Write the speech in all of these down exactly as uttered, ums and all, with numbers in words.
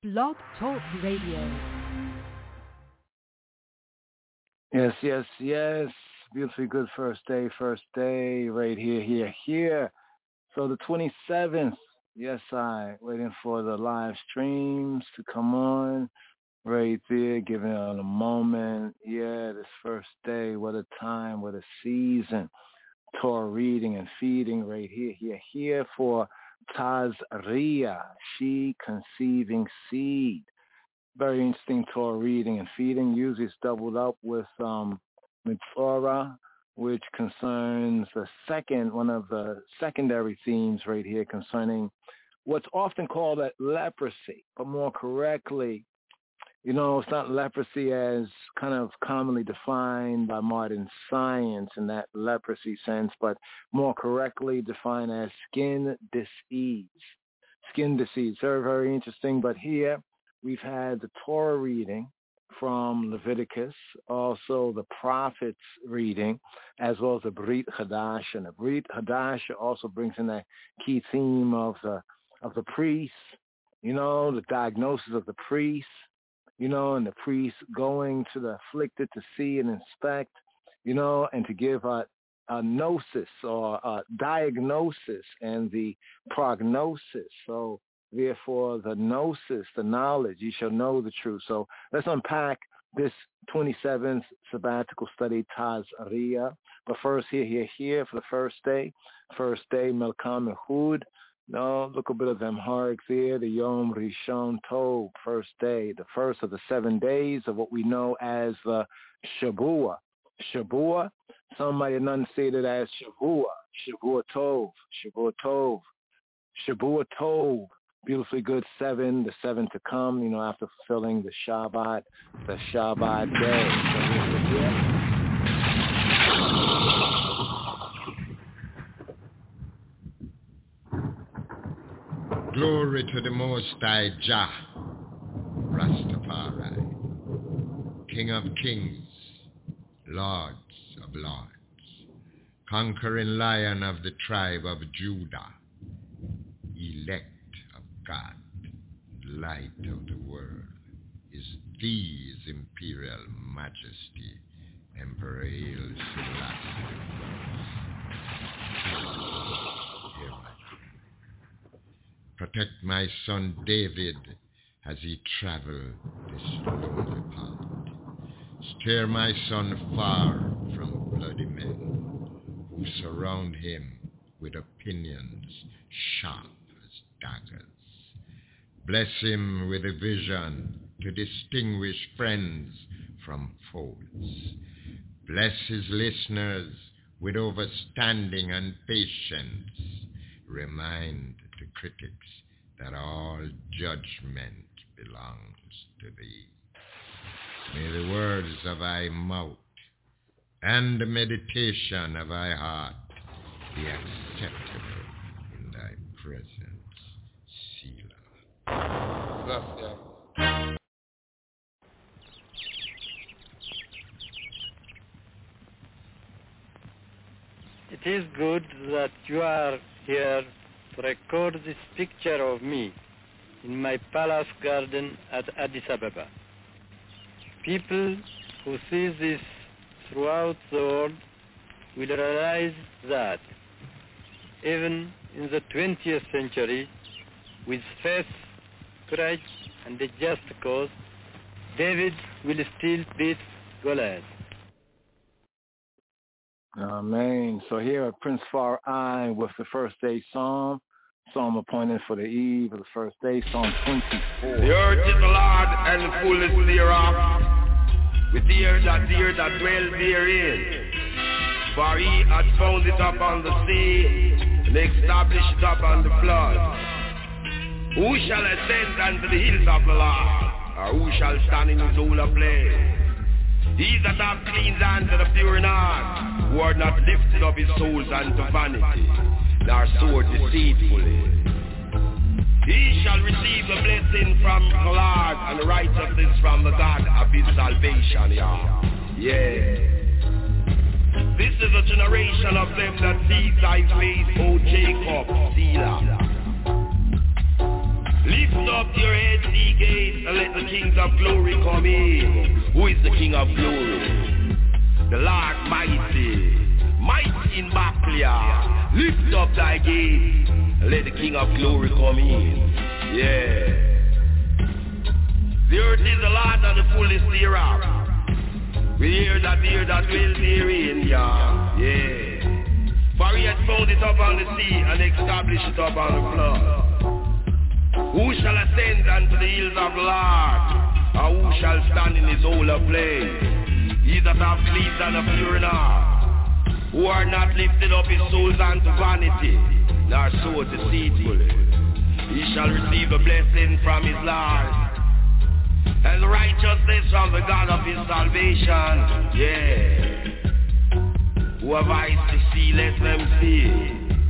Blog Talk Radio. Yes, yes, yes. Beautifully good first day, first day, right here, here, here. So the twenty-seventh, yes, I waiting for the live streams to come on. Right there, giving it on a moment. Yeah, this first day, what a time, what a season. Torah reading and feeding right here, here, here for Tazria, she conceiving seed. Very interesting Torah reading and feeding. Usually it's doubled up with um, Mitzvah, which concerns the second, one of the secondary themes right here concerning what's often called a leprosy, but more correctly, you know, it's not leprosy as kind of commonly defined by modern science in that leprosy sense, but more correctly defined as skin disease. Skin disease, very, very interesting. But here we've had the Torah reading from Leviticus, also the prophets reading, as well as the Brit Hadash. And the Brit Hadash also brings in that key theme of the of the priests, you know, the diagnosis of the priests, you know, and the priest going to the afflicted to see and inspect, you know, and to give a, a gnosis or a diagnosis and the prognosis. So therefore the gnosis, the knowledge, you shall know the truth. So let's unpack this twenty-seventh sabbatical study, Tazria. But first, here, here, here for the first day. First day, Melkam Ehud. No, look a bit of them hard there, the Yom Rishon Tov, first day, the first of the seven days of what we know as the Shavua. Shavua, some might enunciate it as Shavua, Shavua Tov, Shavua Tov, Shavua Tov, beautifully good seven, the seven to come, you know, after fulfilling the Shabbat, the Shabbat day. So here's the Glory to the Most High Jah, Rastafari, King of Kings, Lords of Lords, conquering Lion of the tribe of Judah, elect of God, light of the world, is These Imperial Majesty, Emperor Haile Selassie. Protect my son David as he travel this lonely path. Steer my son far from bloody men who surround him with opinions sharp as daggers. Bless him with a vision to distinguish friends from foes. Bless his listeners with overstanding and patience. Remind the critics that all judgment belongs to thee. May the words of thy mouth and the meditation of thy heart be acceptable in thy presence, Selah. Gracias. It is good that you are here to record this picture of me in my palace garden at Addis Ababa. People who see this throughout the world will realize that even in the twentieth century, with faith, courage, and a just cause, David will still beat Goliath. Amen. So here at Prince Far I with the first day psalm, psalm appointed for the eve of the first day, Psalm twenty-four. The earth is the Lord and the fullness thereof, with the earth that the earth that dwells therein. For he hath founded it upon the sea, and established it upon the flood. Who shall ascend unto the hills of the Lord, or who shall stand in his holy place? He that hath clean hands and a pure in heart, who are not lifted up his souls unto vanity, nor swore deceitfully. He shall receive the blessing from the Lord, and the righteousness from the God of his salvation. Yeah. Yeah. This is a generation of them that seek thy face, O Jacob, Selah. Lift up your head, ye gates, the kings of glory come in. Who is the king of glory? The Lord mighty, mighty in Baclia. Lift up thy gate and let the king of glory come in. Yeah. The earth is the Lord and the fullness thereof. We hear that, hear that dwell therein, yeah. Yeah. For he has found it up on the sea and established it up on the flood. Who shall ascend unto the hills of the Lord? Or who shall stand in his holy place? He that have cleansed and are pure in heart, who are not lifted up his souls unto vanity, nor so deceitfully. He shall receive a blessing from his Lord, and righteousness from the God of his salvation. Yeah. Who have eyes to see, let them see.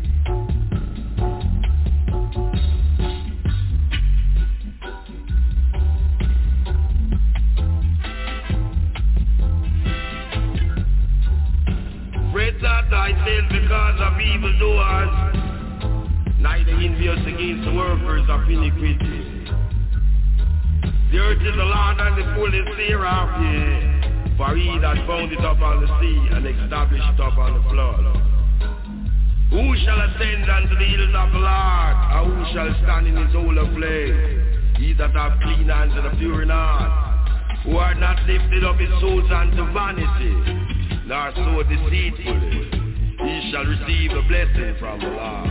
Fret not thyself because of evildoers, neither envious against the workers of iniquity. The earth is the Lord and the fullness thereof, yeah. For he that found it up on the sea and established it up on the flood. Who shall ascend unto the hills of the Lord, or who shall stand in his holy place? He that have clean hands and a pure in heart, who are not lifted up his souls unto vanity, nor so deceitfully. He shall receive a blessing from the Lord.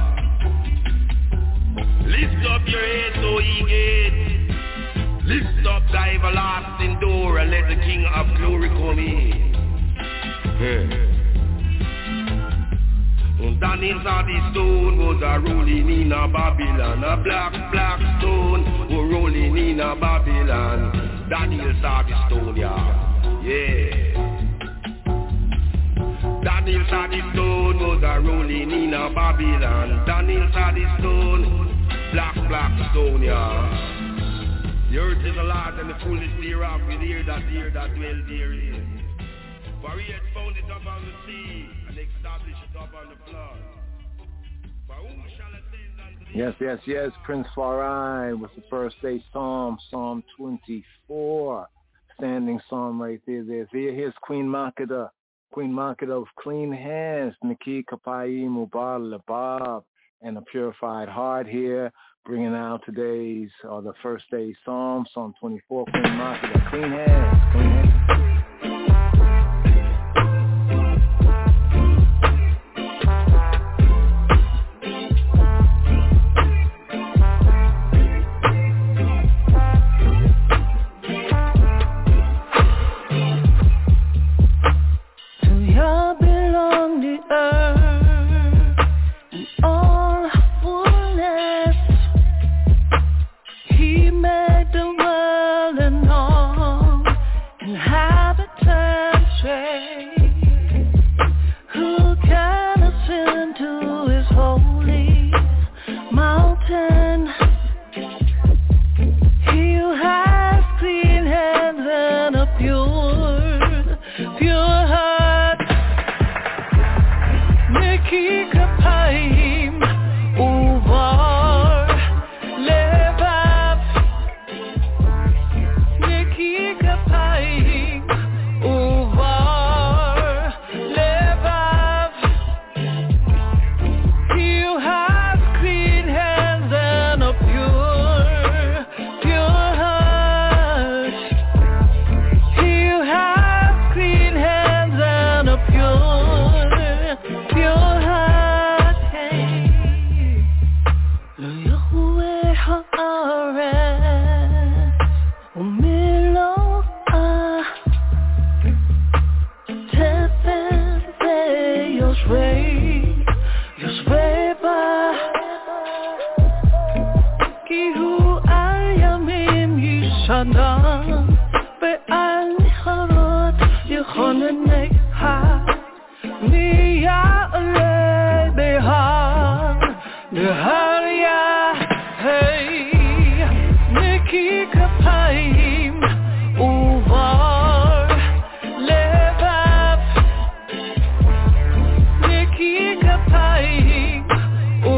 Lift up your heads, O ye gates. Lift up thy everlasting door and let the King of glory come in. Yeah. Daniel saw the stone was a rolling in a Babylon, a black, black stone was rolling in a Babylon. Daniel saw the stone, yeah. Yeah. Daniel saw the stone was a rolling in a Babylon. Daniel saw the stone, black, black stone, yeah. The earth is the Lord and the fullness thereof, with ear that ear that dwell therein. For he has found it up on the sea and established it up on the flood. For whom shall ascend unto the... Yes, yes, yes, Prince Farai with the first day Psalm, Psalm twenty-four. Standing Psalm right there. There's here. Here's Queen Makeda, Queen Makeda of clean hands, Niki Kapai Mubal Labab, and a purified heart here. Bringing out today's, or uh, the first day Psalm, Psalm twenty-four, Queen Makeda, clean hands, clean hands.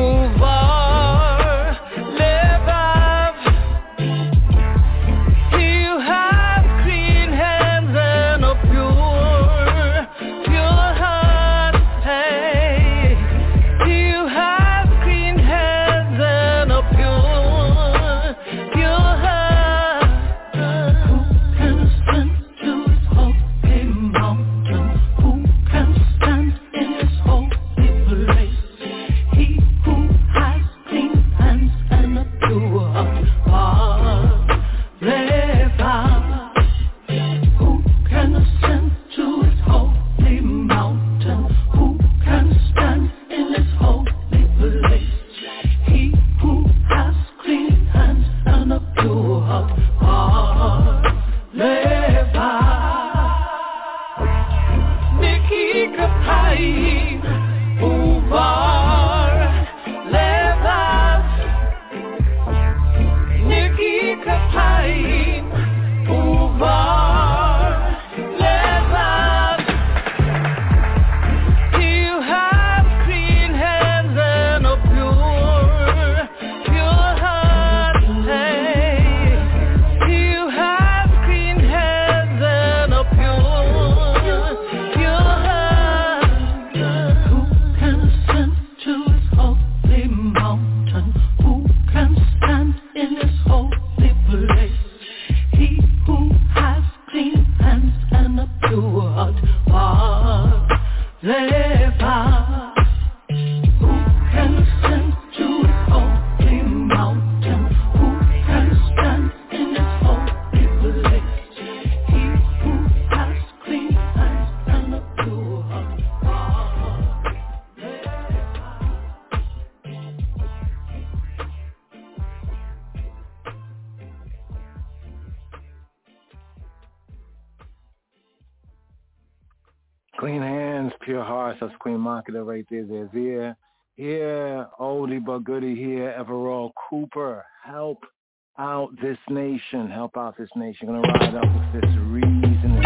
He Clean hands, pure hearts, that's Queen Marketer right there. There's here. Here, oldie but goodie here, Everall Cooper. Help out this nation. Help out this nation. Gonna ride up with this reasoning.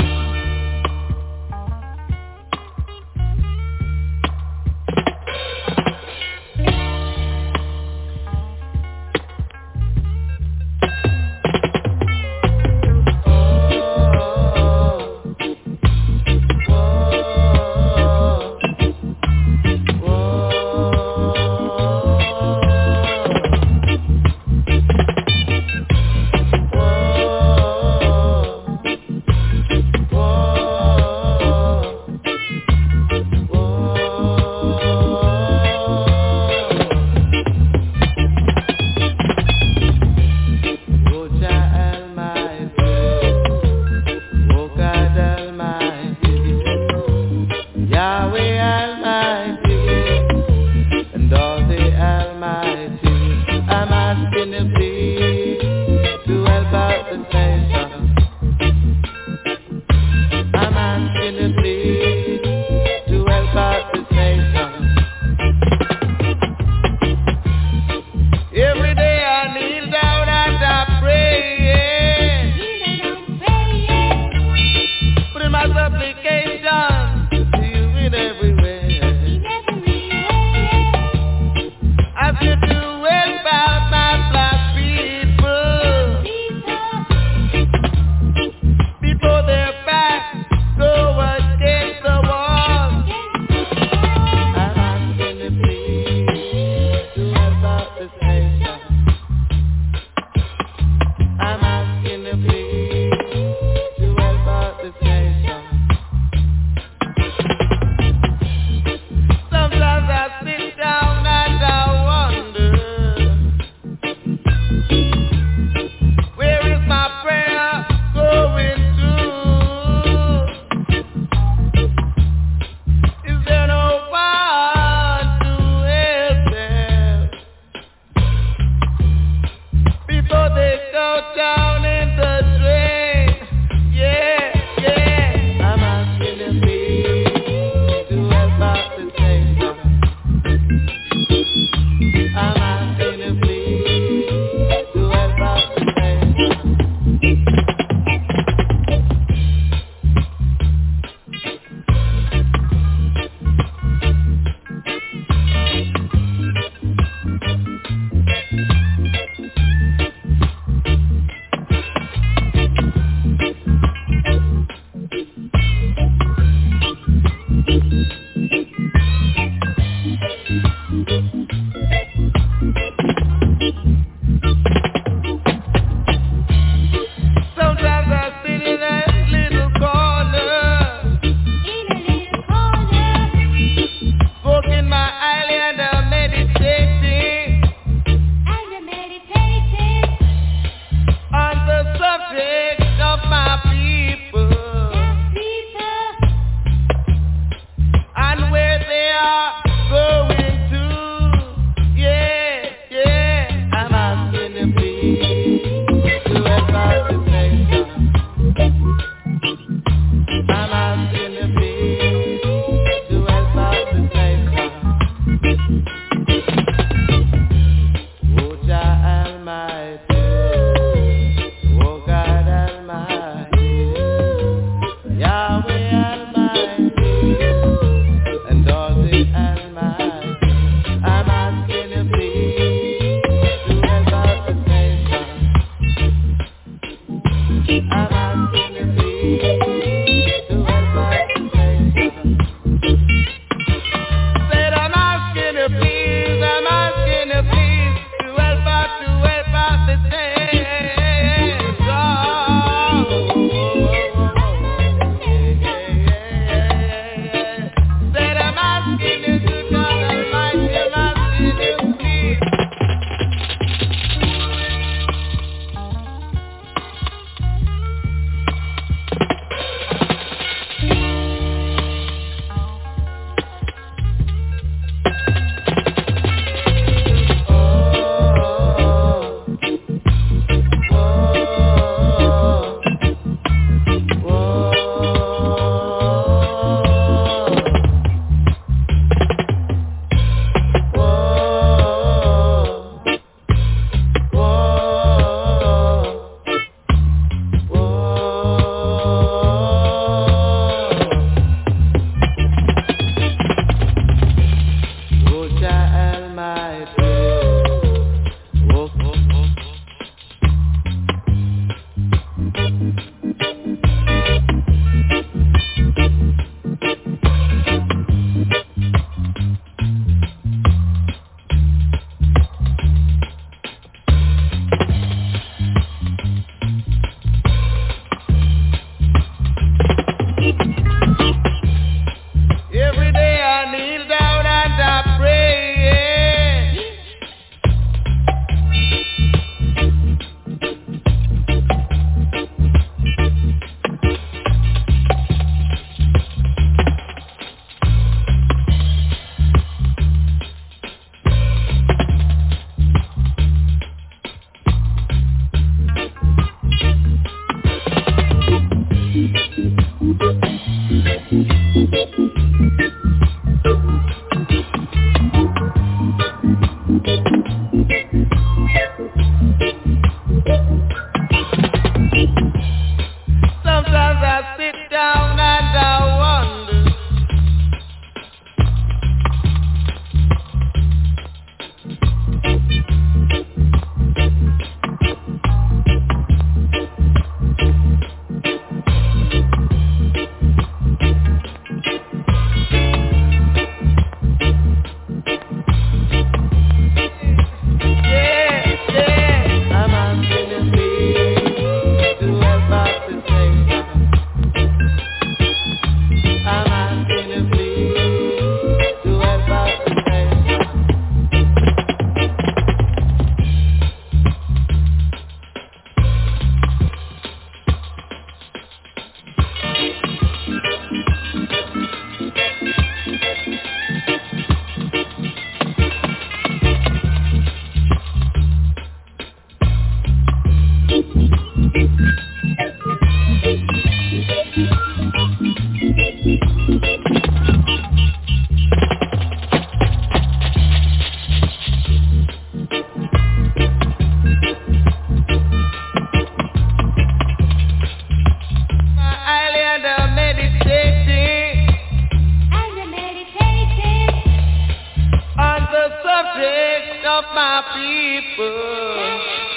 my people.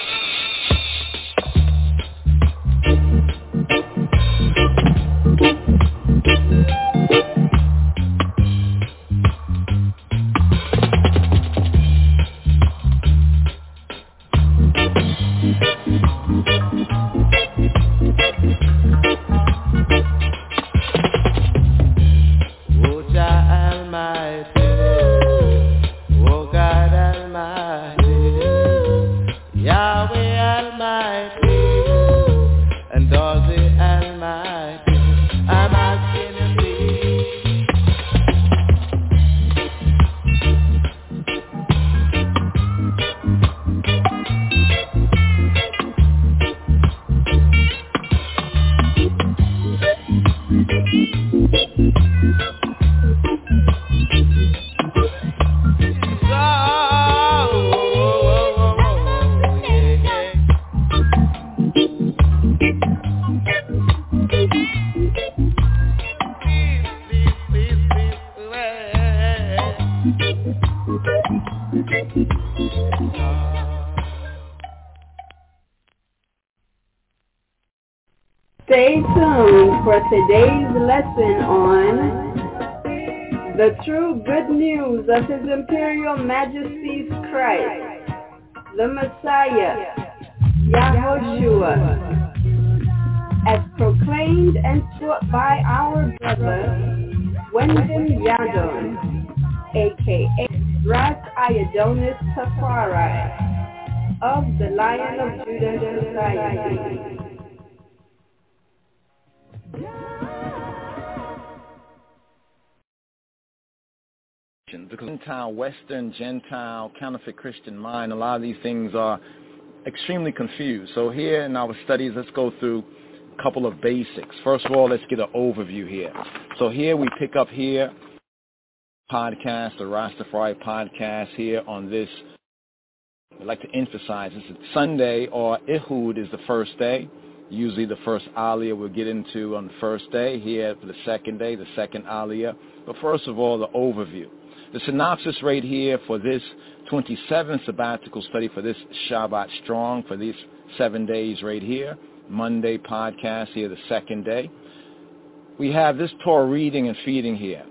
Stay tuned for today's lesson on the true good news of His Imperial Majesty's Christ, the Messiah, Yahushua, as proclaimed and taught by our brother, Wyndham Yadon, a k a. Ras Iadonis Tafari, of the Lion of Judah Society. The Gentile, Western, Gentile, counterfeit Christian mind, a lot of these things are extremely confused. So here in our studies, let's go through a couple of basics. First of all, let's get an overview here. So here we pick up here, podcast, the Rastafari podcast here on this. I'd like to emphasize this is Sunday, or Ehud is the first day. Usually the first aliyah we'll get into on the first day. Here for the second day, the second aliyah. But first of all, the overview. The synopsis right here for this twenty-seventh sabbatical study for this Shabbat Strong, for these seven days right here, Monday podcast here, the second day. We have this Torah reading and feeding here,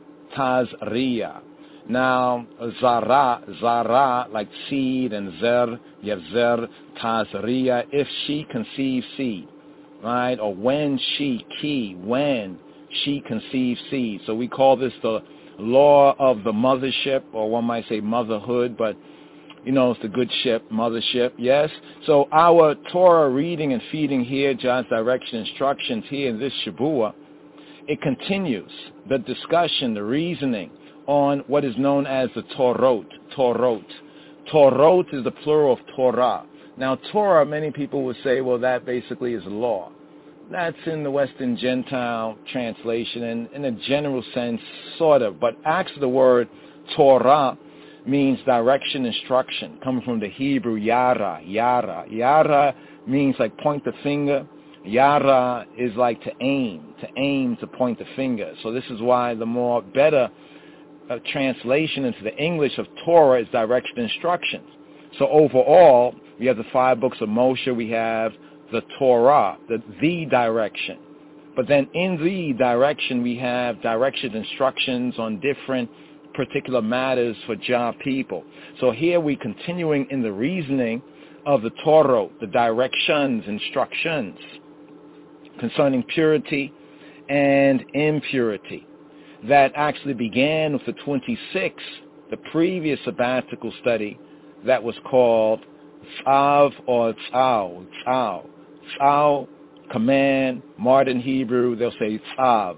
Tazria. Now, Zara, Zara, like seed, and Zer, you have Zer, Tazria, if she conceives seed, right? Or when she, Ki, when she conceives seed. So we call this the law of the mothership, or one might say motherhood, but you know, it's the good ship, mothership, yes? So our Torah reading and feeding here, God's direction, instructions here in this Shabua, it continues the discussion, the reasoning on what is known as the Torot, Torot. Torot is the plural of Torah. Now, Torah, many people would say, well, that basically is law. That's in the Western Gentile translation, and in a general sense, sort of. But actually the word Torah means direction, instruction, coming from the Hebrew Yara, Yara. Yara means like point the finger. Yara is like to aim, to aim, to point the finger. So this is why the more better uh, translation into the English of Torah is direction, instructions. So overall, we have the five books of Moshe, we have the Torah, the, the direction. But then in the direction, we have direction instructions on different particular matters for Jah people. So here we continuing in the reasoning of the Torah, the directions, instructions concerning purity and impurity. That actually began with the twenty-sixth, the previous sabbatical study that was called Tzav or Tzau, Tzau. Tzau, command, modern Hebrew, they'll say Tzav.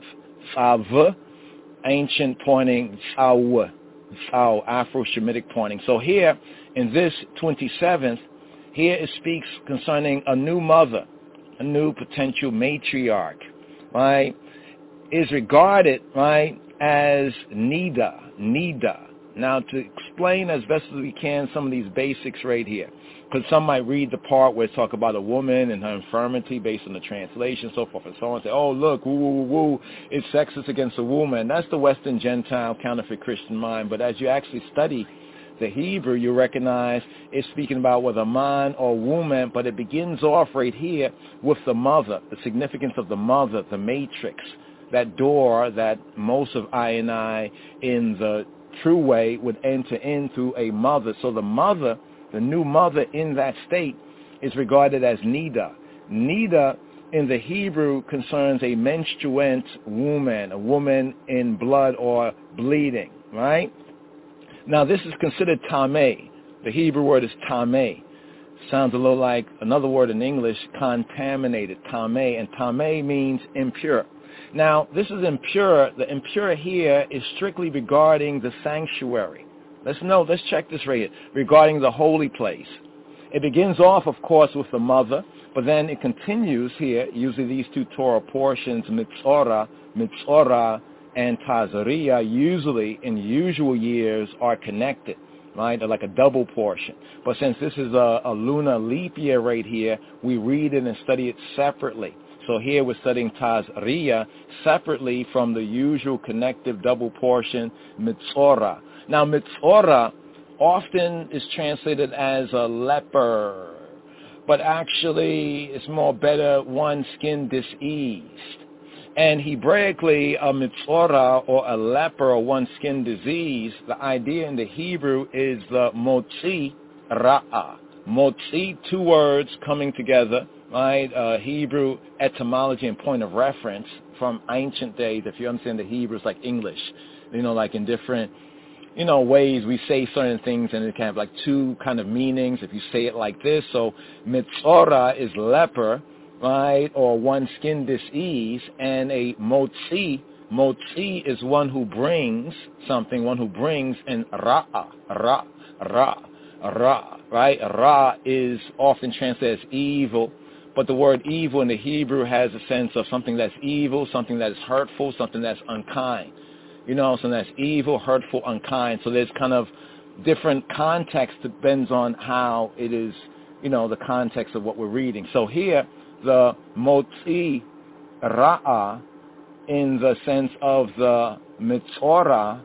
Tzav, ancient pointing, Tzau, Tzau, Afro-Shemitic pointing. So here, in this twenty-seventh, here it speaks concerning a new mother, a new potential matriarch, right, is regarded, right, as Nida, Nida. Now, to explain as best as we can some of these basics right here, because some might read the part where it talk about a woman and her infirmity based on the translation, so forth and so on, say, oh, look, woo, woo, woo, woo, it's sexist against a woman. That's the Western Gentile counterfeit Christian mind. But as you actually study the Hebrew, you recognize it's speaking about whether a man or woman, but it begins off right here with the mother, the significance of the mother, the matrix, that door that most of I and I in the true way would enter in through a mother. So the mother, the new mother in that state, is regarded as Nida. Nida in the Hebrew concerns a menstruant woman, a woman in blood or bleeding, right? Now this is considered tameh. The Hebrew word is tameh. Sounds a little like another word in English, contaminated, tameh, and tameh means impure. Now this is impure. The impure here is strictly regarding the sanctuary. Let's know, let's check this right here, regarding the holy place. It begins off, of course, with the mother, but then it continues here, using these two Torah portions, Mitzorah, Mitzorah, and Tazariah, usually in usual years are connected, right? They're like a double portion. But since this is a, a lunar leap year right here, we read it and study it separately. So here we're studying Tazariah separately from the usual connective double portion, Mitzorah. Now, Mitzorah often is translated as a leper, but actually it's more better one skin diseased. And Hebraically, a Mitzorah or a leper or one skin disease, the idea in the Hebrew is the motzi ra'ah. Motzi, two words coming together, right? Uh, Hebrew etymology and point of reference from ancient days. If you understand the Hebrew, it's like English, you know, like in different you know, ways we say certain things, and it can have like two kind of meanings if you say it like this. So Mitzorah is leper, right, or one skin disease, and a motzi, motzi is one who brings something, one who brings an ra'ah, ra, ra, ra, right? Ra is often translated as evil, but the word evil in the Hebrew has a sense of something that's evil, something that is hurtful, something that's unkind. You know, something that's evil, hurtful, unkind. So there's kind of different context, depends on how it is, you know, the context of what we're reading. So here, the motzi ra'ah, in the sense of the Mitzorah,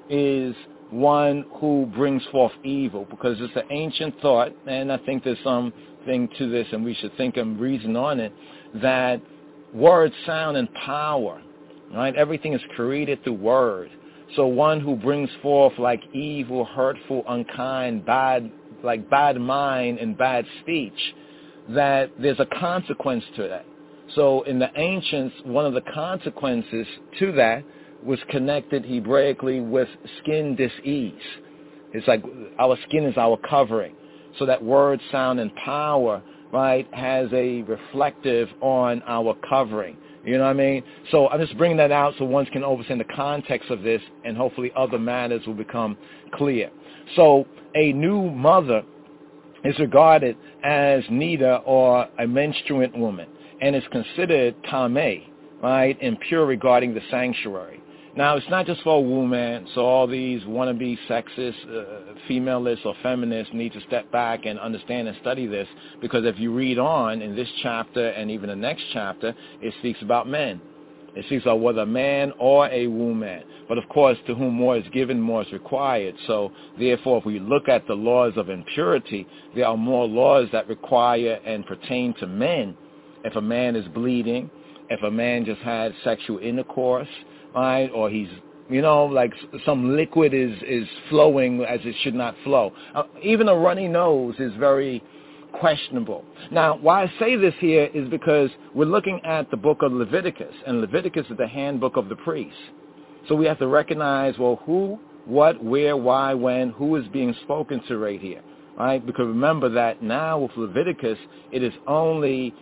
is one who brings forth evil, because it's an ancient thought, and I think there's something to this, and we should think and reason on it, that words, sound, and power. Right? Everything is created through word. So one who brings forth like evil, hurtful, unkind, bad, like bad mind and bad speech, that there's a consequence to that. So in the ancients, one of the consequences to that was connected Hebraically with skin disease. It's like our skin is our covering. So that word, sound, and power, right, has a reflective on our covering. You know what I mean? So I'm just bringing that out so one can understand the context of this, and hopefully other matters will become clear. So a new mother is regarded as Nida, or a menstruant woman, and is considered tameh, right, impure regarding the sanctuary. Now, it's not just for a woman, so all these wannabe sexist, uh, femalists or feminists need to step back and understand and study this, because if you read on in this chapter and even the next chapter, it speaks about men. It speaks about whether a man or a woman. But of course, to whom more is given, more is required. So therefore, if we look at the laws of impurity, there are more laws that require and pertain to men. If a man is bleeding, if a man just had sexual intercourse, right, or he's, you know, like some liquid is, is flowing as it should not flow. Uh, even a runny nose is very questionable. Now, why I say this here is because we're looking at the book of Leviticus, and Leviticus is the handbook of the priests. So we have to recognize, well, who, what, where, why, when, who is being spoken to right here, right? Because remember that now with Leviticus, it is only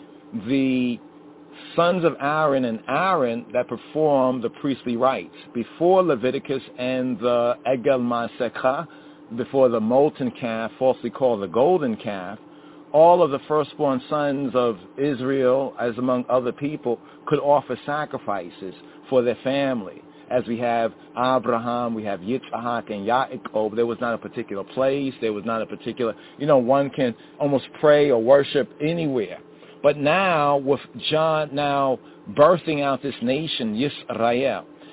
the sons of Aaron and Aaron that perform the priestly rites. Before Leviticus and the Egel Ma'aseka, before the molten calf, falsely called the golden calf, all of the firstborn sons of Israel, as among other people, could offer sacrifices for their family. As we have Abraham, we have Yitzhak and Yaakov. There was not a particular place. There was not a particular, you know, one can almost pray or worship anywhere. But now, with John now birthing out this nation, Yisrael,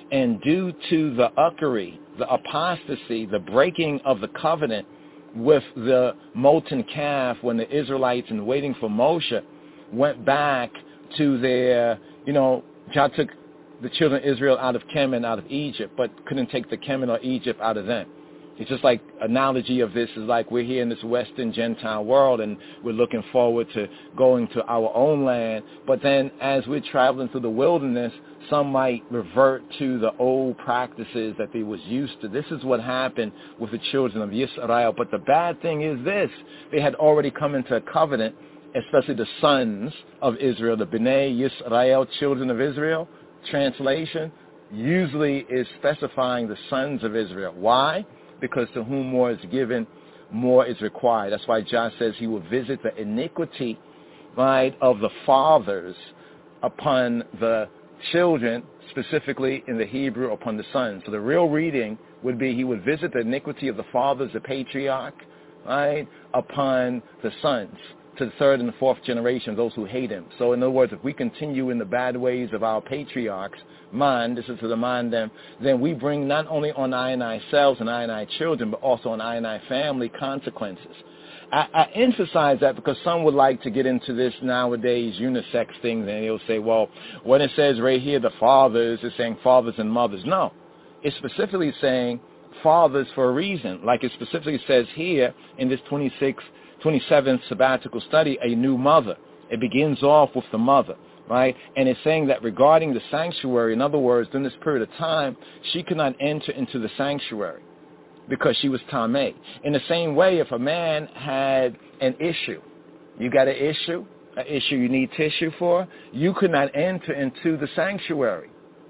And due to the uckery, the apostasy, the breaking of the covenant with the molten calf, when the Israelites, in waiting for Moshe, went back to their, you know, God took the children of Israel out of Kemen, out of Egypt, but couldn't take the Kemen or Egypt out of them. It's just like, analogy of this is like we're here in this Western Gentile world and we're looking forward to going to our own land. But then as we're traveling through the wilderness, some might revert to the old practices that they was used to. This is what happened with the children of Israel. But the bad thing is this: they had already come into a covenant, especially the sons of Israel, the B'nai Yisrael, children of Israel. Translation usually is specifying the sons of Israel. Why? Because to whom more is given, more is required. That's why John says he will visit the iniquity, right, of the fathers upon the children, specifically in the Hebrew upon the sons. So the real reading would be he would visit the iniquity of the fathers, the patriarch, right, upon the sons, to the third and the fourth generation, those who hate him. So in other words, if we continue in the bad ways of our patriarchs, man, this is to the man them, then we bring not only on I and I selves and I and I children, but also on I and I family consequences. I, I emphasize that because some would like to get into this nowadays unisex thing, and they'll say, well, when it says right here the fathers, it's saying fathers and mothers. No, it's specifically saying fathers for a reason. Like it specifically says here in this twenty-sixth, twenty-seventh sabbatical study, a new mother. It begins off with the mother, right? And it's saying that regarding the sanctuary, in other words, during this period of time, she could not enter into the sanctuary because she was Tameh. In the same way, if a man had an issue, you got an issue, an issue you need tissue for, you could not enter into the sanctuary.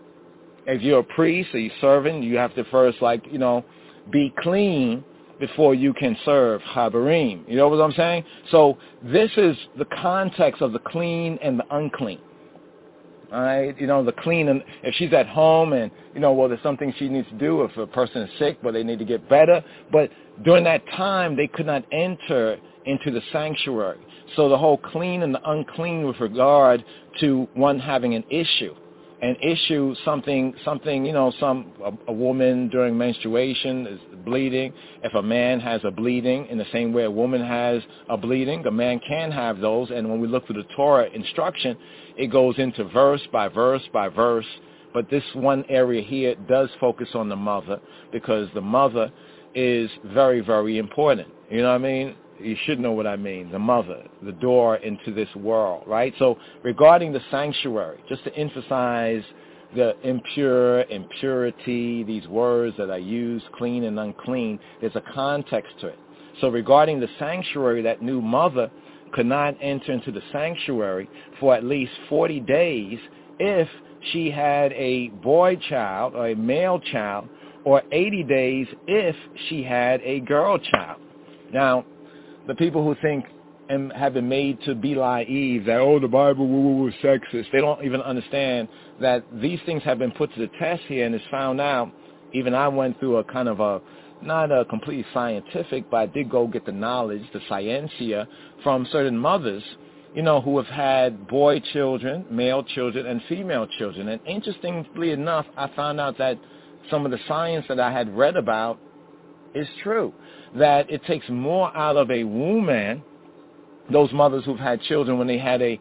If you're a priest or you're serving, you have to first, like, you know, be clean before you can serve Habarim. You know what I'm saying? So this is the context of the clean and the unclean. All right, you know, the clean, and if she's at home and, you know, well, there's something she needs to do if a person is sick, but they need to get better. But during that time, they could not enter into the sanctuary. So the whole clean and the unclean with regard to one having an issue. An issue, something, something, you know, some, a, a woman during menstruation is bleeding. If a man has a bleeding, in the same way a woman has a bleeding, a man can have those. And when we look through the Torah instruction, it goes into verse by verse by verse. But this one area here does focus on the mother, because the mother is very, very important. You know what I mean? You should know what I mean, the mother, the door into this world, right? So regarding the sanctuary, just to emphasize the impure, impurity, these words that I use, clean and unclean, there's a context to it. So regarding the sanctuary, that new mother could not enter into the sanctuary for at least forty days if she had a boy child or a male child, or eighty days if she had a girl child. Now, the people who think and have been made to belie Eve, that, oh, the Bible was sexist, they don't even understand that these things have been put to the test here, and it's found out. Even I went through a kind of a, not a completely scientific, but I did go get the knowledge, the scientia, from certain mothers, you know, who have had boy children, male children, and female children. And interestingly enough, I found out that some of the science that I had read about is true, that it takes more out of a woman, those mothers who've had children, when they had a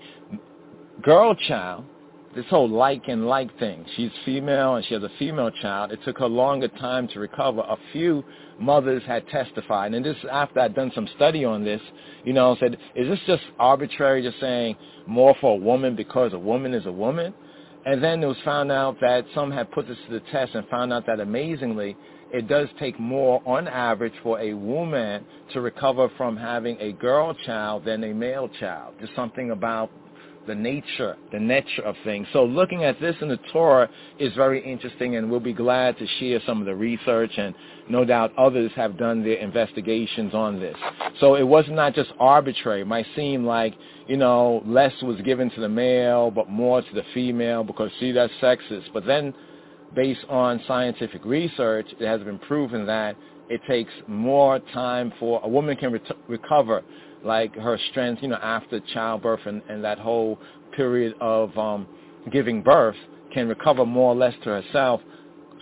girl child, this whole like and like thing. She's female and she has a female child. It took her longer time to recover. A few mothers had testified. And this after I'd done some study on this, you know, said, is this just arbitrary, just saying more for a woman because a woman is a woman? And then it was found out that some had put this to the test and found out that amazingly, it does take more on average for a woman to recover from having a girl child than a male child. Just something about the nature, the nature of things. So looking at this in the Torah is very interesting, and we'll be glad to share some of the research, and no doubt others have done their investigations on this. So it was not just arbitrary. It might seem like, you know, less was given to the male but more to the female because, see, that's sexist. But then based on scientific research, it has been proven that it takes more time for a woman can re- recover, like her strength, you know, after childbirth and, and that whole period of um, giving birth, can recover more or less to herself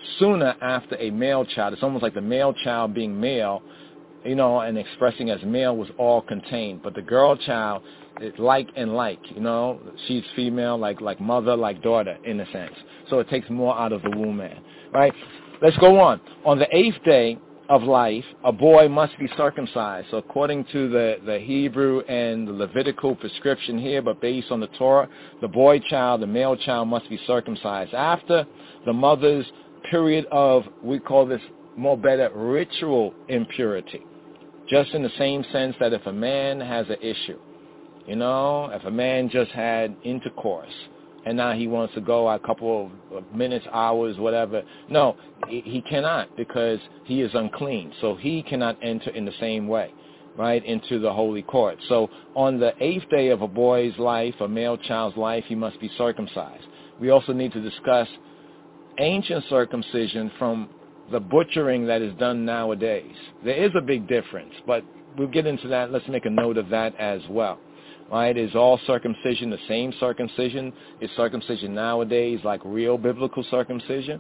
sooner after a male child. It's almost like the male child being male, you know, and expressing as male was all contained. But the girl child is like and like, you know, she's female, like like mother, like daughter, in a sense. So it takes more out of the womb man, right? Let's go on. On the eighth day of life, a boy must be circumcised. So according to the, the Hebrew and the Levitical prescription here, but based on the Torah, the boy child, the male child must be circumcised. After the mother's period of, we call this more better, ritual impurity. Just in the same sense that if a man has an issue, you know, if a man just had intercourse, and now he wants to go a couple of minutes, hours, whatever. No, he cannot because he is unclean. So he cannot enter in the same way, right, into the holy court. So on the eighth day of a boy's life, a male child's life, he must be circumcised. We also need to discuss ancient circumcision from the butchering that is done nowadays. There is a big difference, but we'll get into that. Let's make a note of that as well. Right? Is all circumcision the same circumcision? Is circumcision nowadays like real biblical circumcision?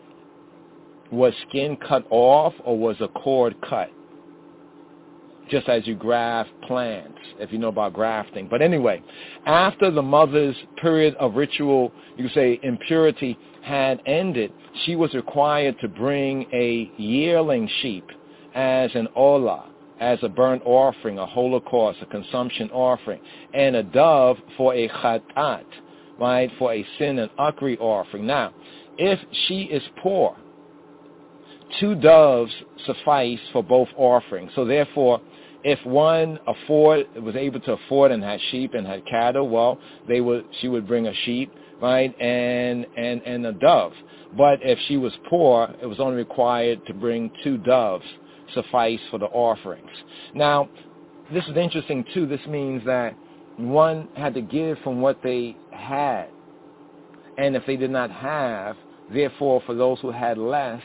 Was skin cut off or was a cord cut? Just as you graft plants, if you know about grafting. But anyway, after the mother's period of ritual, you say impurity, had ended, she was required to bring a yearling sheep as an olah, as a burnt offering, a holocaust, a consumption offering, and a dove for a chatat, right, for a sin and akri offering. Now, if she is poor, two doves suffice for both offerings. So therefore, if one afford was able to afford and had sheep and had cattle, well, they would she would bring a sheep, right, and and and a dove. But if she was poor, it was only required to bring two doves, suffice for the offerings. Now, this is interesting too. This means that one had to give from what they had, and if they did not have, therefore, for those who had less,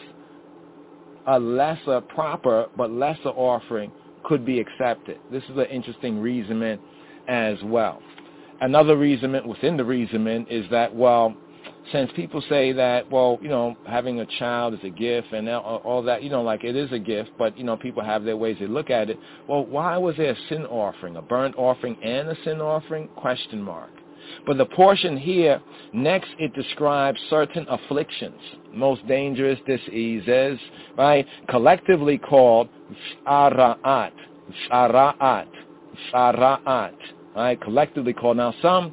a lesser proper but lesser offering could be accepted. This is an interesting reasoning as well. Another reasoning within the reasoning is that, well, since people say that, well, you know, having a child is a gift and all that, you know, like it is a gift, but, you know, people have their ways they look at it. Well, why was there a sin offering, a burnt offering and a sin offering? Question mark. But the portion here, next it describes certain afflictions, most dangerous diseases, right, collectively called Sara'at, Sara'at, Sara'at, right, collectively called. Now some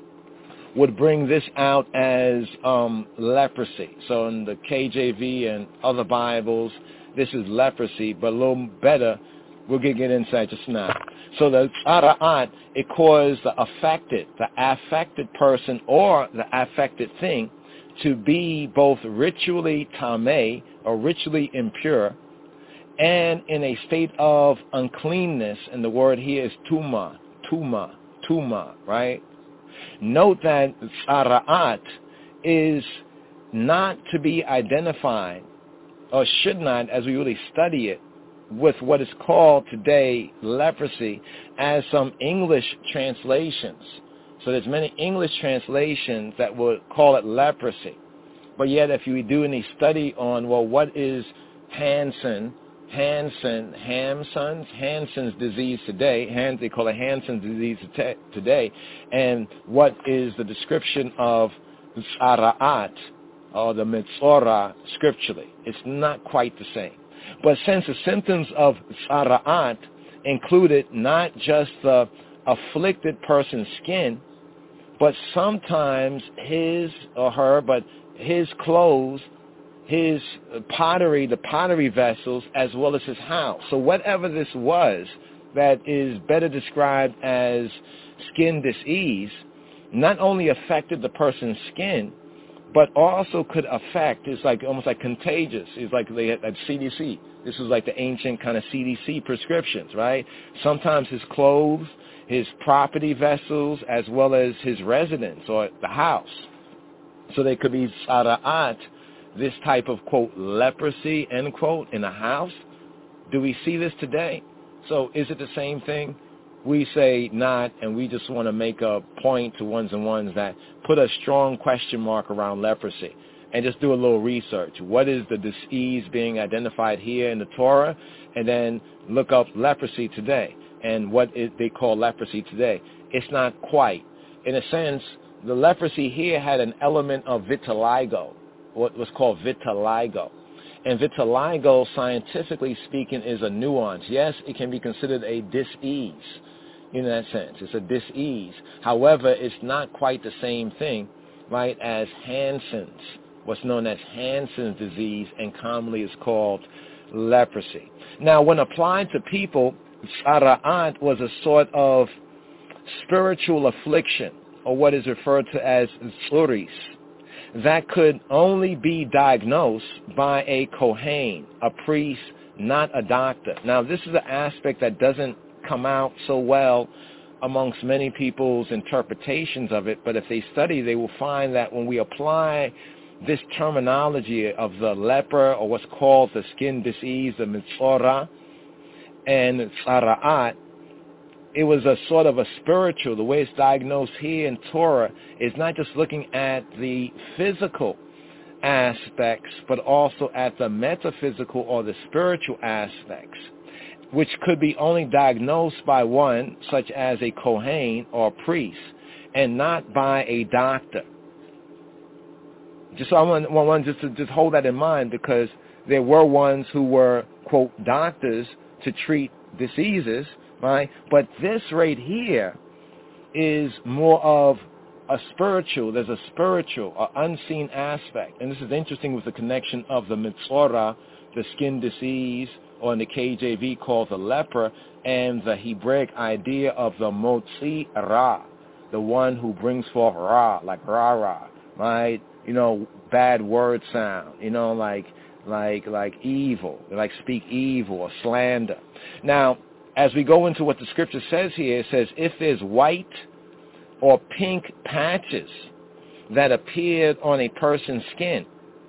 would bring this out as um, leprosy. So in the K J V and other Bibles, this is leprosy, but a little better, we'll get, get inside just now. So the Sara'at, it caused the affected, the affected person or the affected thing to be both ritually tameh, or ritually impure, and in a state of uncleanness, and the word here is tuma, tuma, tuma, right? Note that Sara'at is not to be identified, or should not, as we really study it, with what is called today leprosy, as some English translations. So there's many English translations that would call it leprosy. But yet if you do any study on, well, what is Hansen, Hansen, Hansen's, Hansen's disease today, Hans, they call it Hansen's disease today, and what is the description of Sara'at, or the Mitzorah scripturally? It's not quite the same. But since the symptoms of Sara'at included not just the afflicted person's skin, but sometimes his or her, but his clothes, his pottery, the pottery vessels, as well as his house. So whatever this was that is better described as skin disease, not only affected the person's skin, but also could affect, it's like almost like contagious. It's like they had C D C. This was like the ancient kind of C D C prescriptions, right? Sometimes his clothes, his property vessels, as well as his residence or the house. So they could be sara'at, this type of, quote, leprosy, end quote, in a house. Do we see this today? So is it the same thing? We say not, and we just want to make a point to ones and ones that put a strong question mark around leprosy. and just do a little research. What is the disease being identified here in the Torah? And then look up leprosy today and what is they call leprosy today. It's not quite. In a sense, the leprosy here had an element of vitiligo, what was called vitiligo. And vitiligo, scientifically speaking, is a nuance. Yes, it can be considered a dis-ease in that sense. It's a dis-ease. However, it's not quite the same thing, right, as Hansen's, what's known as Hansen's disease, and commonly is called leprosy. Now, when applied to people, tzara'at was a sort of spiritual affliction, or what is referred to as tzuris, that could only be diagnosed by a kohen, a priest, not a doctor. Now, this is an aspect that doesn't come out so well amongst many people's interpretations of it, but if they study, they will find that when we apply this terminology of the leper, or what's called the skin disease, the mitzora, and tzara'at, it was a sort of a spiritual. The way it's diagnosed here in Torah is not just looking at the physical aspects, but also at the metaphysical or the spiritual aspects, which could be only diagnosed by one, such as a kohen or a priest, and not by a doctor. Just so I want, want just to just hold that in mind, because there were ones who were, quote, doctors to treat diseases, right? But this right here is more of a spiritual. There's a spiritual, or unseen aspect. And this is interesting with the connection of the mitzora, the skin disease, or in the K J V called the leper, and the Hebraic idea of the motzi ra, the one who brings forth ra, like ra-ra, right? You know, bad word sound, you know, like like like evil, like speak evil or slander. Now, as we go into what the scripture says here, it says, if there's white or pink patches that appeared on a person's skin,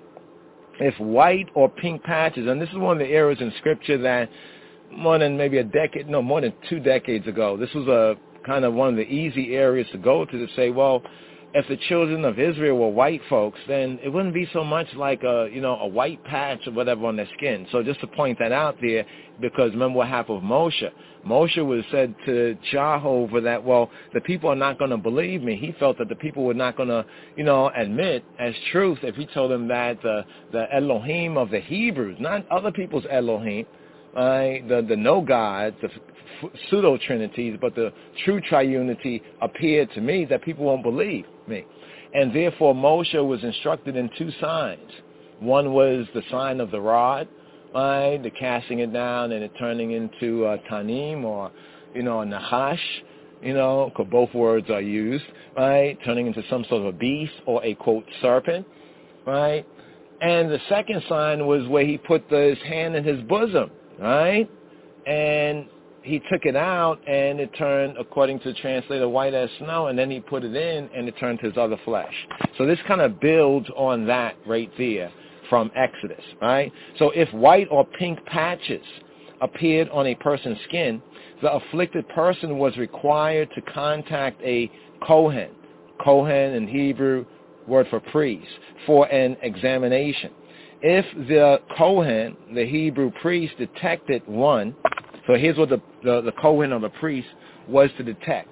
if white or pink patches, and this is one of the areas in scripture that more than maybe a decade, no, more than two decades ago, this was a kind of one of the easy areas to go to to say, well, if the children of Israel were white folks, then it wouldn't be so much like a, you know, a white patch or whatever on their skin. So just to point that out there, because remember what happened with Moshe. Moshe was said to Jehovah that, well, the people are not going to believe me. He felt that the people were not going to, you know, admit as truth if he told them that the, the Elohim of the Hebrews, not other people's Elohim, uh, the, the no gods, the pseudo-trinities, but the true triunity appeared to me, that people won't believe me. And therefore Moshe was instructed in two signs. One was the sign of the rod, right, the casting it down and it turning into uh, tanim, or, you know, a nachash, you know, because both words are used, right, turning into some sort of a beast or a, quote, serpent, right. And the second sign was where he put the, his hand in his bosom, right, and he took it out, and it turned, according to the translator, white as snow, and then he put it in, and it turned to his other flesh. So this kind of builds on that right there from Exodus, right? So if white or pink patches appeared on a person's skin, the afflicted person was required to contact a kohen, kohen in Hebrew, word for priest, for an examination. If the kohen, the Hebrew priest, detected one, so here's what the, the, the Kohen or the priest was to detect.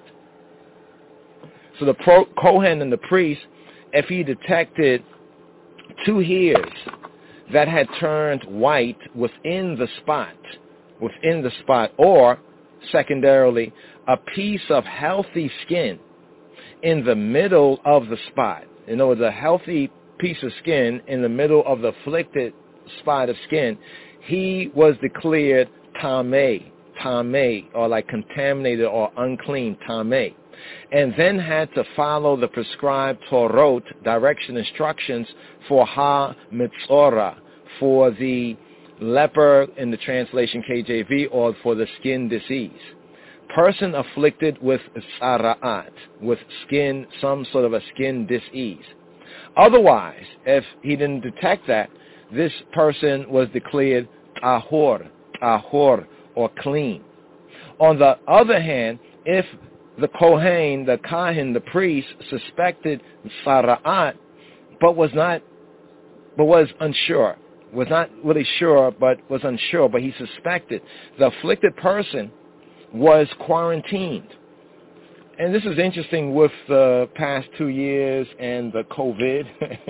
So the pro, Kohen and the priest, if he detected two hairs that had turned white within the spot, within the spot, or secondarily, a piece of healthy skin in the middle of the spot. In other words, a healthy piece of skin in the middle of the afflicted spot of skin, he was declared tameh, tameh, or like contaminated or unclean, tameh, and then had to follow the prescribed Torot, direction instructions for ha-mitzora, for the leper in the translation K J V, or for the skin disease. Person afflicted with tzara'at, with skin, some sort of a skin disease. Otherwise, if he didn't detect that, this person was declared tahor, tahor, or clean. On the other hand, if the kohen, the kahin, the priest, suspected tzara'at, but was not but was unsure. Was not really sure, but was unsure, but he suspected the afflicted person was quarantined. And this is interesting with the past two years and the COVID.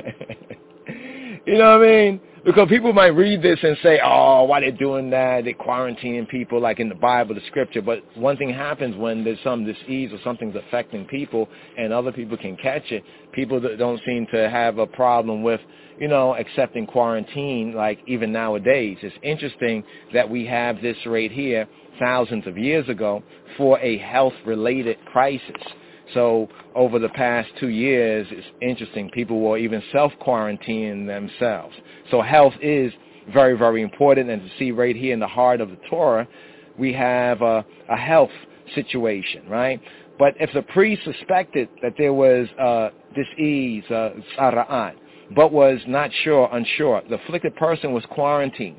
You know what I mean? Because people might read this and say, oh, why they doing that? They're quarantining people like in the Bible, the scripture. But one thing happens when there's some disease or something's affecting people and other people can catch it. People that don't seem to have a problem with, you know, accepting quarantine like even nowadays. It's interesting that we have this right here thousands of years ago for a health-related crisis. So over the past two years, it's interesting, people were even self-quarantining themselves. So health is very, very important. And to see right here in the heart of the Torah, we have a, a health situation, right? But if the priest suspected that there was uh, disease, uh, tzara'at, but was not sure, unsure, the afflicted person was quarantined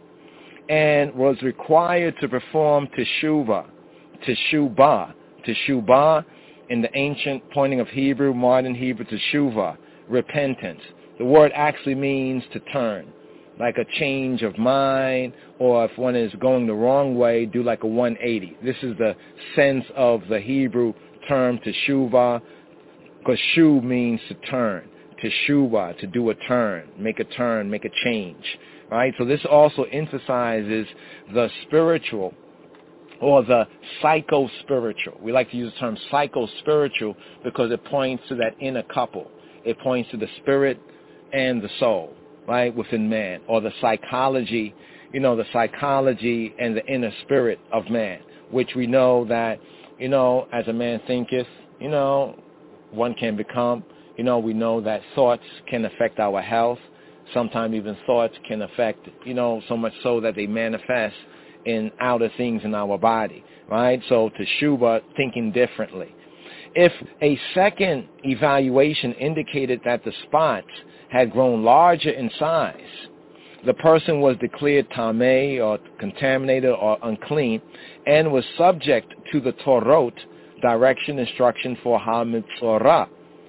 and was required to perform teshuvah, teshubah, teshubah, in the ancient pointing of Hebrew, modern Hebrew, teshuvah, repentance. The word actually means to turn, like a change of mind, or if one is going the wrong way, do like a one eighty. This is the sense of the Hebrew term teshuvah, because shu means to turn, teshuvah, to do a turn, make a turn, make a change. Right? So this also emphasizes the spiritual or the psycho-spiritual. We like to use the term psycho-spiritual because it points to that inner couple. It points to the spirit and the soul, right, within man, or the psychology, you know, the psychology and the inner spirit of man, which we know that, you know, as a man thinketh, you know, one can become. You know, we know that thoughts can affect our health. Sometimes even thoughts can affect, you know, so much so that they manifest in outer things in our body, right? So teshuvah, thinking differently. If a second evaluation indicated that the spots had grown larger in size, the person was declared tameh, or contaminated, or unclean, and was subject to the Torot, direction, instruction for ha-mitzorah,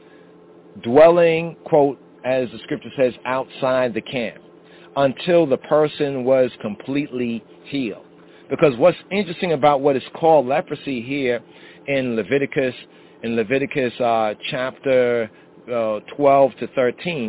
dwelling, quote, as the scripture says, outside the camp, until the person was completely healed. Because what's interesting about what is called leprosy here in Leviticus, in Leviticus uh, chapter uh, twelve to thirteen,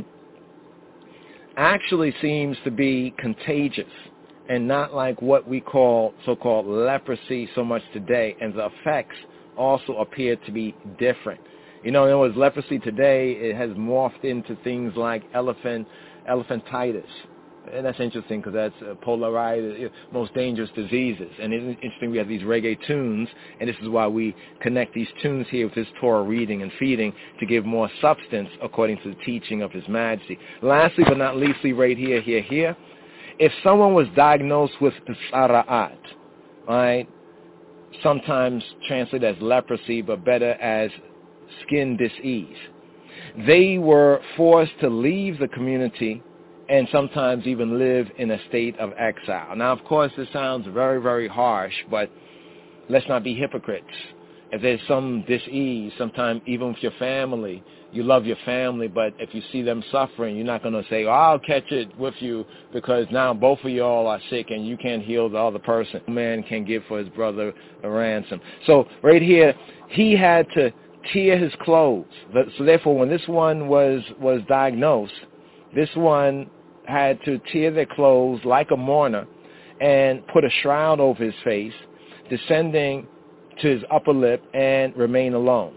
actually seems to be contagious and not like what we call so-called leprosy so much today, and the effects also appear to be different. You know, there was leprosy today, it has morphed into things like elephant, elephantitis. And that's interesting because that's uh, polarized, most dangerous diseases. And it's interesting we have these reggae tunes, and this is why we connect these tunes here with this Torah reading and feeding to give more substance according to the teaching of His Majesty. Lastly but not leastly, right here, here, here, if someone was diagnosed with tzara'at, right, sometimes translated as leprosy, but better as skin disease, they were forced to leave the community and sometimes even live in a state of exile. Now, of course, this sounds very, very harsh, but let's not be hypocrites. If there's some dis-ease, sometimes even with your family, you love your family, but if you see them suffering, you're not going to say, oh, I'll catch it with you because now both of y'all are sick and you can't heal the other person. No man can give for his brother a ransom. So right here, he had to tear his clothes. So therefore, when this one was, was diagnosed, this one had to tear their clothes like a mourner and put a shroud over his face, descending to his upper lip, and remain alone.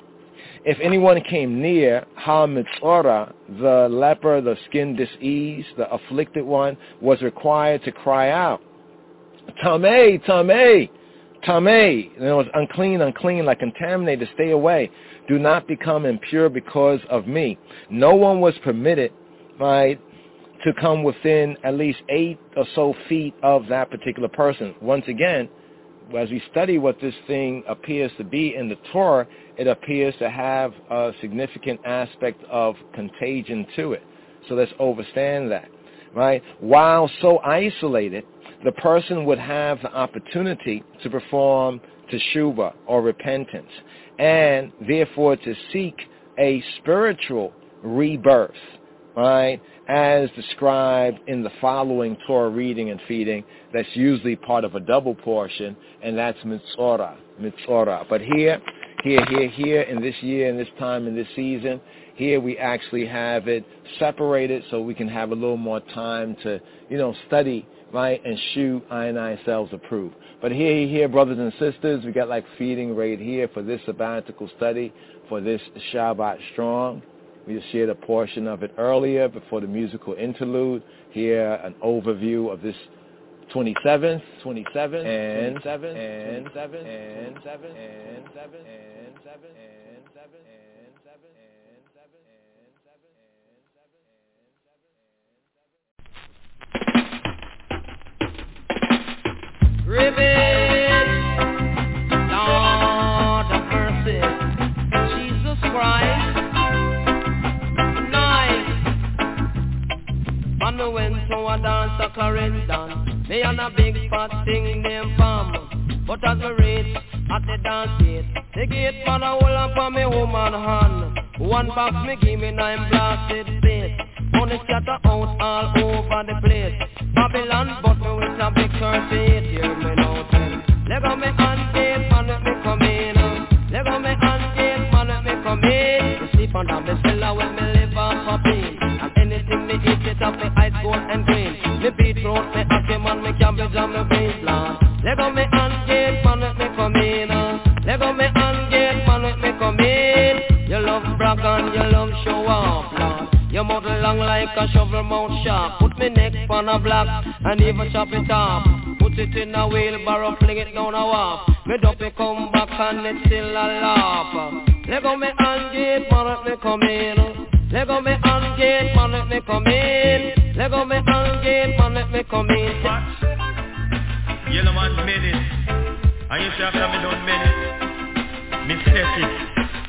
If anyone came near ha-mitzorah, the leper, the skin disease, the afflicted one, was required to cry out, Tameh, Tameh, Tameh. And it was unclean, unclean, like contaminated, stay away. Do not become impure because of me. No one was permitted, right, to come within at least eight or so feet of that particular person. Once again, as we study what this thing appears to be in the Torah, it appears to have a significant aspect of contagion to it. So let's understand that, right? While so isolated, the person would have the opportunity to perform teshuvah or repentance, and therefore to seek a spiritual rebirth, right, as described in the following Torah reading and feeding. That's usually part of a double portion, and that's mitzorah, mitzorah. But here, here, here, here, in this year, in this time, in this season, here we actually have it separated so we can have a little more time to, you know, study, right, and shoot I and I selves approved. But here, here, brothers and sisters, we got like feeding right here for this sabbatical study, for this Shabbat Strong. We just shared a portion of it earlier before the musical interlude. Here, an overview of this twenty-seventh, twenty-seventh, and seven, and seven, and seven, and seven, and seven, and seven, and seven, and seven, and seven, and seven, and seven. Ribbon, Lord of mercy, Jesus Christ. And me went to a dance a Clarendon. Me on a big fat thing named Palm. But as me reach at the dance gate, the gate man a hold up on me woman hand. One box me give me nine blasted face. Money scatter out all over the place. Babylon but me with a big thirty-eight. Hear me now tell. Leg on me hand gate man let me come in. Leg on me hand gate man let me come in. Me sleep under me cellar when me live off a pain. Anything me eat it up, me ice cold and green. Me beetroot, me ackee man, me cabbage and me beans land. Leg on me hand gate, man, let me come in. Leg on me hand gate, man, let me come in. You love brag and you love show off, Lord. Your mouth long like a shovel mouth sharp. Put me neck on a block and even chop it off. Put it in a wheelbarrow, fling it down a wharf. Me dumpy come back and it still a laugh. Leg on me hand gate, man, let me come in. Leg on me hand gate, man, let me come in. Leg on me hand gate, man, let me come in. Watch. Yellow man made it. And you say after me done made it, me set it.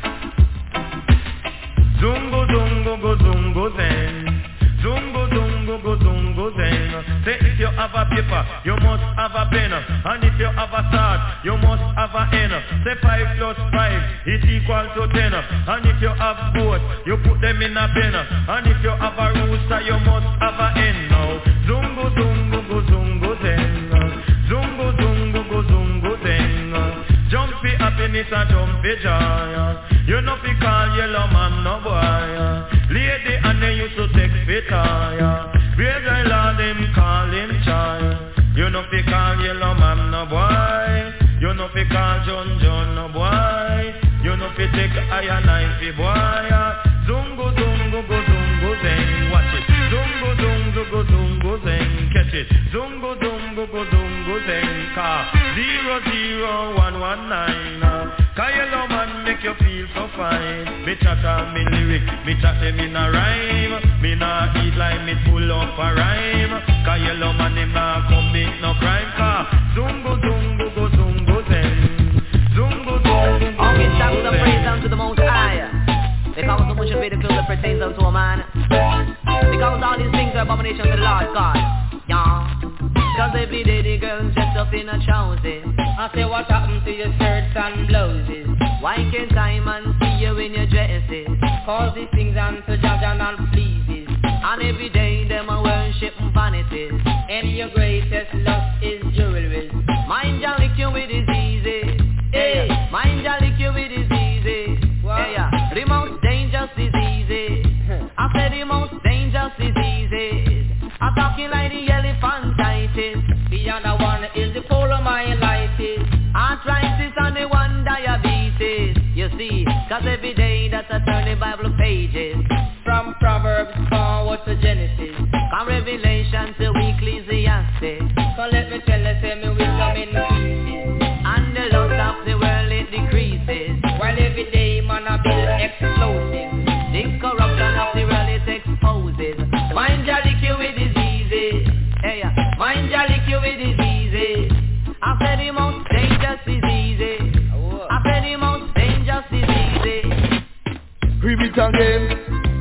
Zungo, zungo, go, zungo, zen. Zungo, zungo, go, zungo, zen. Say if you have a paper, you must have a pen. And if you have a start, you must have a N. Say five plus five is equal to ten. And if you have both, you put them in a pen. And if you have a rooster, you must have a N now. Zungo, zungo, go, zungo, zen. Zungo, zungo, go, zungo, zen. Jumpy happiness and jumpy joy. You know fi call yellow man no boy. Lady and they used to take fitaya. Brave guy lord him call him child. You know fi call yellow man no boy. You know fi call John John no boy. You know fi take iron knife boy. Zungo zungo go zungo zeng. Watch it. Zungo zungo go zungo zeng. Catch it. Zungo zungo go zungo zeng. Car zero zero one one nine. Cause yellow man make you feel so fine. Me chatter me lyric, me chat them in a rhyme. Me nah eat like me full up a rhyme. Cause yellow man him nah commit no crime. Cause zungo zungo go zungo zen. Zungo zungo go all give thanks and praise unto the Most High, because so much of it the that pertains unto a man. Because all these things are abomination to the Lord God. Yeah. Cause every day the girls dress up in a trousers. I say what happened to your skirts and blouses? Why can't I man see you in your dresses? Cause these things unto Jaja and pleases. And every day them a worship vanities. And your greatest lust is jewelry. Mind ya lick you with diseases. Hey, mind ya lick you with diseases. Hey, yeah. The most dangerous diseases. I said the most dangerous diseases. I'm talking like the elephantitis. The other one is the polymyelitis. Arthritis and the one diabetes. You see, cause every day that I turn the Bible pages, from Proverbs forward to Genesis, from Revelation to Ecclesiastes. So let me tell you, say me wisdom increases, and the lust of the world it decreases. While every day man I build explosives, the corruption of the world it exposes. Mind ya lick you with diseases. Hey, mind ya lick you with diseases. I said the most dangerous diseases. I said the most dangerous diseases. Repeat again,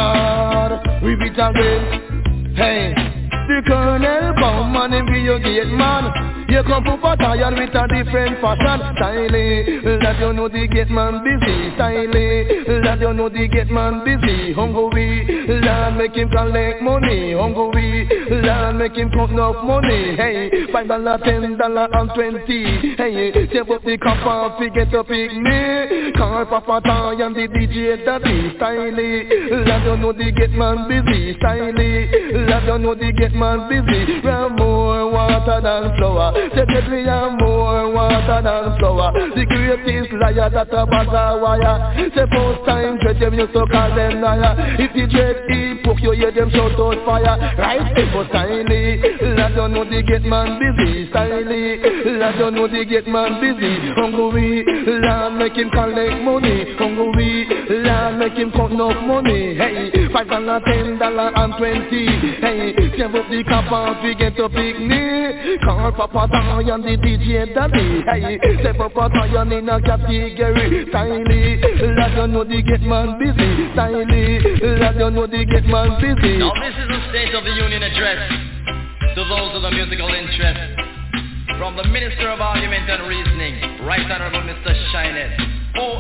Lord. Repeat again. Hey, the colonel come and him be your gate man. You come to battalion with a different fashion. Style, that you know the gate man busy. Style, that you know the gate man busy. Hungry, Lord Lord make him collect money. Hungry, Lord make him count enough money. Hey, five dollar, ten dollar and twenty. Hey, save up the copper, forget to pick me. Call Papa Toy and the D J Daddy Styly. Lord don't know the get man busy. Styly, Lord don't know the get man busy. We have more water than flour. Say that we have more water than flour. The greatest liar that a bag of wire. Say first time dread them used to call them liar. If the dread he poke you hear them shout out fire. Right, but Styly, Lord don't know the get man busy. Styly, Lord don't know the get man busy. Hungry, Lord make him collect money. Hungry, Lord make him count enough money. Hey, five dollar, ten dollar and twenty. Hey, save up the copper, we get to picnic. Call Papa Toy and the D J Daddy. Hey, say Papa Toy in a category. Styly, Lord don't know the get man busy. Styly, Lord don't know the get man busy. Now this is a State of the Union address to those of the musical interest. From the Minister of Argument and Reasoning, Right Honorable Mister Shinette, O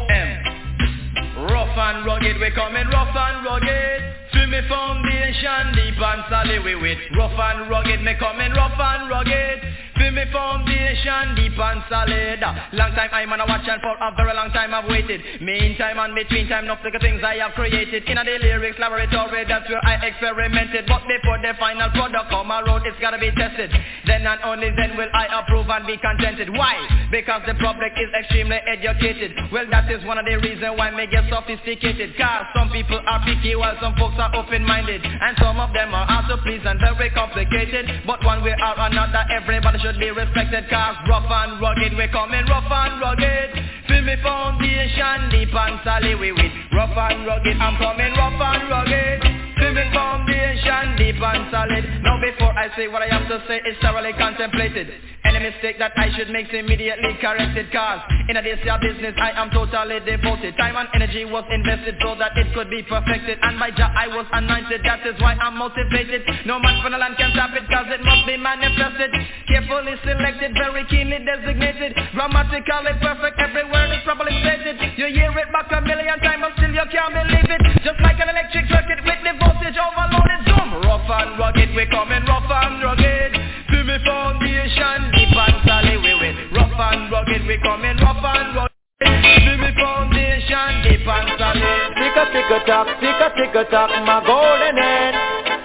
M. Rough and rugged, we coming rough and rugged. To me foundation, deep and solid we with. Rough and rugged, me coming rough and rugged. To me foundation, deep and solid. Long time I'm on a watch and for a very long time I've waited. Meantime and between time, not the things I have created. In a the lyrics laboratory, that's where I experimented. But before the final product come around, it's gotta be tested. Then and only then will I approve and be contented. Why? Because the public is extremely educated. Well, that is one of the reasons why me get sophisticated. Cause some people are picky while some folks are open-minded. And some of them are also pleased and very complicated. But one way or another, everybody should be respected. Cause rough and rugged, we coming rough and rugged. Feel me foundation, deep and solid we with. Rough and rugged, I'm coming rough and rugged. Feel me foundation, deep and solid. Now before I say what I have to say, it's thoroughly contemplated. Any mistake that I should make immediately corrected. Cause in a this year business I am totally devoted. Time and energy was invested so that it could be perfected. And by Jah I was anointed, that is why I'm motivated. No man from the land can stop it cause it must be manifested. Carefully selected, very keenly designated. Grammatically perfect, every word is properly stated. You hear it back a million times but still you can't believe it. Just like an electric circuit with the voltage overloaded. Zoom, rough and rugged, we coming rough and rugged. To me foundation, deep and solid we with. Rough and rugged, we coming rough and rugged. To me foundation, deep and solid. Tick a tick a tock, tick a tick a tock, my golden end,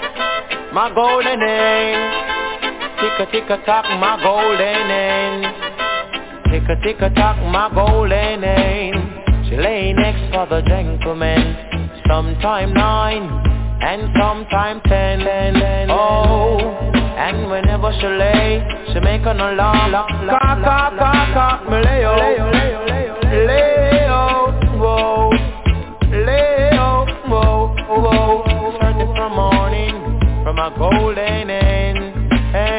my golden end. Tick a tick a tock, my golden end. Tick a tick a tock, my golden end. She lay next for the gentleman. Sometime nine and sometime ten. Oh, and whenever she lay, she make an alarm. Cock, cock, cock, cock, me lay oh, lay oh, whoa, lay oh, whoa, whoa. Starting from morning, from a golden end.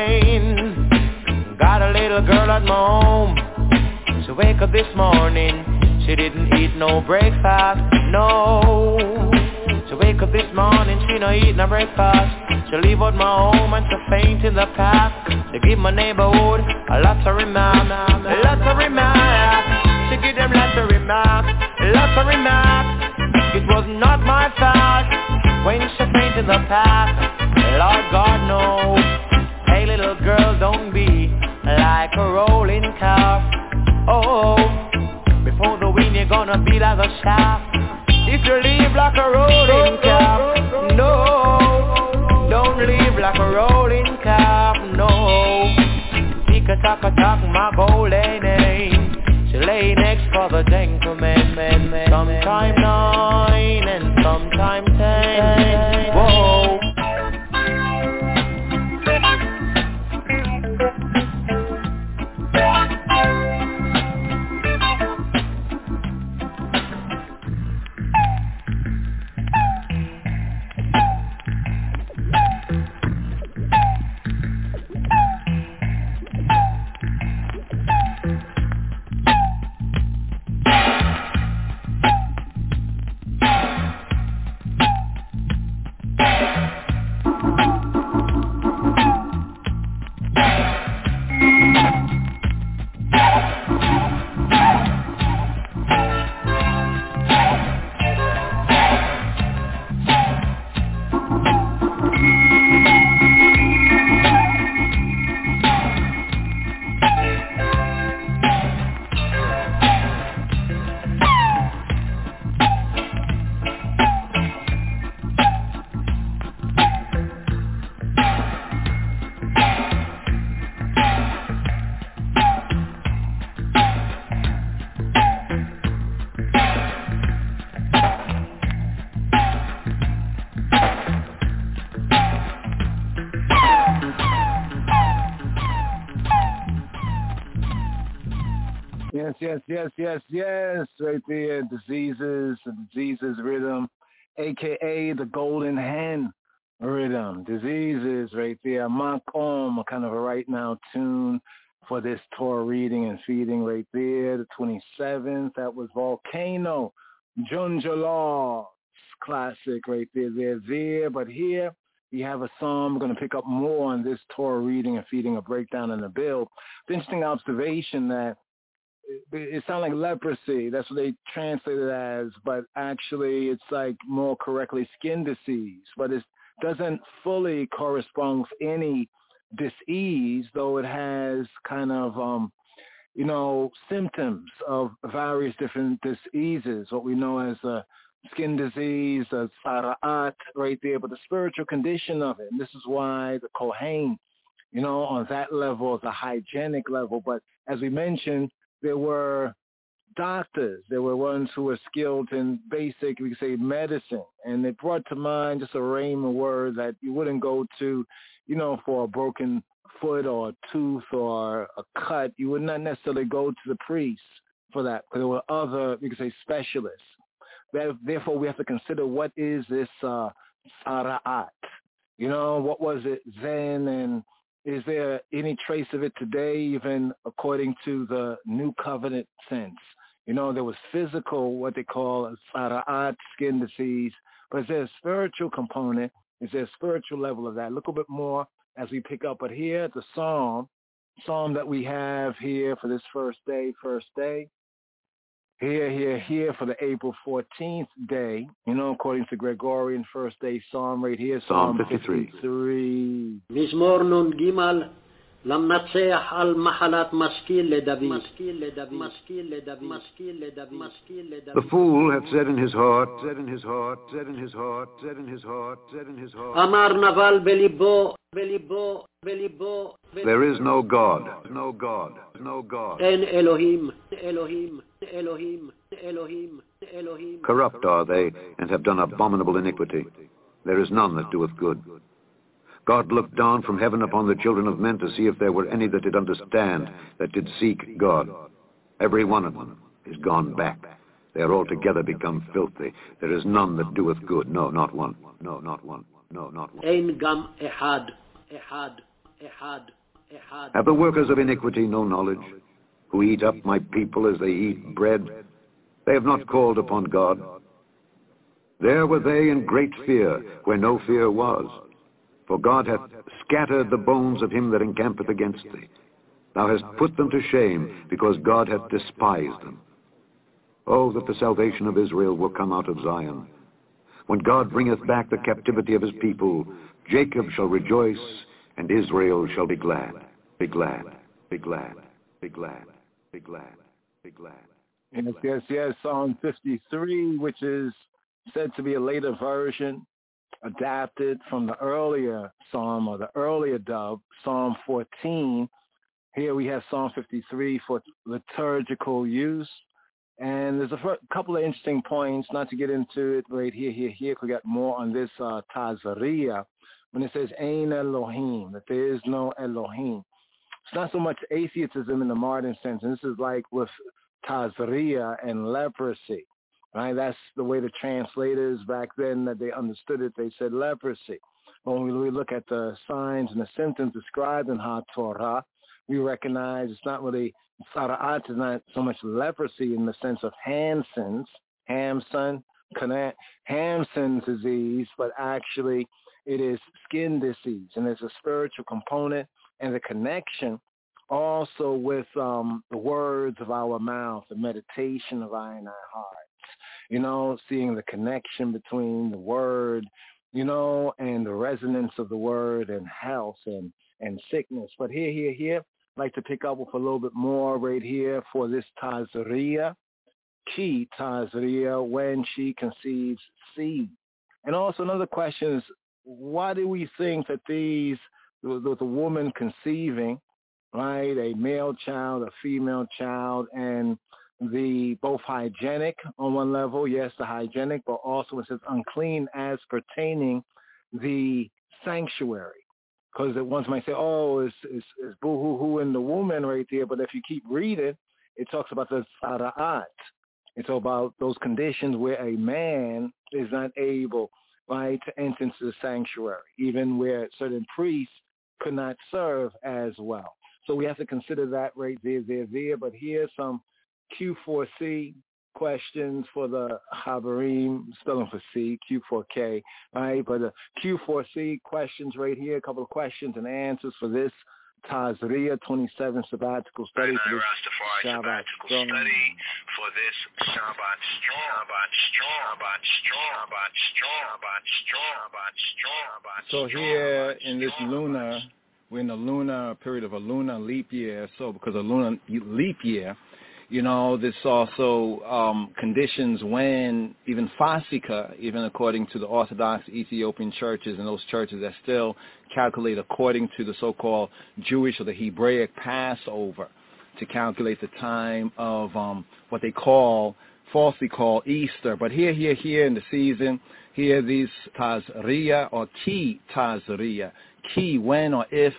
Got a little girl at my home. She wake up this morning. She didn't eat no breakfast, no. She wake up this morning, she no eat no breakfast. She leave out my home and she faint in the path. She give my neighborhood a lot of remarks, a lot of remarks. She give them lots of remarks, lots of remarks. It was not my fault when she faint in the path. Lord God knows. Hey little girl, don't be like a rolling calf. Oh, before the wind you're gonna be like a shaft. If you live like a rolling calf, no, don't live like a rolling calf, no. Tick a tock a tock, my golden name. She lay next for the gentleman, man, man. Sometime nine and sometime ten. Whoa. Yes, yes, yes, yes, yes. Right there, diseases, diseases rhythm, a k a the golden hen rhythm. Diseases right there. Makom, kind of a right now tune for this Torah reading and feeding right there. The twenty-seventh, that was Volcano. Junjala, classic right there, there, there. But here we have a psalm. We're going to pick up more on this Torah reading and feeding, a breakdown and a build. The interesting observation that it, it sounds like leprosy. That's what they translate it as, but actually it's like more correctly skin disease. But it doesn't fully correspond with any disease, though it has kind of, um, you know, symptoms of various different diseases, what we know as a skin disease, a sara'at right there, but the spiritual condition of it. And this is why the Kohen, you know, on that level, the hygienic level. But as we mentioned, there were doctors. There were ones who were skilled in basic, we could say, medicine. And it brought to mind just a rhema word that you wouldn't go to, you know, for a broken foot or a tooth or a cut. You would not necessarily go to the priest for that, because there were other, we could say, specialists. Therefore, we have to consider, what is this uh, sara'at? You know, what was it then, and is there any trace of it today, even according to the New Covenant sense? You know, there was physical, what they call sara'at, skin disease, but is there a spiritual component? Is there a spiritual level of that? Look a bit more as we pick up. But here, the psalm, psalm that we have here for this first day, first day, here, here, here for the April fourteenth day, you know, according to Gregorian first day psalm right here, Psalm, Psalm fifty-three. fifty-three. מזמור נון גימל למנצח על מחלת משכיל לדוד. The fool hath said in his heart, said in his heart, said in his heart, said in his heart, said in his heart. אמר נבל בליבו, בליבו, בליבו. There is no God, no God, no God. אין אלוהים, אלוהים, אלוהים, אלוהim, אלוהim. Corrupt are they, and have done abominable iniquity. There is none that doeth good. God looked down from heaven upon the children of men to see if there were any that did understand, that did seek God. Every one of them is gone back. They are altogether become filthy. There is none that doeth good. No, not one. No, not one. No, not one. אין גם אחד, אחד, אחד, אחד. Have the workers of iniquity no knowledge, who eat up my people as they eat bread? They have not called upon God. There were they in great fear, where no fear was. For God hath scattered the bones of him that encampeth against thee. Thou hast put them to shame, because God hath despised them. Oh, that the salvation of Israel will come out of Zion. When God bringeth back the captivity of his people, Jacob shall rejoice, and Israel shall be glad. Be glad, be glad, be glad, be glad, be glad. Yes, yes, yes, Psalm fifty-three, which is said to be a later version, adapted from the earlier psalm, or the earlier dove, Psalm fourteen. Here we have Psalm fifty-three for liturgical use. And there's a f- couple of interesting points, not to get into it right here, here, here. We got more on this uh, Tazariah, when it says, Ein Elohim, that there is no Elohim. It's not so much atheism in the modern sense, and this is like with Tazariah and leprosy. Right, that's the way the translators back then that they understood it. They said leprosy. But when we look at the signs and the symptoms described in HaTorah, we recognize it's not really, sara'at is not so much leprosy in the sense of Hansen's, Hamson, Hamsen's disease, but actually it is skin disease, and there's a spiritual component and the connection also with um, the words of our mouth, the meditation of our, in our heart. You know, seeing the connection between the word, you know, and the resonance of the word and health and, and sickness. But here, here, here, I'd like to pick up with a little bit more right here for this Tazariah, Ki Tazariah, when she conceives seed. And also another question is, why do we think that these, with a woman conceiving, right, a male child, a female child, and the both hygienic on one level, yes, the hygienic, but also it says unclean as pertaining the sanctuary. Because ones might say, oh, it's, it's, it's boo-hoo-hoo in the woman right there, but if you keep reading, it talks about the sara'at. It's about those conditions where a man is not able, right, to enter into the sanctuary, even where certain priests could not serve as well. So we have to consider that right there, there, there. But here's some Q four C questions for the Habarim, spelling for C, Q four K, right? But the Q four C questions right here, a couple of questions and answers for this Tazria twenty-seven sabbatical study for this Shabbat sabbatical study for this Shabbat Shabbat Shabbat Shabbat Shabbat Shabbat Shabbat. So here in this lunar, we're in the lunar period of a lunar leap year. So because of lunar leap year, you know, this also um, conditions when even Fasika, even according to the Orthodox Ethiopian churches and those churches that still calculate according to the so-called Jewish or the Hebraic Passover to calculate the time of um, what they call, falsely call Easter. But here, here, here in the season, here these Tazria or Ki Tazria, Ki, when or if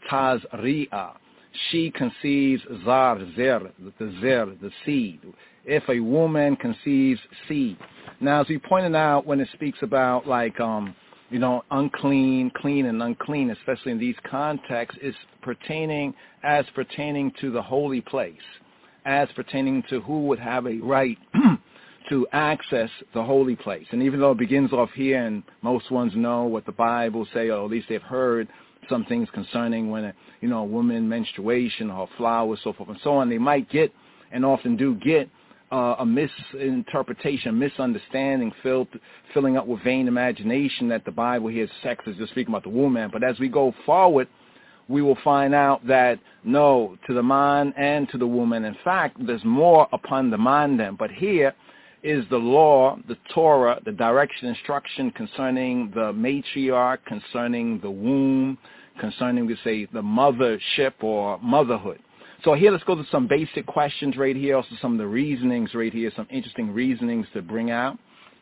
Tazria. She conceives zar, zer, the zer, the seed. If a woman conceives seed. Now, as we pointed out, when it speaks about like, um, you know, unclean, clean, and unclean, especially in these contexts, it's pertaining as pertaining to the holy place, as pertaining to who would have a right to access the holy place. And even though it begins off here, and most ones know what the Bible say, or at least they've heard some things concerning when, a, you know, a woman menstruation, or flowers, so forth and so on, they might get, and often do get, uh, a misinterpretation, misunderstanding, filled, filling up with vain imagination that the Bible here, sex is just speaking about the woman. But as we go forward, we will find out that, no, to the man and to the woman. In fact, there's more upon the man than. But here is the law, the Torah, the direction, instruction concerning the matriarch, concerning the womb, concerning, we say, the mothership or motherhood. So here, let's go to some basic questions right here, also some of the reasonings right here, some interesting reasonings to bring out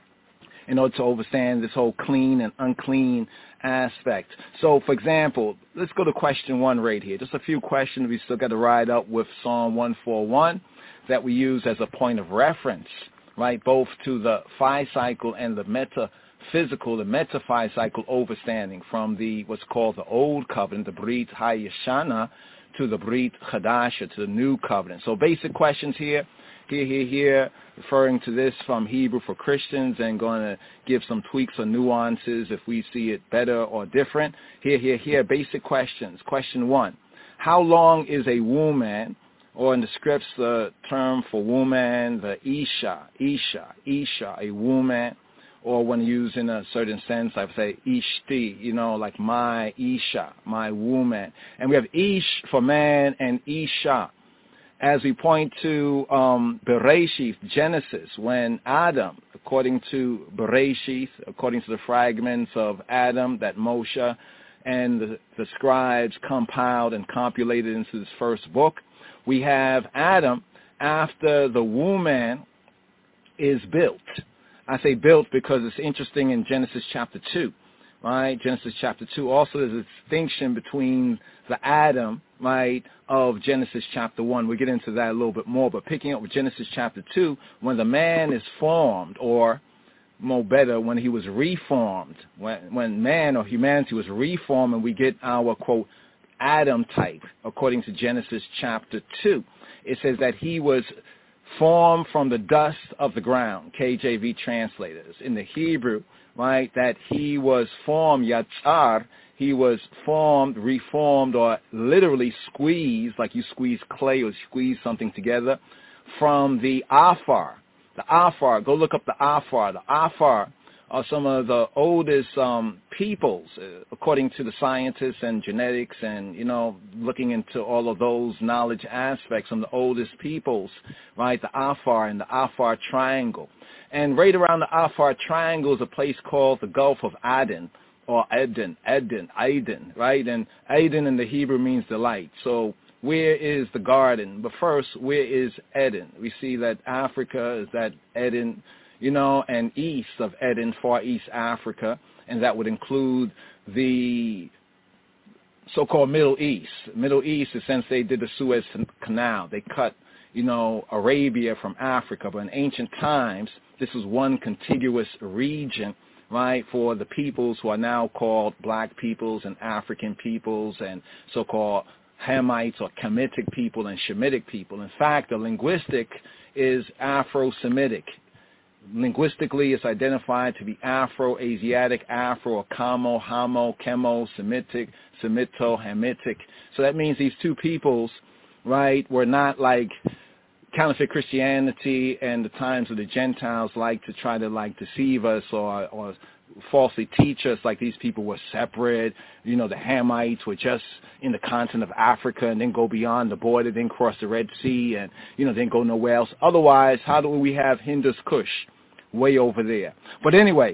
in order to understand this whole clean and unclean aspect. So, for example, let's go to question one right here. Just a few questions. We still got to ride up with Psalm one forty-one that we use as a point of reference, right, both to the phi cycle and the metaphysical, the meta-phi cycle overstanding from the what's called the Old Covenant, the Brit Hayashana, to the Brit Chadasha, to the New Covenant. So basic questions here, here, here, here, referring to this from Hebrew for Christians and going to give some tweaks or nuances if we see it better or different. Here, here, here, basic questions. Question one, how long is a woman, or in the scripts, the term for woman, the Isha, Isha, Isha, a woman, or when used in a certain sense, I would say Ishti, you know, like my Isha, my woman. And we have Ish for man and Isha. As we point to um, Bereshith, Genesis, when Adam, according to Bereshith, according to the fragments of Adam that Moshe and the, the scribes compiled and compulated into this first book, we have Adam after the woman is built. I say built because it's interesting in Genesis chapter two, right? Genesis chapter two. Also, there's a distinction between the Adam, right, of Genesis chapter one. We'll get into that a little bit more. But picking up with Genesis chapter two, when the man is formed, or more better, when he was reformed, when, when man or humanity was reformed, and we get our, quote, Adam type, according to Genesis chapter two. It says that he was formed from the dust of the ground, K J V translators. In the Hebrew, right, that he was formed, yatzar, he was formed, reformed, or literally squeezed, like you squeeze clay or squeeze something together, from the Afar. The Afar, go look up the Afar. The Afar are some of the oldest um, peoples, uh, according to the scientists and genetics and, you know, looking into all of those knowledge aspects, some of the oldest peoples, right, the Afar and the Afar Triangle. And right around the Afar Triangle is a place called the Gulf of Aden, or Eden, Eden, Aden, right? And Aden in the Hebrew means delight. So where is the garden? But first, where is Eden? We see that Africa is that Eden, you know, and east of Eden, Far East Africa, and that would include the so-called Middle East. Middle East is since they did the Suez Canal. They cut, you know, Arabia from Africa. But in ancient times, this was one contiguous region, right, for the peoples who are now called black peoples and African peoples and so-called Hamites or Kemetic people and Shemitic people. In fact, the linguistic is Afro-Semitic. Linguistically, it's identified to be Afro-Asiatic, Afro, or Kamo, Hamo, Chemo, Semitic, Semito, Hamitic. So that means these two peoples, right, were not like counterfeit Christianity and the times of the Gentiles like to try to like deceive us or, or falsely teach us like these people were separate. You know, the Hamites were just in the continent of Africa and then go beyond the border, then cross the Red Sea and, you know, then go nowhere else. Otherwise, how do we have Hindus Kush way over there? But anyway,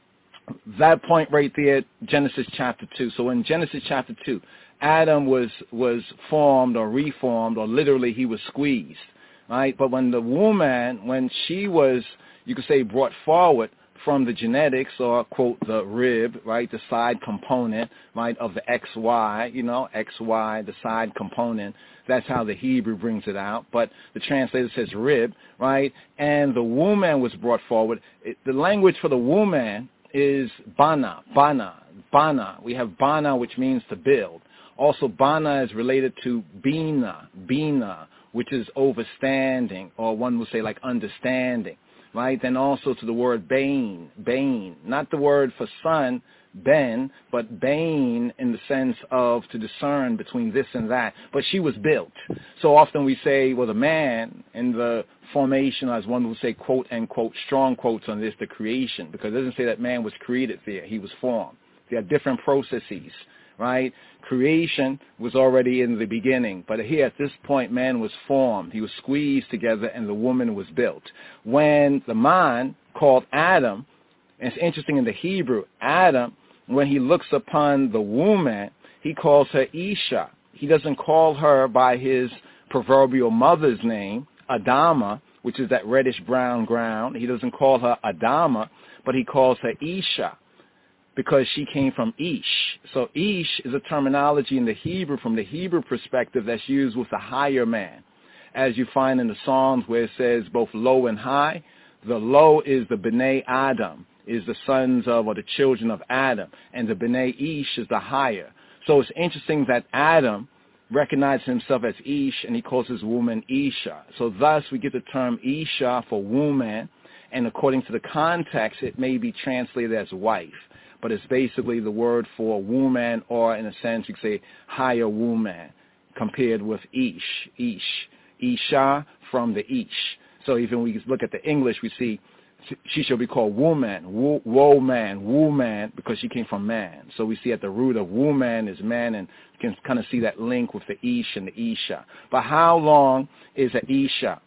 that point right there, Genesis chapter two. So in Genesis chapter two, Adam was, was formed or reformed, or literally he was squeezed, right? But when the woman, when she was, you could say, brought forward from the genetics, or quote the rib, right, the side component, right, of the X Y, you know, X Y, the side component. That's how the Hebrew brings it out. But the translator says rib, right, and the woman was brought forward. It, the language for the woman is bana, bana, bana. We have bana, which means to build. Also, bana is related to bina, bina, which is overstanding, or one would say like understanding. Right, then also to the word bane, bane, not the word for son, ben, but bane in the sense of to discern between this and that. But she was built. So often we say, well, the man in the formation, as one would say, quote, unquote, strong quotes on this, the creation, because it doesn't say that man was created there. He was formed. There are different processes, right? Creation was already in the beginning, but here at this point, man was formed. He was squeezed together, and the woman was built. When the man called Adam, and it's interesting in the Hebrew, Adam, when he looks upon the woman, he calls her Isha. He doesn't call her by his proverbial mother's name, Adama, which is that reddish-brown ground. He doesn't call her Adama, but he calls her Isha, because she came from Ish. So Ish is a terminology in the Hebrew, from the Hebrew perspective, that's used with the higher man. As you find in the Psalms where it says both low and high, the low is the B'nai Adam, is the sons of or the children of Adam, and the B'nai Ish is the higher. So it's interesting that Adam recognizes himself as Ish, and he calls his woman Isha. So thus we get the term Isha for woman, and according to the context, it may be translated as wife. But it's basically the word for woman, or in a sense you could say higher woman, compared with Ish, Ish, Isha from the Ish. So even we look at the English, we see she shall be called woman, wo, wo man, woman, because she came from man. So we see at the root of woman is man, and you can kind of see that link with the Ish and the Isha. But how long is a Isha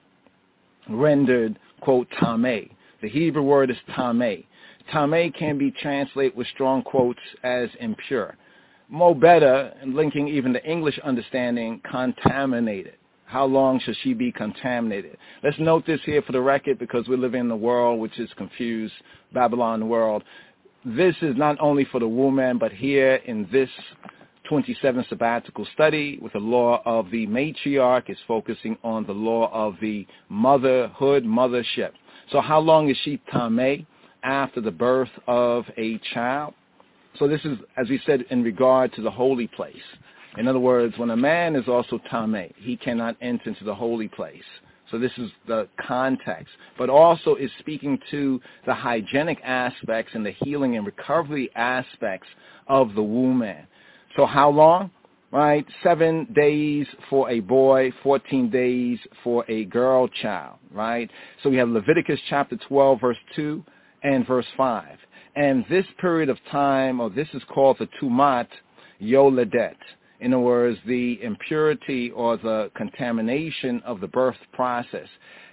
rendered, quote, tameh? The Hebrew word is tameh. Tameh can be translated with strong quotes as impure. Mo better, linking even the English understanding, contaminated. How long should she be contaminated? Let's note this here for the record, because we live in a world which is confused, Babylon world. This is not only for the woman, but here in this twenty-seventh sabbatical study with the law of the matriarch is focusing on the law of the motherhood, mothership. So how long is she tameh? After the birth of a child. So this is, as we said, in regard to the holy place. In other words, when a man is also tameh, he cannot enter into the holy place. So this is the context. But also is speaking to the hygienic aspects and the healing and recovery aspects of the woman. So how long? Right? Seven days for a boy, fourteen days for a girl child. Right? So we have Leviticus chapter twelve, verse two. And verse five. And this period of time, or this is called the Tumat Yoledet. In other words, the impurity or the contamination of the birth process.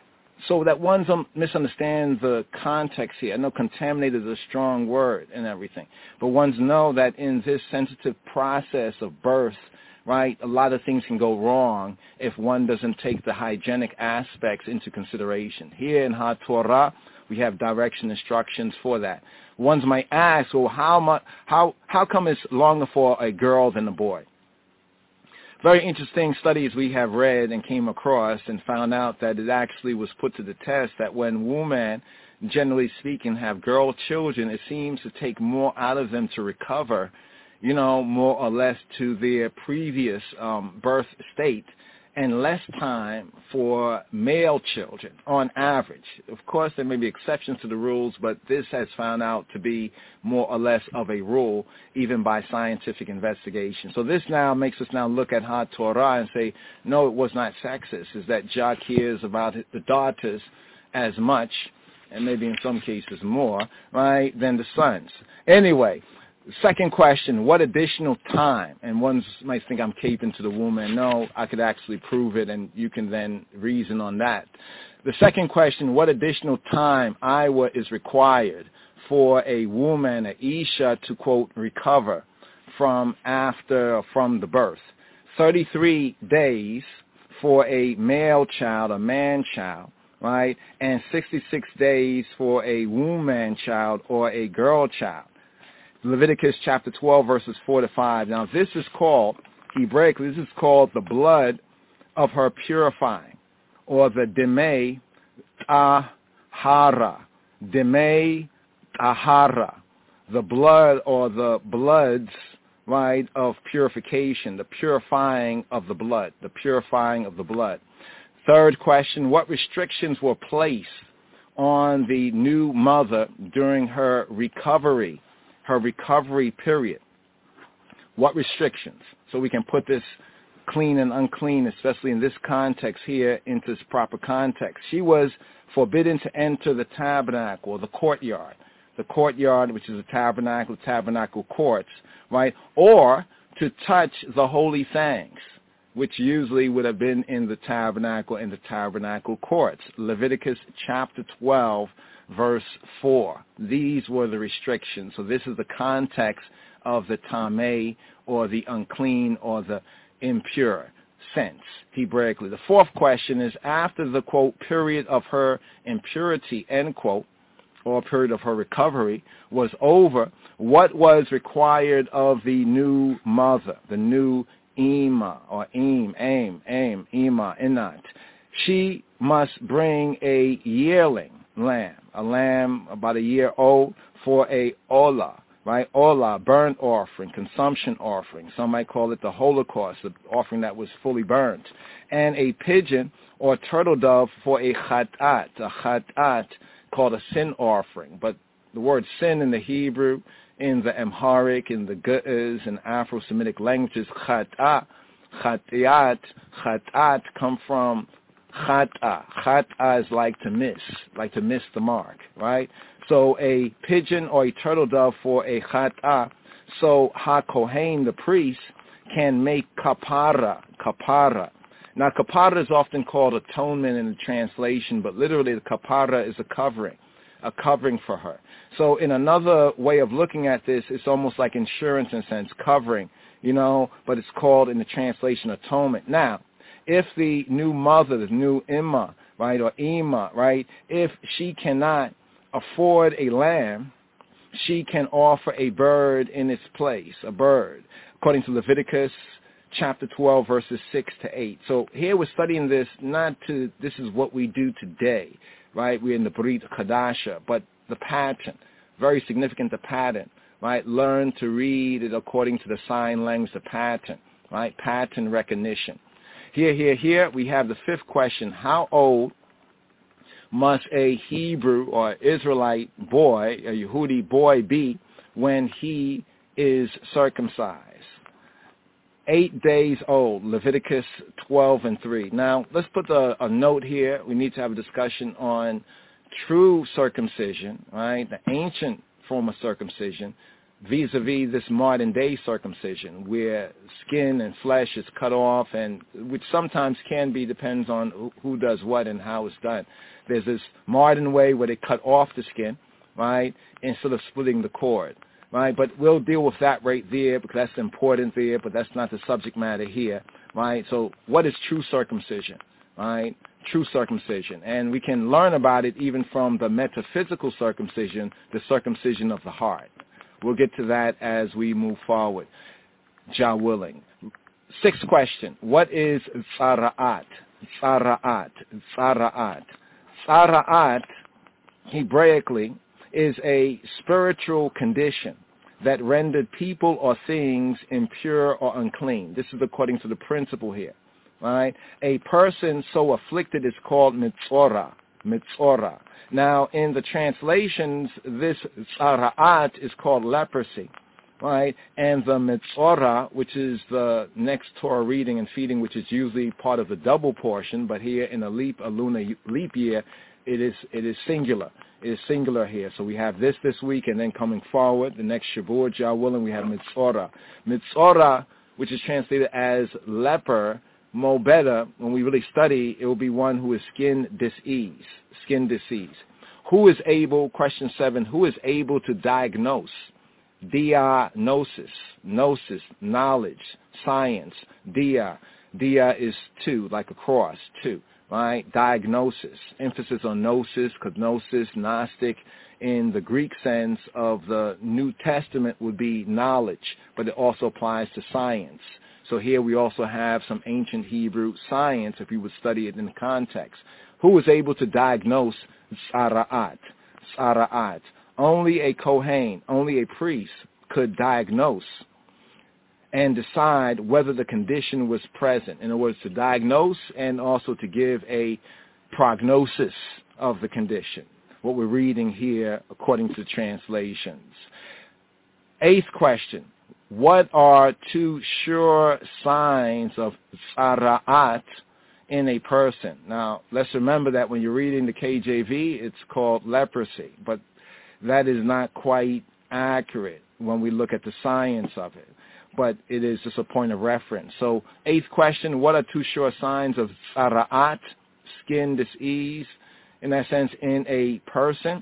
So that one misunderstands the context here. I know contaminated is a strong word and everything. But ones know that in this sensitive process of birth, right, a lot of things can go wrong if one doesn't take the hygienic aspects into consideration. Here in HaTorah, we have direction instructions for that. Ones might ask, well, how much, how how come it's longer for a girl than a boy? very interesting studies we have read and came across and found out that it actually was put to the test that when women, generally speaking, have girl children, it seems to take more out of them to recover, you know, more or less to their previous um, birth state, and less time for male children on average. Of course, there may be exceptions to the rules, but this has found out to be more or less of a rule, even by scientific investigation. So this now makes us now look at HaTorah and say, no, it was not sexist. Is that Jah cares about the daughters as much, and maybe in some cases more, right, than the sons. Anyway, second question, what additional time? And one might think I'm caping to the woman. No, I could actually prove it, and you can then reason on that. The second question, what additional time, Iowa, is required for a woman, a Isha, to, quote, recover from after or from the birth? thirty-three days for a male child, a man-child, right, and sixty-six days for a woman child or a girl child. Leviticus chapter twelve, verses four to five. Now, this is called, Hebraically, this is called the blood of her purifying, or the Demei Tahara. Demei Tahara. The blood or the bloods, right, of purification, the purifying of the blood, the purifying of the blood. Third question, what restrictions were placed on the new mother during her recovery? her recovery period. What restrictions? So we can put this clean and unclean, especially in this context here, into its proper context. She was forbidden to enter the tabernacle, or the courtyard. The courtyard, which is a tabernacle, tabernacle courts, right? Or to touch the holy things, which usually would have been in the tabernacle, in the tabernacle courts. Leviticus chapter twelve, verse four. These were the restrictions. So this is the context of the tamei, or the unclean, or the impure sense, Hebraically. The fourth question is, after the, quote, period of her impurity, end quote, or period of her recovery was over, what was required of the new mother, the new Ima, or Im, Aim, Aim, Ima, Inat? She must bring a yearling lamb, a lamb about a year old, for a olah, right? Olah, burnt offering, consumption offering. Some might call it the Holocaust, the offering that was fully burnt. And a pigeon or turtle dove for a chatat, a chatat called a sin offering. But the word sin in the Hebrew, in the Amharic, in the Ge'ez, and Afro-Semitic languages, chat'ah, chatiat, chatat come from Chata. Chata is like to miss, like to miss the mark, right? So a pigeon or a turtle dove for a chata, so ha-kohen, the priest, can make kapara, kapara. Now, kapara is often called atonement in the translation, but literally the kapara is a covering, a covering for her. So in another way of looking at this, it's almost like insurance in a sense, covering, you know, but it's called in the translation atonement. Now, if the new mother, the new Imma, right, or Ima, right, if she cannot afford a lamb, she can offer a bird in its place, a bird, according to Leviticus chapter twelve, verses six to eight. So here we're studying this not to, this is what we do today, right? We're in the Brit Chadasha, but the pattern, very significant, the pattern, right? Learn to read it according to the sign language, the pattern, right? Pattern recognition. Here, here, here, we have the fifth question. How old must a Hebrew or Israelite boy, a Yehudi boy, be when he is circumcised? Eight days old, Leviticus twelve and three. Now, let's put a, a note here. We need to have a discussion on true circumcision, right, the ancient form of circumcision, vis-a-vis this modern-day circumcision, where skin and flesh is cut off, and which sometimes can be, depends on who does what and how it's done. There's this modern way where they cut off the skin, right, instead of splitting the cord, right? But we'll deal with that right there because that's important there, but that's not the subject matter here, right? So what is true circumcision, right? True circumcision. And we can learn about it even from the metaphysical circumcision, the circumcision of the heart. We'll get to that as we move forward, Jah willing. sixth question. What is tzara'at? Tzara'at. Tzara'at. Tzara'at, Hebraically, is a spiritual condition that rendered people or things impure or unclean. This is according to the principle here. Right? A person so afflicted is called mitzorah. Mitzorah. Now, in the translations, this tzara'at is called leprosy. Right? And the mitzorah, which is the next Torah reading and feeding, which is usually part of the double portion, but here in a leap, a lunar leap year, it is it is singular. It is singular here. So we have this this week, and then coming forward, the next Shavuot, Jah willing, we have mitzorah. Mitzorah, which is translated as leper, mo better, when we really study, it will be one who is skin disease. Skin disease. Who is able, question seven, who is able to diagnose? Diagnosis, gnosis, knowledge, science. Dia, dia is two, like a cross, two, right? Diagnosis, emphasis on gnosis, cognosis, Gnostic. In the Greek sense of the New Testament would be knowledge, but it also applies to science. So here we also have some ancient Hebrew science, if we would study it in context. Who was able to diagnose tzara'at? Tzara'at. Only a Kohen, only a priest could diagnose and decide whether the condition was present. In other words, to diagnose and also to give a prognosis of the condition. What we're reading here according to translations. Eighth question. What are two sure signs of tzara'at in a person? Now, let's remember that when you're reading the K J V, it's called leprosy, but that is not quite accurate when we look at the science of it, but it is just a point of reference. So, eighth question, what are two sure signs of tzara'at, skin disease, in that sense, in a person?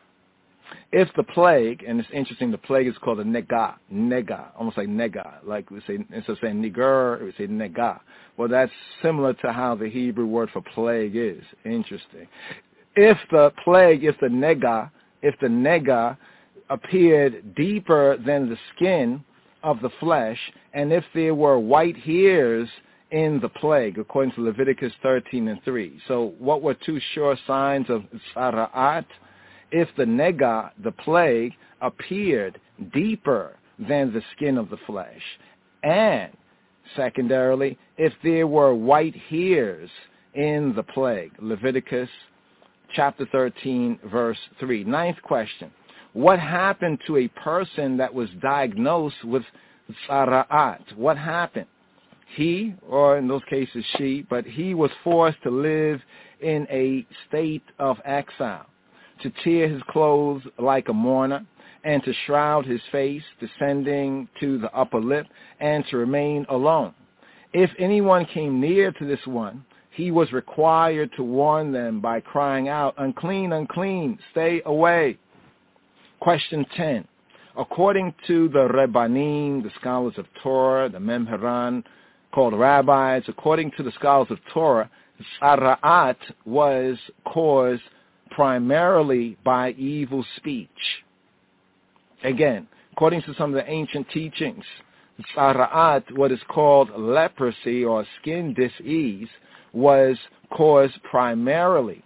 If the plague, and it's interesting, the plague is called a nega, nega, almost like nega, like we say, instead of saying niger, we say nega. Well, that's similar to how the Hebrew word for plague is. Interesting. If the plague, if the nega, if the nega appeared deeper than the skin of the flesh, and if there were white hairs in the plague, according to Leviticus thirteen and three. So what were two sure signs of tzara'at? If the nega, the plague, appeared deeper than the skin of the flesh, and secondarily, if there were white hairs in the plague, Leviticus chapter thirteen, verse three. Ninth question, what happened to a person that was diagnosed with tzara'at? What happened? He, or in those cases she, but he was forced to live in a state of exile, to tear his clothes like a mourner, and to shroud his face, descending to the upper lip, and to remain alone. If anyone came near to this one, he was required to warn them by crying out, unclean, unclean, stay away. Question ten. According to the Rebbanim, the scholars of Torah, the Memharan, called rabbis, according to the scholars of Torah, tzara'at was caused primarily by evil speech. Again, according to some of the ancient teachings, tzara'at, what is called leprosy or skin disease, was caused primarily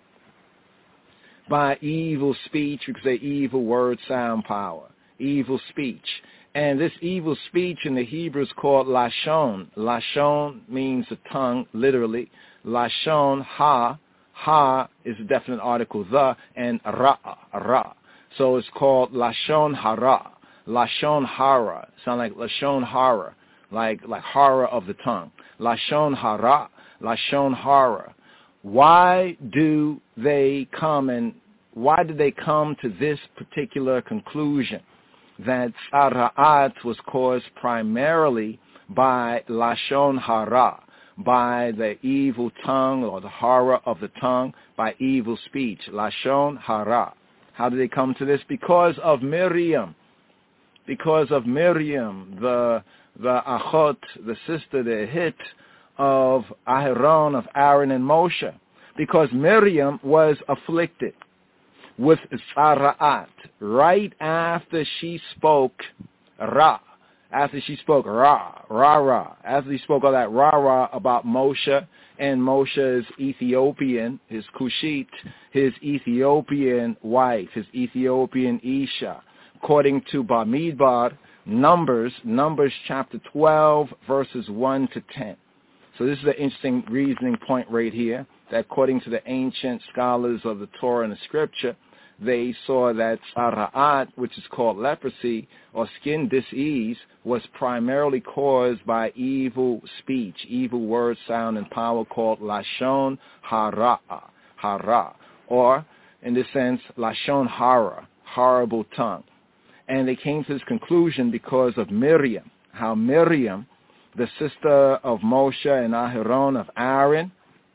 by evil speech, because the evil word sound power, evil speech. And this evil speech in the Hebrew is called lashon. Lashon means the tongue, literally. Lashon, ha, ha is a definite article, the, and ra, ra. So it's called lashon hara, lashon hara. Sound like lashon hara, like like horror of the tongue. Lashon hara, lashon hara. Why do they come and why did they come to this particular conclusion that tzara'at was caused primarily by lashon hara, by the evil tongue or the horror of the tongue, by evil speech, lashon hara? How did they come to this? Because of Miriam. Because of Miriam, the the achot, the sister, the hit of Aharon, of Aaron and Moshe. Because Miriam was afflicted with tzara'at right after she spoke ra, after she spoke rah, rah, rah, after she spoke all that rah, rah about Moshe and Moshe's Ethiopian, his Cushite, his Ethiopian wife, his Ethiopian Isha, according to Bamidbar, Numbers, Numbers chapter twelve, verses one to ten. So this is an interesting reasoning point right here, that according to the ancient scholars of the Torah and the Scripture, they saw that Sara'at, which is called leprosy or skin disease, was primarily caused by evil speech, evil word, sound, and power called Lashon Hara, Hara, or in this sense, Lashon Hara, horrible tongue. And they came to this conclusion because of Miriam, how Miriam, the sister of Moshe and Aharon, of Aaron,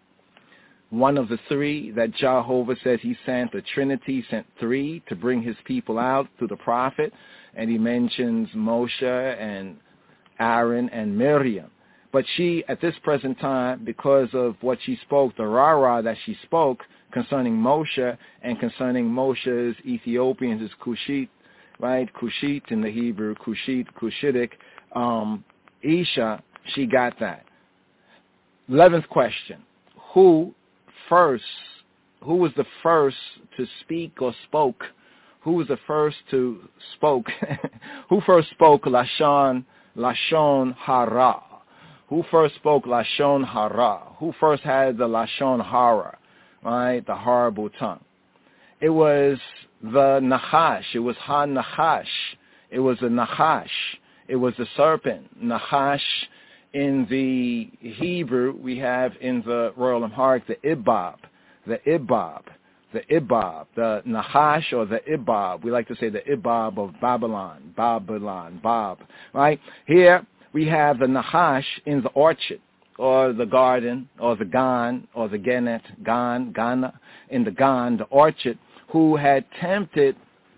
one of the three that Jehovah says he sent, the Trinity sent three to bring his people out through the prophet, and he mentions Moshe and Aaron and Miriam. But she, at this present time, because of what she spoke, the rah-rah that she spoke concerning Moshe and concerning Moshe's Ethiopians, his Cushite, right, Cushite in the Hebrew, Cushite, Cushitic, um, Isha, she got that. Eleventh question, who first, who was the first to speak or spoke? Who was the first to spoke? Who first spoke Lashon, Lashon Hara? Who first spoke Lashon Hara? Who first had the Lashon Hara, right, the horrible tongue? It was the Nachash. It was Ha-Nachash. It was the Nachash. It was the serpent. Nachash. In the Hebrew, we have in the Royal Amharic the Ibab, the Ibab, the Ibab, the Nachash or the Ibab. We like to say the Ibab of Babylon, Babylon, Bab, right? Here we have the Nachash in the orchard or the garden or the Gan or the Genet, Gan, Ghana, in the Gan, the orchard, who had tempted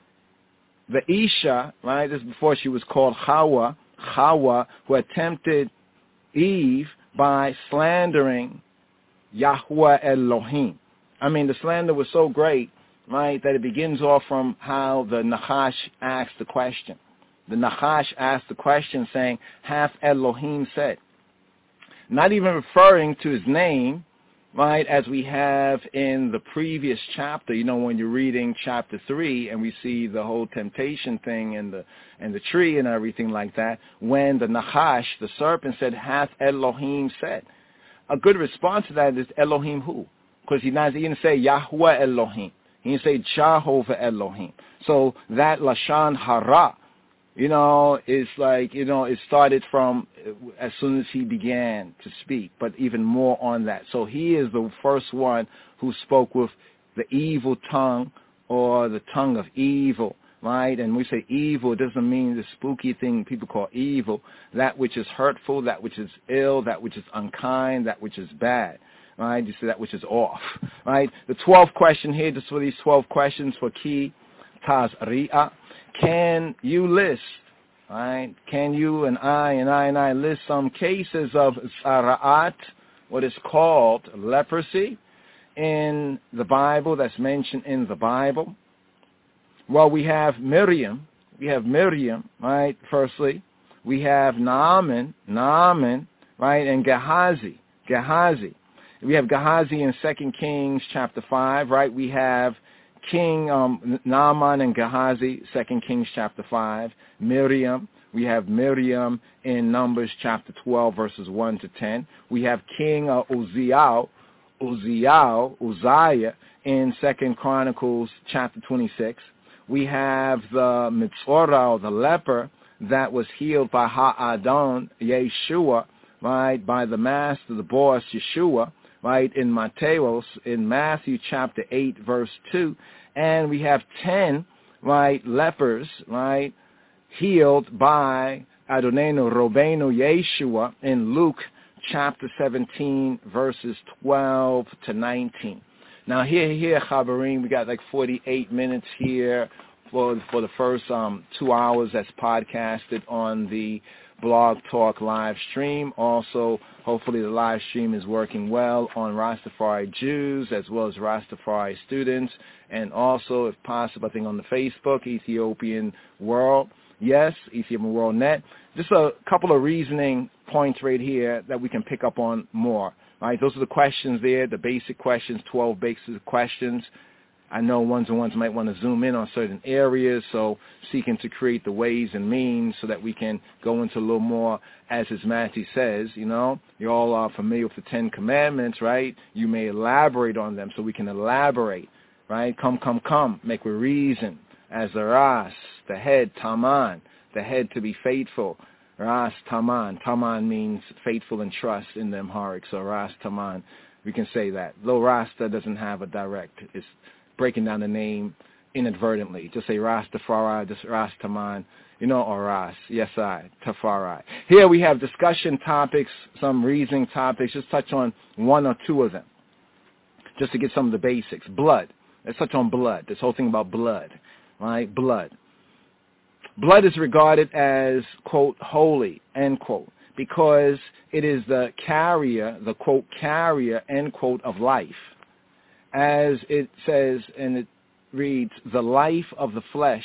the Isha, right? This is before she was called Hawa, Hawa, who had tempted Eve by slandering Yahweh Elohim. I mean, the slander was so great, right, that it begins off from how the Nachash asked the question. The Nachash asked the question saying, hath Elohim said? Not even referring to his name, right, as we have in the previous chapter, you know, when you're reading chapter three and we see the whole temptation thing and the and the tree and everything like that, when the Nachash, the serpent, said, hath Elohim said? A good response to that is Elohim who? Because he, he didn't say Yahweh Elohim. He didn't say Jehovah Elohim. So that Lashon Hara, you know, is like, you know, it started from as soon as he began to speak, but even more on that. So he is the first one who spoke with the evil tongue or the tongue of evil, right? And we say evil, it doesn't mean the spooky thing people call evil. That which is hurtful, that which is ill, that which is unkind, that which is bad, right? You say that which is off, right? The twelfth question here, just for these twelve questions for Ki Tazri'ah. Can you list, right? Can you and I and I and I list some cases of Sara'at, what is called leprosy, in the Bible, that's mentioned in the Bible? Well, we have Miriam. We have Miriam, right, firstly. We have Naaman, Naaman, right, and Gehazi, Gehazi. We have Gehazi in Second Kings chapter five, right? We have King um, Naaman and Gehazi, Second Kings chapter five. Miriam, we have Miriam in Numbers chapter twelve, verses one to ten. We have King uh, Uzziah, Uzziah, Uzziah in Second Chronicles chapter twenty-six. We have the Mitzorah, the leper, that was healed by Ha'adon, Yeshua, right, by the master, the boss, Yeshua, right, in Mateos, in Matthew chapter eight, verse two. And we have ten, right, lepers, right, healed by Adonenu Robenu Yeshua in Luke chapter seventeen, verses twelve to nineteen. Now here, here, Chabarim, we got like forty-eight minutes here for for the first um, two hours that's podcasted on the Blog Talk live stream. Also, hopefully the live stream is working well on Rastafari Jews as well as Rastafari students, and also, if possible, I think on the Facebook, Ethiopian World. Yes, Ethiopian World Net. just a couple of reasoning points right here that we can pick up on more. Right? Those are the questions there, the basic questions, twelve basic questions. I know ones and ones might want to zoom in on certain areas, so seeking to create the ways and means so that we can go into a little more, as His Majesty says, you know, you all are familiar with the Ten Commandments, right? You may elaborate on them so we can elaborate, right? Come, come, come, make we reason. As the Ras, the head, Taman, the head to be faithful. Ras Taman. Taman means faithful and trust in the Amharic, so Ras Taman, we can say that. Though Rasta doesn't have a direct, it's breaking down the name inadvertently. Just say Rastafari, just Rastaman, you know, or Ras. Yes, I, Tafari. Here we have discussion topics, some reasoning topics. Just touch on one or two of them, just to get some of the basics. Blood. Let's touch on blood. This whole thing about blood, right? Blood. Blood is regarded as, quote, holy, end quote, because it is the carrier, the, quote, carrier, end quote, of life. As it says, and it reads, the life of the flesh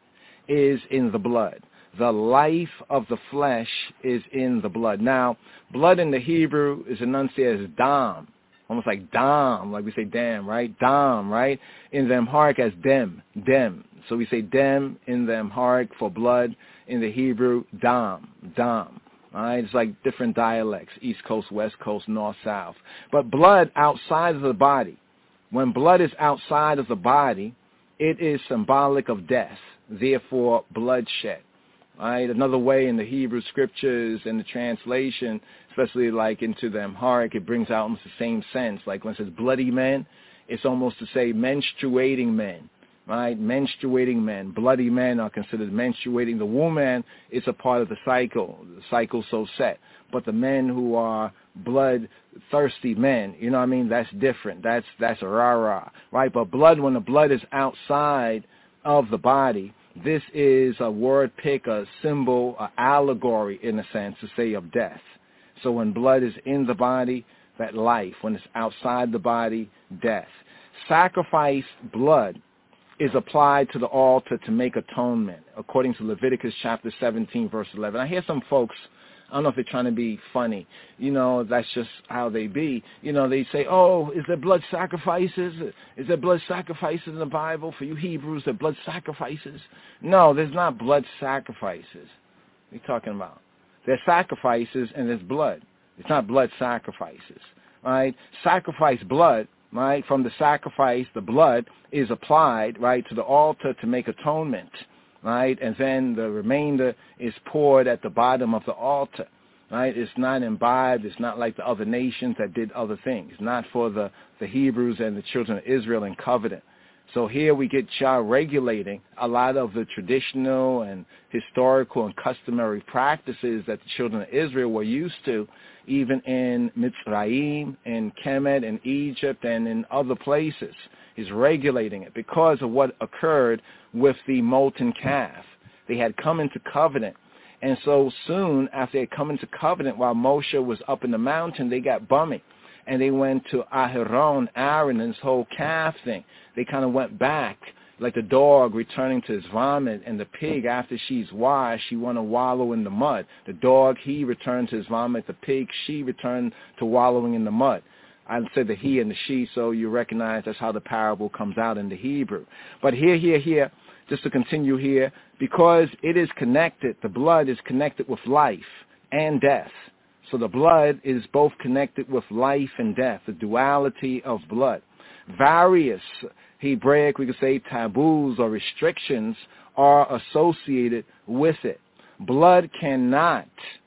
is in the blood. The life of the flesh is in the blood. Now, blood in the Hebrew is enunciated as dam, almost like dam, like we say dam, right? Dam, right? In the Amharic as dem, dem. So we say dem in the Amharic for blood. In the Hebrew, dam, dam. All right? It's like different dialects, East Coast, West Coast, North, South. But blood outside of the body, when blood is outside of the body, it is symbolic of death, therefore bloodshed. Right? Another way in the Hebrew scriptures and the translation, especially like into the Amharic, it brings out almost the same sense. Like when it says bloody men, it's almost to say menstruating men. Right? Menstruating men, bloody men are considered menstruating. The woman is a part of the cycle, the cycle so set. But the men who are blood-thirsty men, you know what I mean, that's different. That's that's a rah-rah, right? But blood, when the blood is outside of the body, this is a word pick, a symbol, an allegory, in a sense, to say of death. So when blood is in the body, that life. When it's outside the body, death. Sacrifice blood is applied to the altar to make atonement, according to Leviticus chapter seventeen, verse eleven. I hear some folks, I don't know if they're trying to be funny, you know, that's just how they be. You know, they say, oh, is there blood sacrifices? Is there blood sacrifices in the Bible? For you Hebrews, there blood sacrifices? No, there's not blood sacrifices. What are you talking about? There's sacrifices and there's blood. It's not blood sacrifices, right? Sacrifice blood, right? From the sacrifice, the blood is applied, right, to the altar to make atonement, right? And then the remainder is poured at the bottom of the altar, right? It's not imbibed. It's not like the other nations that did other things. Not for the, the Hebrews and the children of Israel in covenant. So here we get Shah regulating a lot of the traditional and historical and customary practices that the children of Israel were used to, even in Mitzrayim, in Kemet, in Egypt, and in other places. He's regulating it because of what occurred with the molten calf. They had come into covenant. And so soon after they had come into covenant, while Moshe was up in the mountain, they got bummy. And they went to Aharon, Aaron, and this whole calf thing. They kind of went back, like the dog returning to his vomit, and the pig, after she's washed, she want to wallow in the mud. The dog, he returned to his vomit. The pig, she returned to wallowing in the mud. I said the he and the she, so you recognize that's how the parable comes out in the Hebrew. But here, here, here, just to continue here, because it is connected, the blood is connected with life and death. So the blood is both connected with life and death, the duality of blood. Various Hebraic, we could say, taboos or restrictions are associated with it. Blood cannot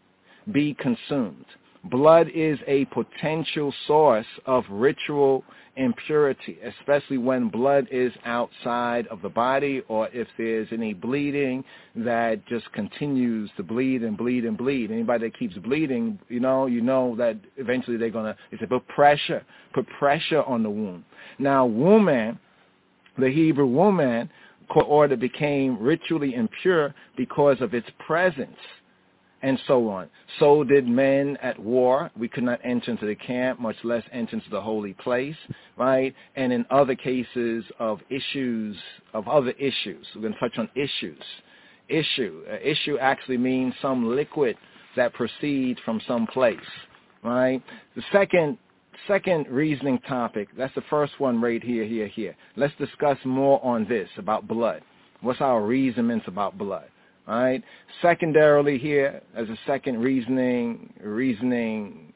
be consumed. Blood is a potential source of ritual impurity, especially when blood is outside of the body, or if there's any bleeding that just continues to bleed and bleed and bleed. Anybody that keeps bleeding, you know, you know that eventually they're going to, it's a put pressure, put pressure on the wound. Now, woman, the Hebrew woman, order became ritually impure because of its presence, and so on. So did men at war. We could not enter into the camp, much less enter into the holy place, right? And in other cases of issues, of other issues, we're going to touch on issues. issue. Uh, issue actually means some liquid that proceeds from some place, right? The second second reasoning topic, that's the first one right here, here, here. Let's discuss more on this, about blood. What's our reasonings about blood, right? Secondarily here, as a second reasoning, reasoning,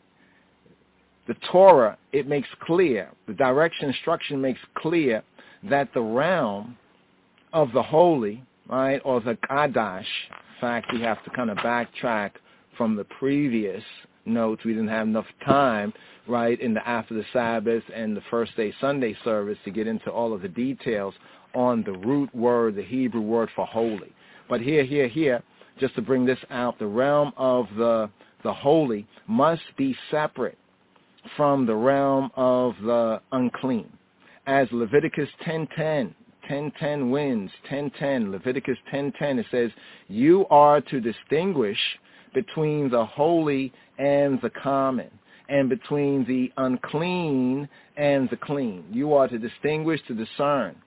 the Torah, it makes clear, the direction instruction makes clear that the realm of the holy, right, or the Kadash, in fact, we have to kind of backtrack from the previous notes. We didn't have enough time, right, in the after the Sabbath and the first day Sunday service to get into all of the details on the root word, the Hebrew word for holy. But here, here, here, just to bring this out, the realm of the the holy must be separate from the realm of the unclean. As Leviticus ten ten, ten ten wins, ten ten, Leviticus ten ten, it says, you are to distinguish between the holy and the common, and between the unclean and the clean. You are to distinguish, to discern,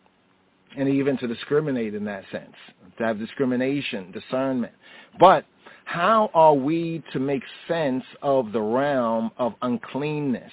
and even to discriminate in that sense, to have discrimination, discernment. But how are we to make sense of the realm of uncleanness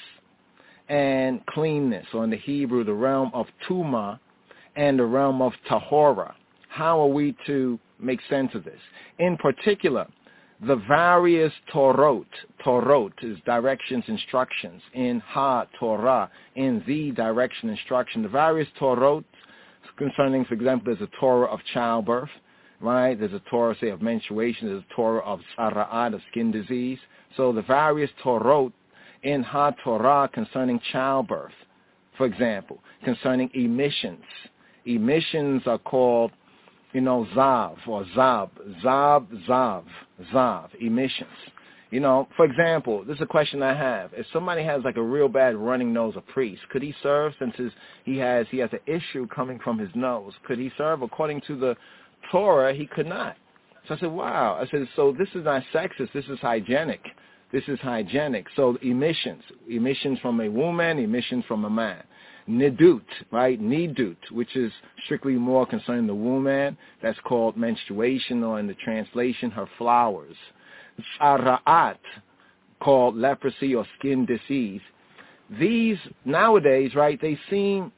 and cleanness, or in the Hebrew, the realm of Tumah and the realm of Tahora? How are we to make sense of this? In particular, the various Torot, Torot is directions, instructions, in Ha-Torah, in the direction, instruction. The various Torot concerning, for example, there's a Torah of childbirth, right? There's a Torah, say, of menstruation. There's a Torah of Sara'at, of skin disease. So the various Torot in Ha-Torah concerning childbirth, for example, concerning emissions. Emissions are called, you know, Zav or Zab, Zab, Zav, Zav, emissions. You know, for example, this is a question I have. If somebody has like a real bad running nose, a priest, could he serve since his, he has he has an issue coming from his nose? Could he serve? According to the Torah, he could not. So I said, wow. I said, so this is not sexist. This is hygienic. This is hygienic. So emissions, emissions from a woman, emissions from a man. Nidut, right? Nidut, which is strictly more concerning the woman. That's called menstruation, or in the translation, her flowers. Sara'at, called leprosy or skin disease. These nowadays, right, they seem,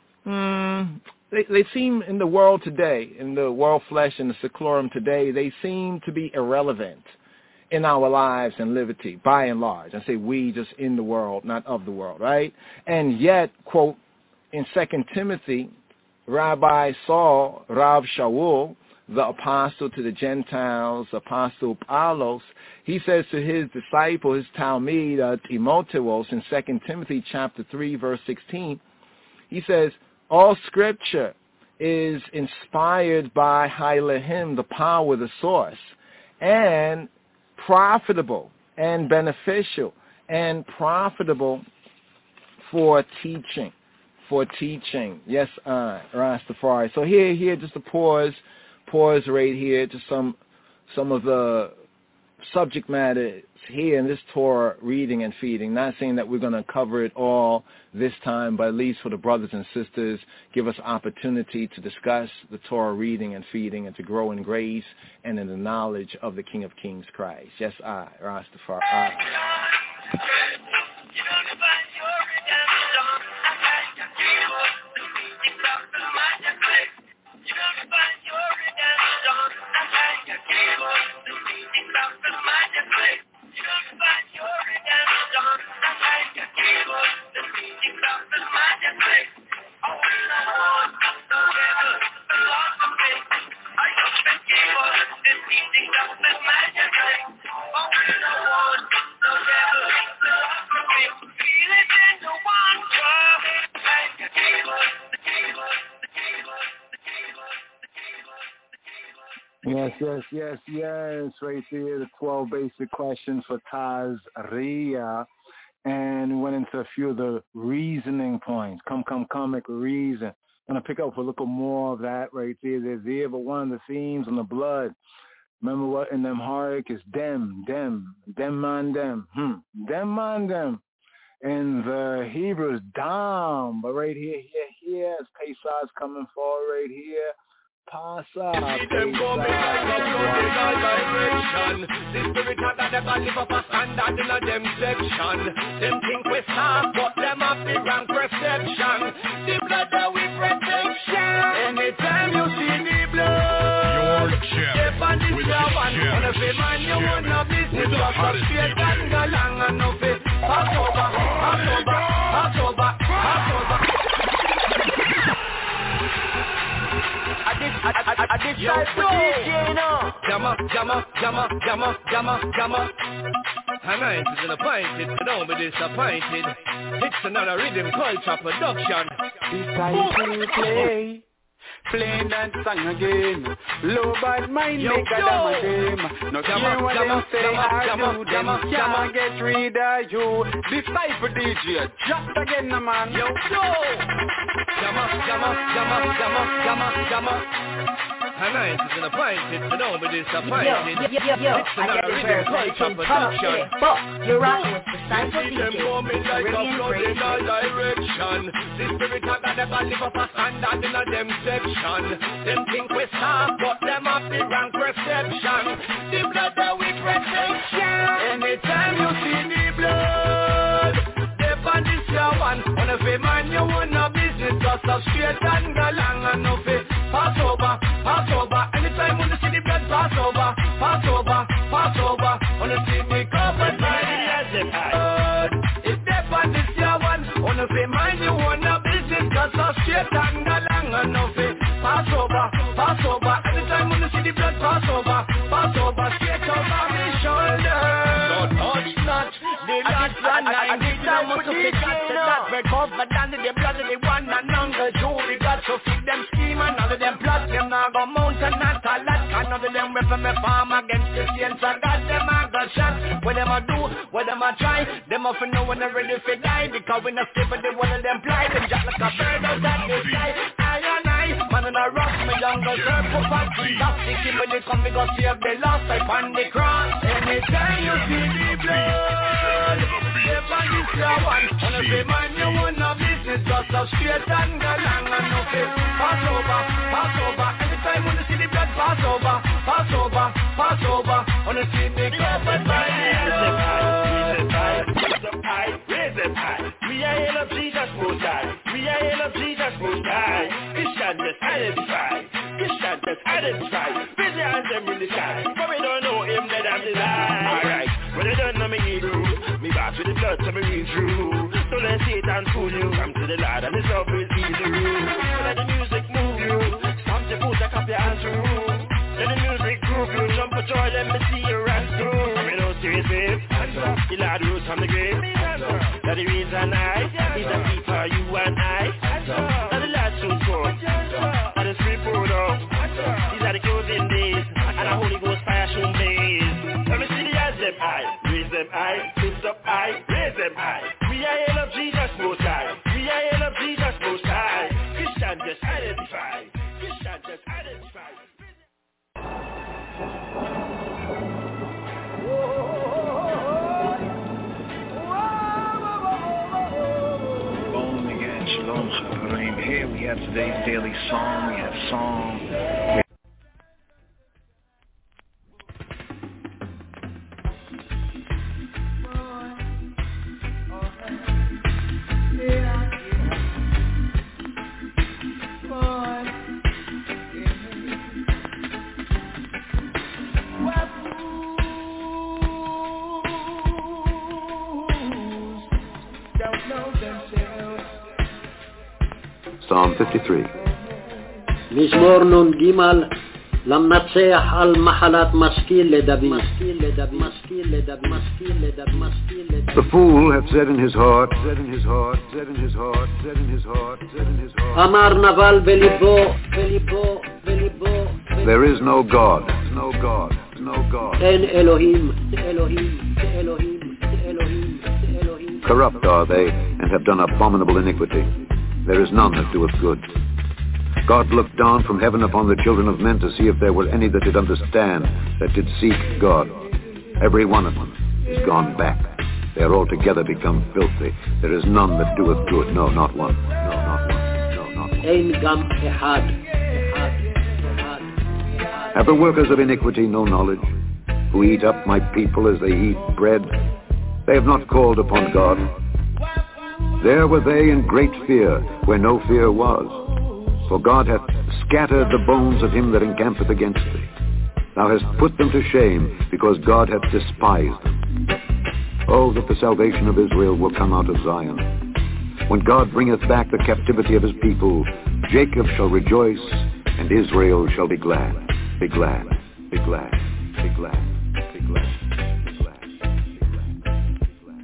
mm, they, they seem in the world today, in the world flesh and the secularum today, they seem to be irrelevant in our lives and liberty, by and large. I say we, just in the world, not of the world, right? And yet, quote, in Second Timothy, Rabbi Saul, Rav Shaul, the apostle to the Gentiles, Apostle Paulos, he says to his disciple, his Talmud, uh, Timotheos, in Second Timothy chapter three, verse sixteen, he says, all scripture is inspired by Elohim, the power, the source, and profitable and beneficial and profitable for teaching, for teaching. Yes, uh, Rastafari. So here, here, just a pause, pause right here, just some, some of the subject matter here in this Torah reading and feeding. Not saying that we're going to cover it all this time, but at least for the brothers and sisters, give us opportunity to discuss the Torah reading and feeding and to grow in grace and in the knowledge of the King of Kings Christ. Yes, I, Rastafari. I. Yes, yes, yes, yes, right there, the twelve basic questions for Taz Ria, and we went into a few of the reasoning points. Come, come, come, make a reason. I'm going to pick up a little more of that right there. There's there, but one of the themes on the blood, remember what in them Harik is dem, dem, dem man dem, hmm, dem man dem. In the Hebrew is dam, but right here, here, here, as Pesach's coming forward right here, Pasa. Them go me like a flood in all direction. The spirit of God never live up a standard in a them section. Them think we soft, but them have the wrong perception. The blood that we protection. Anytime you see the blood, step on this your one. On a fame man, you want no business. Just a straight and go long and no fit. Pass over, pass over, pass over, pass over. I did, I, I, I did try to D J, you know. Jammer, jammer, jammer, jammer, jammer, jammer. Hannah is disappointed, but don't be disappointed. It's another rhythm culture production. This time to play, play that song again. Low bad mind make a damn a them. No care what them say or do, them can't get rid of you. This type of D J, just again, no man. Yo, yo. Jammer, jammer, jammer, jammer, jammer, jammer. Hannah is disappointed, but don't be disappointed. Yo, yo, yo, yo. It's another rhythm culture production. But you're rocking with the Cypher D J. Them coming like a flood in all direction. The spirit of God never live up a standard in a them section. Them think we soft, but them have the wrong perception. The blood that we protection. Anytime you see the blood, step on this your one. On a fame man, you want no business. Just a straight and go long and no fit. Pass over, pass over. Anytime when you see the blood, pass over, pass over, pass over. Wanna see me covered by the blood. If step on this your one. On a fame man, you want no business. Just a straight and go long and no fit. Pass over, pass over. Anytime when you see the blood, pass over, pass over. Straight over my shoulder. Don't touch not the last one. I did not want to be got to that. Red covered under the blood of the one and younger Jew. We got to feed them scheme and all of them blood. Them now go mountain not a lot. And all of them weapon me farm against the saints. I got them a go shot. What them a do, what them a try. Them often know when they're ready to die. Because we not stay for the one of them fly. Them just like a bird out of the sky. I and I, man and I rock my younger circle. But we got to keep when they come, we go save the lost life on the cross. Anytime you see the blood, step on this your one. On a fame man, you want no business. Just a straight and go long and no fit. Pass over, pass over. Anytime when you see the blood, pass over, pass over, pass over. Wanna see me covered by the blood. Raise them high, raise them high. We are hail of Jesus Most High. We are hail of Jesus Most High. Christian just identify. Christian just identify. Busy as them in the sky. But we don't know him dead and the lie. Alright, when they don't know me Hebrew, me back with the blood so me read through. So let Satan fool you. Come to the Lord and his love will be the rule. So let the music move you. Stamp your foot like up your hands through. Let the music groove you. Jump for joy, let me see you run through. I mean, don't stay safe. The Lord rose from the grave. That the reason I is a key for you and I. That the Lord soon come. That the Spirit poured out. These are the closing days. And the Holy Ghost fire soon blaze. Let me see the hands them high. Raise them high. Lift up high. Raise them high. We are hail of Jesus Most High. We are hail of Jesus Most High. Christian just identify. Christian just identify. Boom again, Shalom Chaverim. Here we have today's daily song. We have song. Psalm fifty-three. מזמור נ"ג למנצח על מחלת משכיל לדוד. The fool hath said in his heart, said in his heart, said in his heart, said in his heart, said in his heart. אמר נבל בליבו, בליבו, בליבו. There is no God, no God, no God. אין אלוהים, אלוהים, אלוהים, אלוהים, אלוהים. Corrupt are they, and have done abominable iniquity. There is none that doeth good. God looked down from heaven upon the children of men to see if there were any that did understand, that did seek God. Every one of them is gone back. They are altogether become filthy. There is none that doeth good. No, not one. No, not one. No, not one. אין גם אחד. Have the workers of iniquity no knowledge, who eat up my people as they eat bread? They have not called upon God. There were they in great fear, where no fear was. For God hath scattered the bones of him that encampeth against thee. Thou hast put them to shame, because God hath despised them. Oh, that the salvation of Israel will come out of Zion. When God bringeth back the captivity of his people, Jacob shall rejoice, and Israel shall be glad. Be glad, be glad, be glad, be glad, be glad, be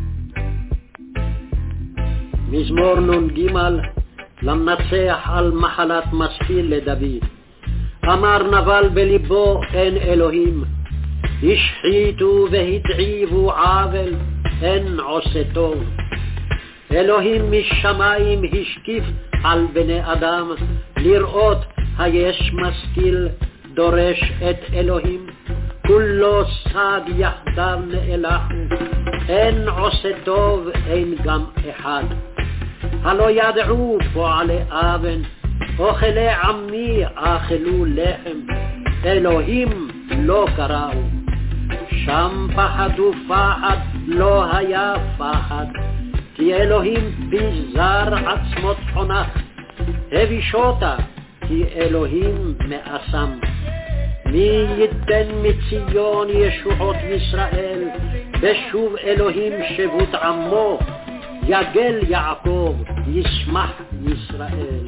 glad. מזמור נ"ג למנצח על מחלת משכיל לדוד. אמר נבל בליבו אין אלוהים, השחיתו והתעיבו עוול, אין עושה טוב. אלוהים משמיים השקיף על בני אדם, לראות היש משכיל דורש את אלוהים. כולו סד יחדיו נאלחו, אין עושה טוב, אין גם אחד. הלא ידעו פועלי אבן, אוכלי עמי אכלו לחם, אלוהים לא קראו. שם פחדו פחד, לא היה פחד, כי אלוהים פיזר עצמות חונך, הבישותה, כי אלוהים מאסם. מי ייתן מציון ישועות ישראל, בשוב אלוהים שבות עמו, יגל יעקב, ישמח ישראל.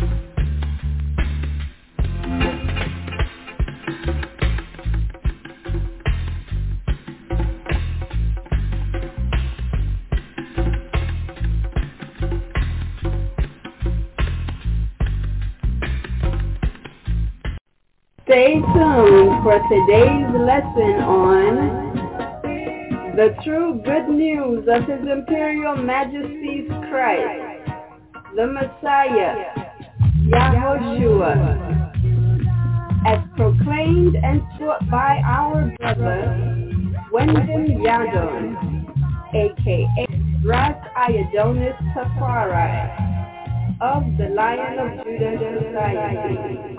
Stay tuned for today's lesson on the true good news of His Imperial Majesty's Christ, the Messiah, Yahushua, as proclaimed and taught by our brother, Wyndham Yadon, a k a. Ras Iodonis Tafari, of the Lion of Judah Society.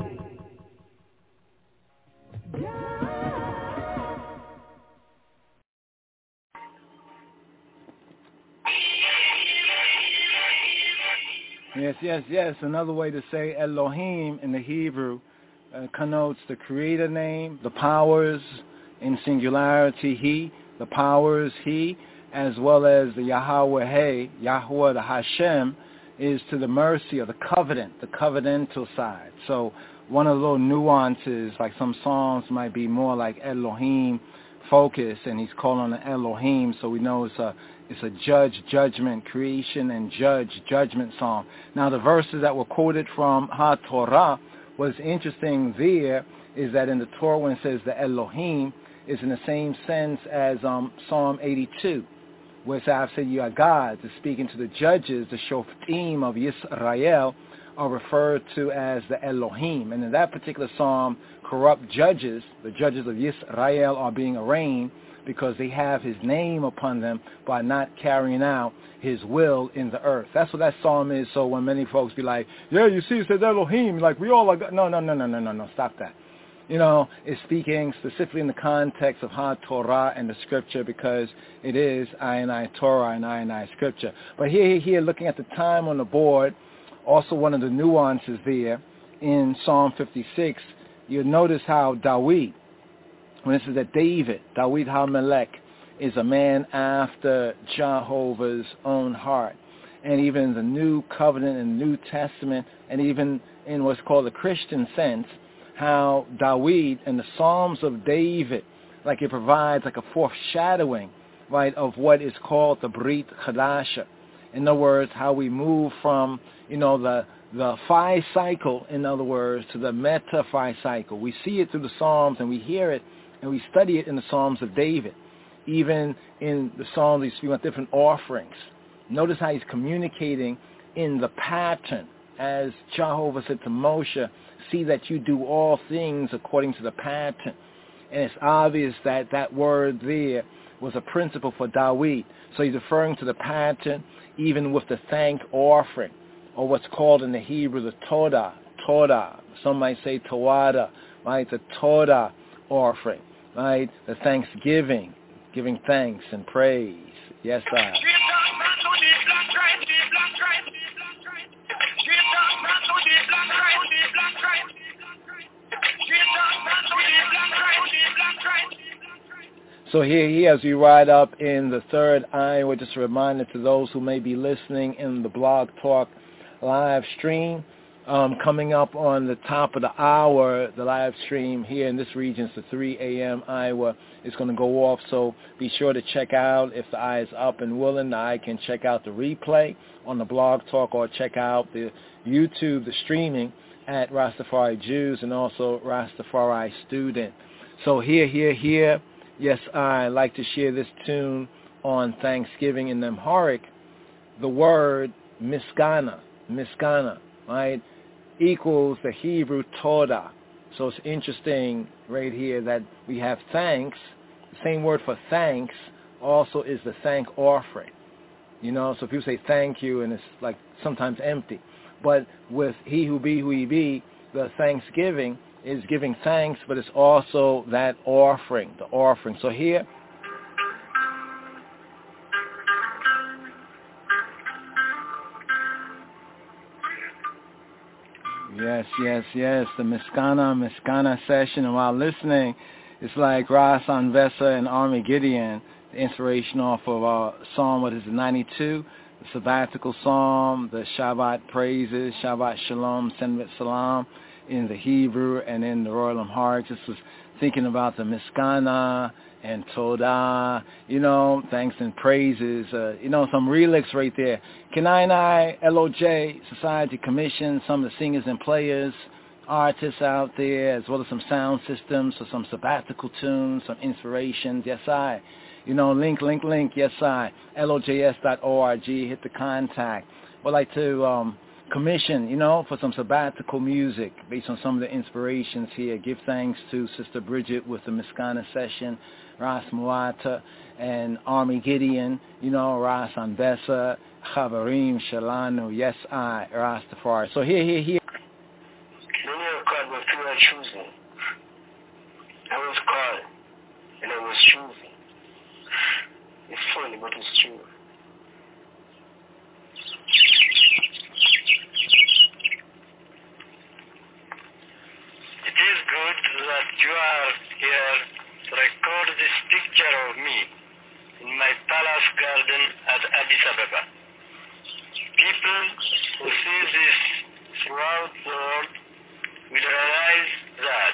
Yes, yes, yes. Another way to say Elohim in the Hebrew uh, connotes the creator name, the powers in singularity, he, the powers, he, as well as the Yahweh, hey, Yahweh, the Hashem, is to the mercy of the covenant, the covenantal side. So one of the little nuances, like some songs might be more like Elohim focus, and he's calling it Elohim, so we know it's a it's a judge, judgment, creation, and judge, judgment song. Now the verses that were quoted from HaTorah, what's interesting there is that in the Torah when it says the Elohim is in the same sense as um, Psalm eighty-two, where it says, I've said you are gods, is speaking to the judges, the Shoftim of Yisrael, are referred to as the Elohim. And in that particular psalm, corrupt judges, the judges of Yisrael, are being arraigned because they have his name upon them by not carrying out his will in the earth. That's what that psalm is. So when many folks be like, yeah, you see, it says Elohim, like we all are God. No, no, no, no, no, no, no, stop that. You know, it's speaking specifically in the context of HaTorah and the scripture, because it is I and I Torah and I and I scripture. But here, here, looking at the time on the board, also one of the nuances there in Psalm fifty-six, you'll notice how Dawid, when it says that David, Dawid HaMelech, is a man after Jehovah's own heart. And even in the New Covenant and New Testament, and even in what's called the Christian sense, how Dawid and the Psalms of David, like it provides like a foreshadowing, right, of what is called the Brit Chadasha. In other words, how we move from, you know, the the Phi cycle, in other words, to the Meta Phi cycle. We see it through the Psalms, and we hear it, and we study it in the Psalms of David. Even in the Psalms, we speak about different offerings. Notice how he's communicating in the pattern, as Jehovah said to Moshe, see that you do all things according to the pattern. And it's obvious that that word there was a principle for Dawid. So he's referring to the pattern, even with the thank offering, or what's called in the Hebrew the Todah, Todah, some might say Tawada, right? The Todah offering, right? The thanksgiving, giving thanks and praise. Yes, I. So here, here, as we ride up in the third eye, we're just a reminder to those who may be listening in the Blog Talk live stream. Um, coming up on the top of the hour, the live stream here in this region is the three a.m. Iowa. It's going to go off, so be sure to check out. If the eye is up and willing, the eye can check out the replay on the Blog Talk or check out the YouTube, the streaming at Rastafari Jews and also Rastafari Student. So here, here, here, yes, I like to share this tune on Thanksgiving in Amharic. The word miskana, miskana, right, equals the Hebrew Todah. So it's interesting right here that we have thanks. The same word for thanks also is the thank offering. You know, so people say thank you and it's like sometimes empty. But with he who be who he be, the thanksgiving is giving thanks, but it's also that offering, the offering. So here, yes, yes, yes, the Miskana, Miskana session. And while listening, it's like Ras Anvesa and Army Gideon, the inspiration off of uh, Psalm, what is it, ninety-two, the sabbatical psalm, the Shabbat praises, Shabbat Shalom, Senvet Salam in the Hebrew and in the Royal Amharic. Just was thinking about the Miskana and Todah, you know, thanks and praises, uh, you know, some relics right there. Kenai L O J Society commissioned some of the singers and players, artists out there, as well as some sound systems, so some sabbatical tunes, some inspirations. Yes, I. You know, link, link, link. Yes, I. L O J S dot org. Hit the contact. Would like to um, commission, you know, for some sabbatical music based on some of the inspirations here. Give thanks to Sister Bridget with the Miskana session, Ras Muata, and Army Gideon, you know, Ras Anvesa, Chavarim, Shalanu, Yes, I, Rastafari. So here, here, here. When you were called with fear and choosing, I was called and I was choosing. It's funny, but it's true. It is good that you are here to record this picture of me in my palace garden at Addis Ababa. People who see this throughout the world will realize that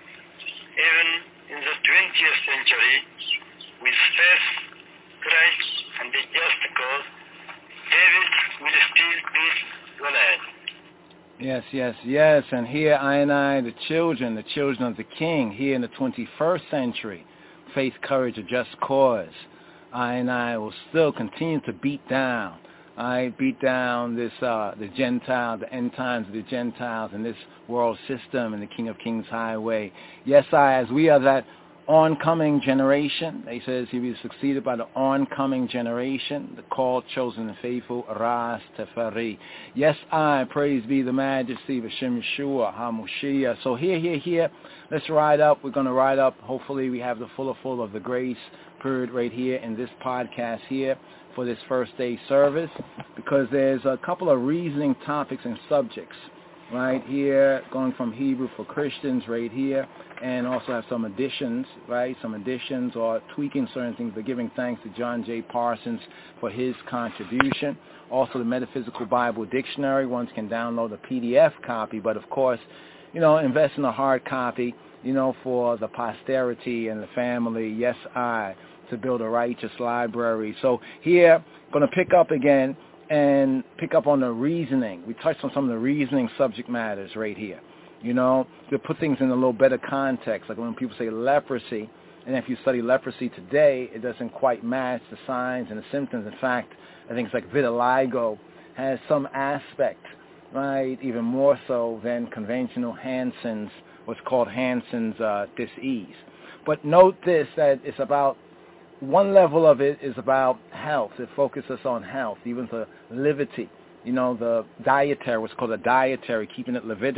even in the twentieth century, with faith, Christ, and the just cause, David will still beat Goliath. Yes, yes, yes. And here I and I, the children, the children of the King, here in the twenty-first century, faith, courage, a just cause. I and I will still continue to beat down. I beat down this, uh, the Gentile, the end times of the Gentiles and this world system and the King of Kings highway. Yes, I, as we are that oncoming generation, he says he will be succeeded by the oncoming generation, the called, chosen, and faithful, Ras Teferi. Yes, I, praise be the majesty of Hashem Yeshua, HaMoshiach. So here, here, here, let's ride up. We're going to ride up. Hopefully we have the fuller full of the grace period right here in this podcast here for this first day service, because there's a couple of reasoning topics and subjects right here, going from Hebrew for Christians right here, and also have some additions, right, some additions or tweaking certain things, but giving thanks to John J. Parsons for his contribution. Also the Metaphysical Bible Dictionary. One can download a P D F copy, but of course, you know, invest in a hard copy, you know, for the posterity and the family. Yes, I, to build a righteous library. So here, going to pick up again and pick up on the reasoning. We touched on some of the reasoning subject matters right here, you know, to put things in a little better context. Like when people say leprosy, and if you study leprosy today, it doesn't quite match the signs and the symptoms. In fact, I think it's like vitiligo has some aspect, right, even more so than conventional Hansen's, what's called Hansen's uh, disease. But note this, that it's about one level of it is about health. It focuses on health, even the levity, you know, the dietary, what's called a dietary, keeping it Levitical.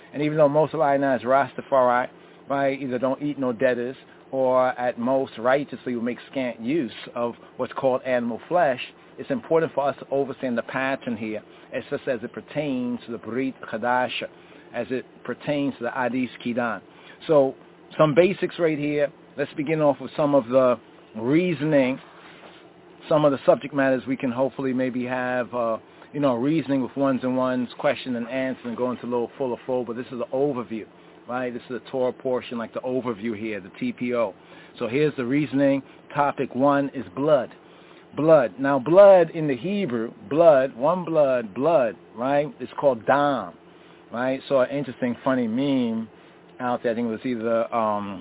And even though most of Ionized Rastafari, right, either don't eat no debtors or at most righteously will make scant use of what's called animal flesh, it's important for us to understand the pattern here, as just as it pertains to the Brit Chadasha, as it pertains to the Hadis Kidan. So some basics right here. Let's begin off with some of the reasoning, some of the subject matters we can hopefully maybe have, uh, you know, reasoning with ones and ones, question and answer, and go into a little fuller flow. But this is an overview, right? This is the Torah portion, like the overview here, the T P O. So here's the reasoning. Topic one is blood. Blood. Now, blood in the Hebrew, blood, one blood, blood, right? It's called dam, right? So an interesting, funny meme out there. I think it was either, um,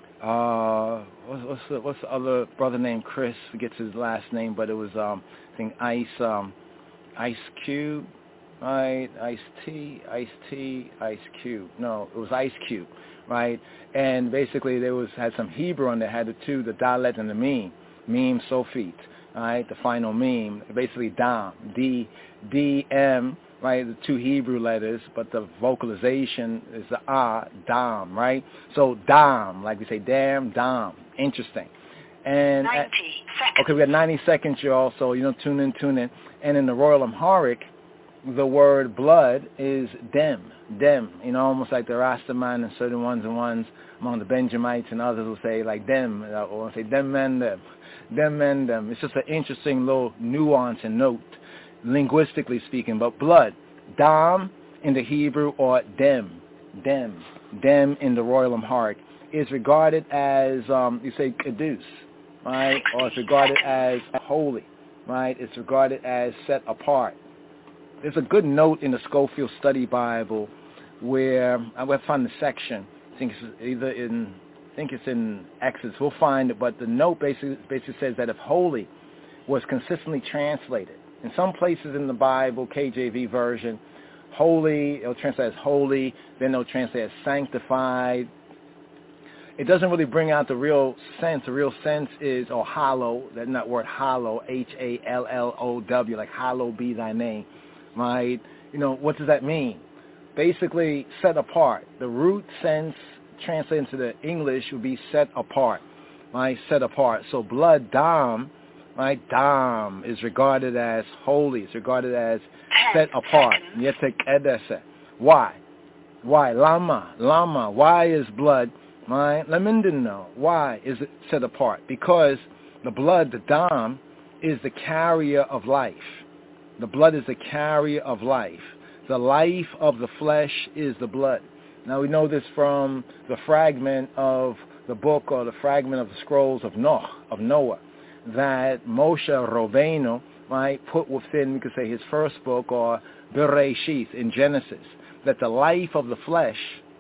uh, what's, what's, the, what's the other brother named Chris? Forgets his last name, but it was, um, I think, Ice, um, Ice Cube, right? Ice T, Ice T, Ice Cube. No, it was Ice Cube, right? And basically there was, had some Hebrew on there, had the two, the dalet and the meme, meme sofit. All right, the final meme, basically dam, D, D, M, right, the two Hebrew letters, but the vocalization is the ah, dam, right? So dam, like we say, damn, dam, interesting. And ninety at, seconds. Okay, we got ninety seconds, y'all, so, you know, tune in, tune in. And in the Royal Amharic, the word blood is dem, dem, you know, almost like the Rastaman and certain ones and ones among the Benjamites and others will say like dem, or say dem men dem. Them and them. It's just an interesting little nuance and note, linguistically speaking. But blood, dam in the Hebrew, or dem, dem, dem in the Royal Amharic, is regarded as, um, you say, kedus, right? Or it's regarded as holy, right? It's regarded as set apart. There's a good note in the Schofield Study Bible where I will find the section. I think it's either in... I think it's in Exodus. We'll find it, but the note basically, basically says that if holy was consistently translated, in some places in the Bible, K J V version, holy, it'll translate as holy, then it'll translate as sanctified. It doesn't really bring out the real sense. The real sense is, or hallow, that's that word hallow, H A L L O W, like hallow be thy name, right? You know, what does that mean? Basically, set apart. The root sense translated into the English would be set apart, right? Set apart. So blood, dam, right? Dam is regarded as holy. It's regarded as set apart. Why? Why? Lama, lama. Why is blood, right? Lemindino. Why is it set apart? Because the blood, the dam, is the carrier of life. The blood is the carrier of life. The life of the flesh is the blood. Now we know this from the fragment of the book or the fragment of the scrolls of Noah, of Noah, that Moshe Rabbeinu, right, put within, we could say, his first book, or Bereshith in Genesis, that the life of the flesh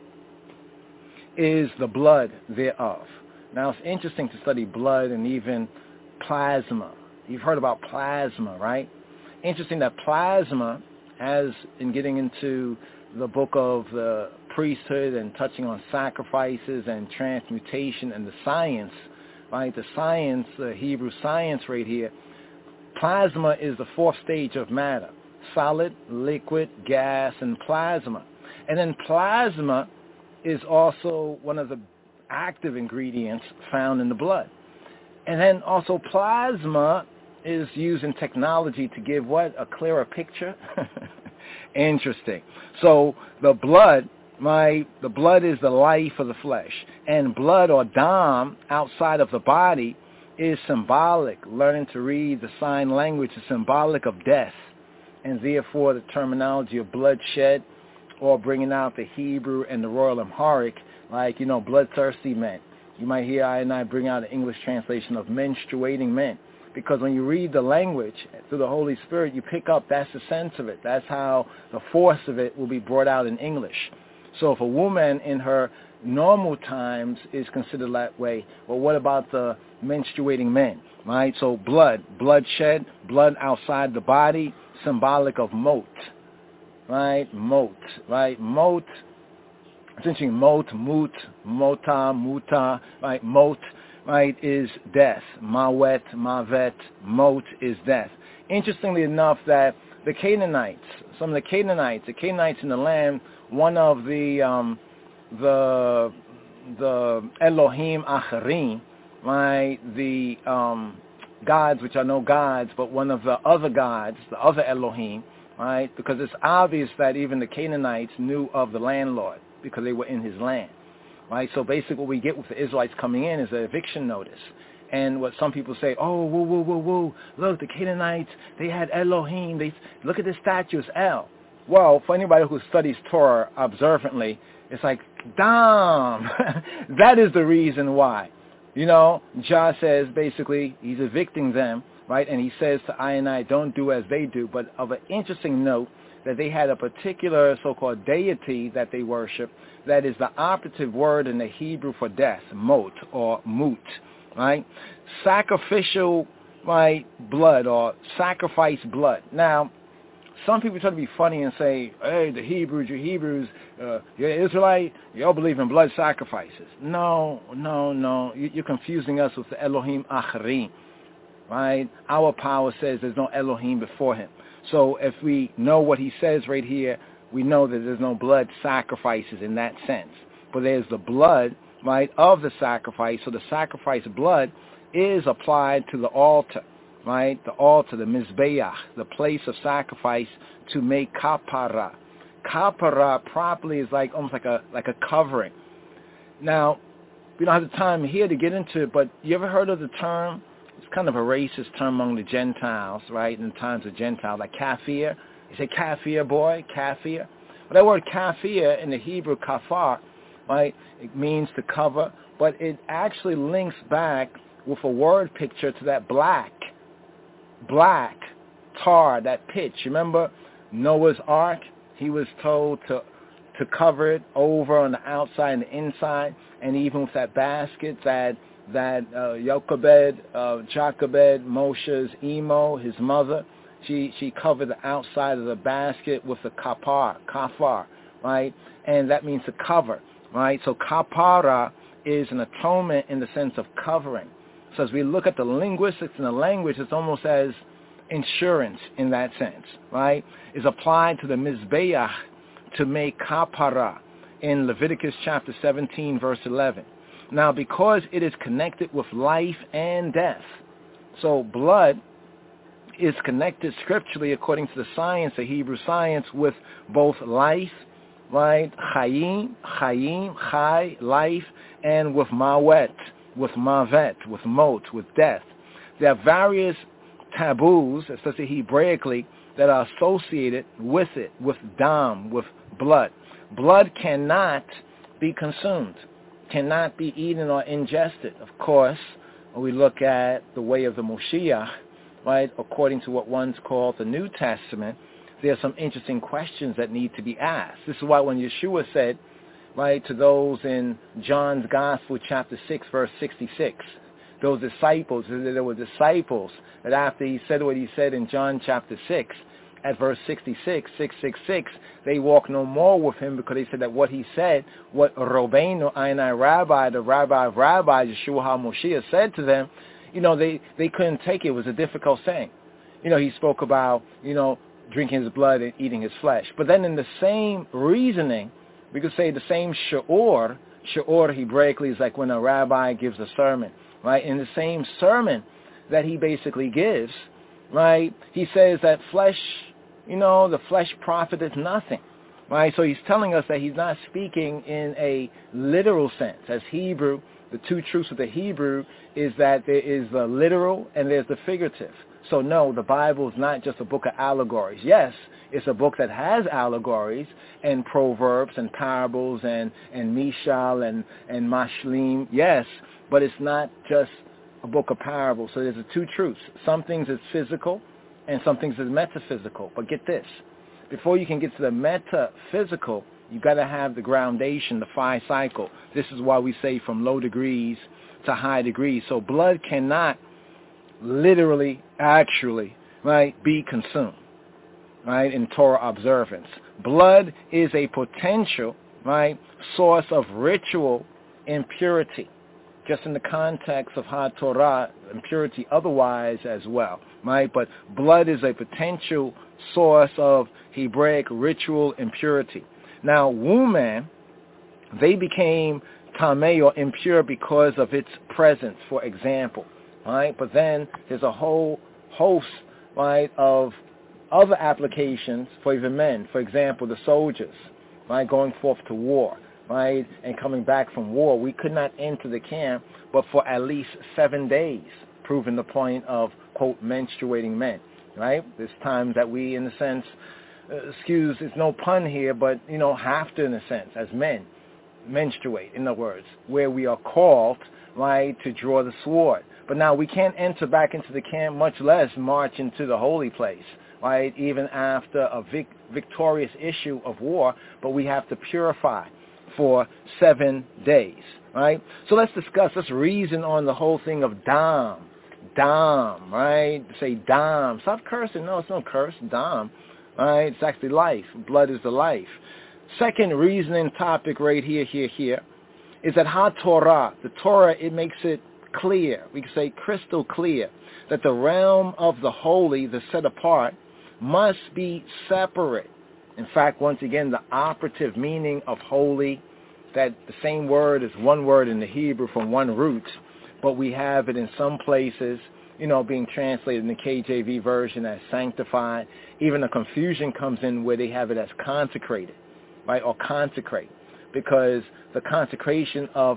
is the blood thereof. Now it's interesting to study blood and even plasma. You've heard about plasma, right? Interesting that plasma, as in getting into the book of the priesthood and touching on sacrifices and transmutation and the science, right? The science, the Hebrew science right here, plasma is the fourth stage of matter. Solid, liquid, gas, and plasma. And then plasma is also one of the active ingredients found in the blood. And then also plasma is used in technology to give what? A clearer picture? Interesting. So the blood, my the blood is the life of the flesh. And blood, or dam, outside of the body is symbolic. Learning to read the sign language is symbolic of death. And therefore the terminology of bloodshed, or bringing out the Hebrew and the Royal Amharic, like, you know, bloodthirsty men. You might hear I and I bring out an English translation of menstruating men. Because when you read the language through the Holy Spirit, you pick up that's the sense of it. That's how the force of it will be brought out in English. So if a woman in her normal times is considered that way, well, what about the menstruating men, right? So blood, bloodshed, blood outside the body, symbolic of mot, right? Mot, right? Mot, essentially mot, mut, mota, muta, right? Mot, right, is death. Mawet, Mavet, Mot is death. Interestingly enough, that the Canaanites, some of the Canaanites, the Canaanites in the land, one of the um, the the Elohim Acharim, right, the um, gods, which are no gods, but one of the other gods, the other Elohim, right, because it's obvious that even the Canaanites knew of the landlord because they were in his land, right? So basically what we get with the Israelites coming in is an eviction notice. And what some people say, oh, whoa, whoa, whoa, whoa, look, the Canaanites, they had Elohim, they look at the statue, it's El. Well, for anybody who studies Torah observantly, it's like, damn, that is the reason why. You know, Jah says basically he's evicting them, right? And he says to I and I, don't do as they do. But of an interesting note, that they had a particular so-called deity that they worship that is the operative word in the Hebrew for death, mot or mut, right? Sacrificial, right, blood or sacrifice blood. Now, some people try to be funny and say, hey, the Hebrews, you Hebrews, uh, you're Israelite, you all believe in blood sacrifices. No, no, no. You're confusing us with the Elohim Acharim, right? Our power says there's no Elohim before him. So if we know what he says right here, we know that there's no blood sacrifices in that sense. But there's the blood, right, of the sacrifice. So the sacrifice blood is applied to the altar, right, the altar, the mizbeach, the place of sacrifice to make kapara. Kapara properly is like almost like a like a covering. Now, we don't have the time here to get into it, but you ever heard of the term? It's kind of a racist term among the Gentiles, right, in times of Gentiles, like kafir. You say kafir, boy, kafir. But that word kafir in the Hebrew, kafar, right, it means to cover, but it actually links back with a word picture to that black, black tar, that pitch. Remember Noah's Ark? He was told to to cover it over on the outside and the inside, and even with that basket that that uh, Jochebed, uh, Jochebed, Moshe's emo, his mother, she she covered the outside of the basket with the kapar, kafar, right? And that means to cover, right? So kapara is an atonement in the sense of covering. So as we look at the linguistics in the language, it's almost as insurance in that sense, right? Is applied to the mizbeach to make kapara in Leviticus chapter seventeen, verse eleven. Now, because it is connected with life and death, so blood is connected scripturally according to the science, the Hebrew science, with both life, right, chayim, chayim, chai, life, and with mawet, with mavet, with mot, with death. There are various taboos, especially Hebraically, that are associated with it, with dam, with blood. Blood cannot be consumed, cannot be eaten or ingested. Of course, when we look at the way of the Moshiach, right, according to what one's called the New Testament, there are some interesting questions that need to be asked. This is why when Yeshua said, right, to those in John's Gospel, chapter six, verse sixty-six, those disciples, there were disciples that after he said what he said in John chapter six, at verse sixty-six, six sixty-six, they walked no more with him because they said that what he said, what Robbeinu, Einai Rabbi, the Rabbi of Rabbis, Yeshua HaMoshiach said to them, you know, they, they couldn't take it. It was a difficult saying. You know, he spoke about, you know, drinking his blood and eating his flesh. But then in the same reasoning, we could say the same she'or, she'or Hebraically is like when a rabbi gives a sermon, right? In the same sermon that he basically gives, right, he says that flesh, you know, the flesh profiteth nothing, right? So he's telling us that he's not speaking in a literal sense. As Hebrew, the two truths of the Hebrew is that there is the literal and there's the figurative. So no, the Bible is not just a book of allegories. Yes, it's a book that has allegories and proverbs and parables and, and mishal and, and mashlim. Yes, but it's not just a book of parables. So there's the two truths. Some things is physical and some things is metaphysical. But get this, before you can get to the metaphysical, you got to have the groundation, the phi cycle. This is why we say from low degrees to high degrees. So blood cannot literally, actually, right, be consumed, right, in Torah observance. Blood is a potential, right, source of ritual impurity, just in the context of HaTorah, impurity otherwise as well, right? But blood is a potential source of Hebraic ritual impurity. Now, woman, they became tameh or impure because of its presence, for example, right? But then there's a whole host, right, of other applications for even men. For example, the soldiers, right, going forth to war, right, and coming back from war. We could not enter the camp but for at least seven days, proving the point of, quote, menstruating men, right? There's times that we, in a sense, uh, excuse, it's no pun here, but, you know, have to, in a sense, as men, menstruate, in other words, where we are called, right, to draw the sword. But now we can't enter back into the camp, much less march into the holy place, right, even after a vic- victorious issue of war, but we have to purify for seven days, right? So let's discuss, let's reason on the whole thing of dam, dam, right? Say dam. Stop cursing. No, it's no curse. Dam, right? It's actually life. Blood is the life. Second reasoning topic right here, here, here, is that HaTorah, the Torah, it makes it clear, we can say crystal clear, that the realm of the holy, the set apart, must be separate. In fact, once again, the operative meaning of holy, that the same word is one word in the Hebrew from one root, but we have it in some places, you know, being translated in the K J V version as sanctified. Even a confusion comes in where they have it as consecrated, right, or consecrate, because the consecration of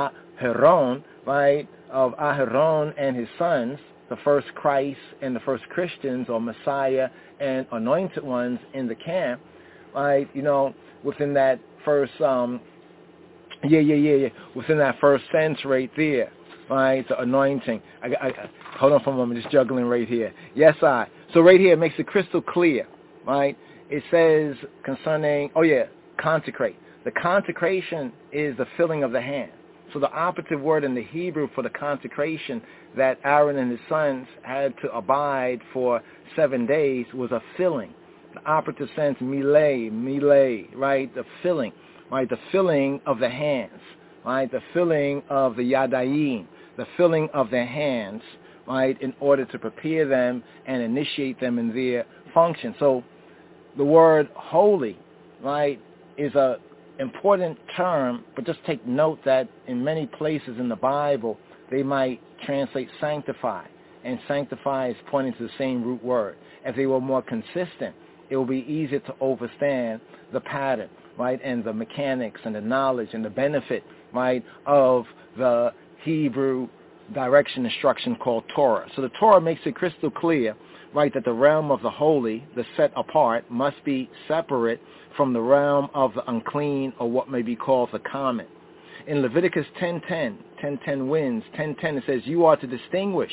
Aharon, right, of Aharon and his sons, the first Christ and the first Christians or Messiah and anointed ones in the camp, right, you know, within that first, um, yeah, yeah, yeah, yeah, within that first sense right there, right, the anointing. I, I, I, hold on for a moment, just juggling right here. Yes, I. So right here it makes it crystal clear, right? It says concerning, oh yeah, consecrate. The consecration is the filling of the hand. So the operative word in the Hebrew for the consecration that Aaron and his sons had to abide for seven days was a filling. The operative sense, mileh, mileh, right? The filling, right? The filling of the hands, right? The filling of the yadayim, the filling of their hands, right? In order to prepare them and initiate them in their function. So the word holy, right, is a important term, but just take note that in many places in the Bible, they might translate sanctify, and sanctify is pointing to the same root word. If they were more consistent, it will be easier to understand the pattern, right, and the mechanics and the knowledge and the benefit, right, of the Hebrew direction instruction called Torah. So the Torah makes it crystal clear, right, that the realm of the holy, the set apart, must be separate from the realm of the unclean, or what may be called the common. In Leviticus ten ten, ten ten wins, ten ten, it says you are to distinguish,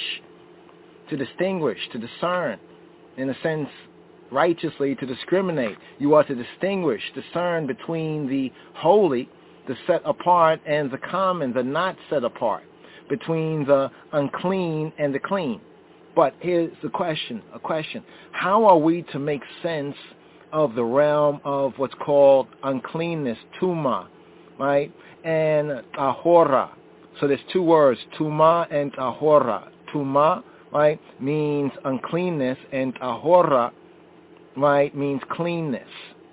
to distinguish, to discern, in a sense, righteously, to discriminate. You are to distinguish, discern between the holy, the set apart, and the common, the not set apart, between the unclean and the clean. But here's the question, a question. How are we to make sense of the realm of what's called uncleanness, tuma, right, and ahora? So there's two words, tuma and ahora. Tuma, right, means uncleanness, and ahora, right, means cleanness,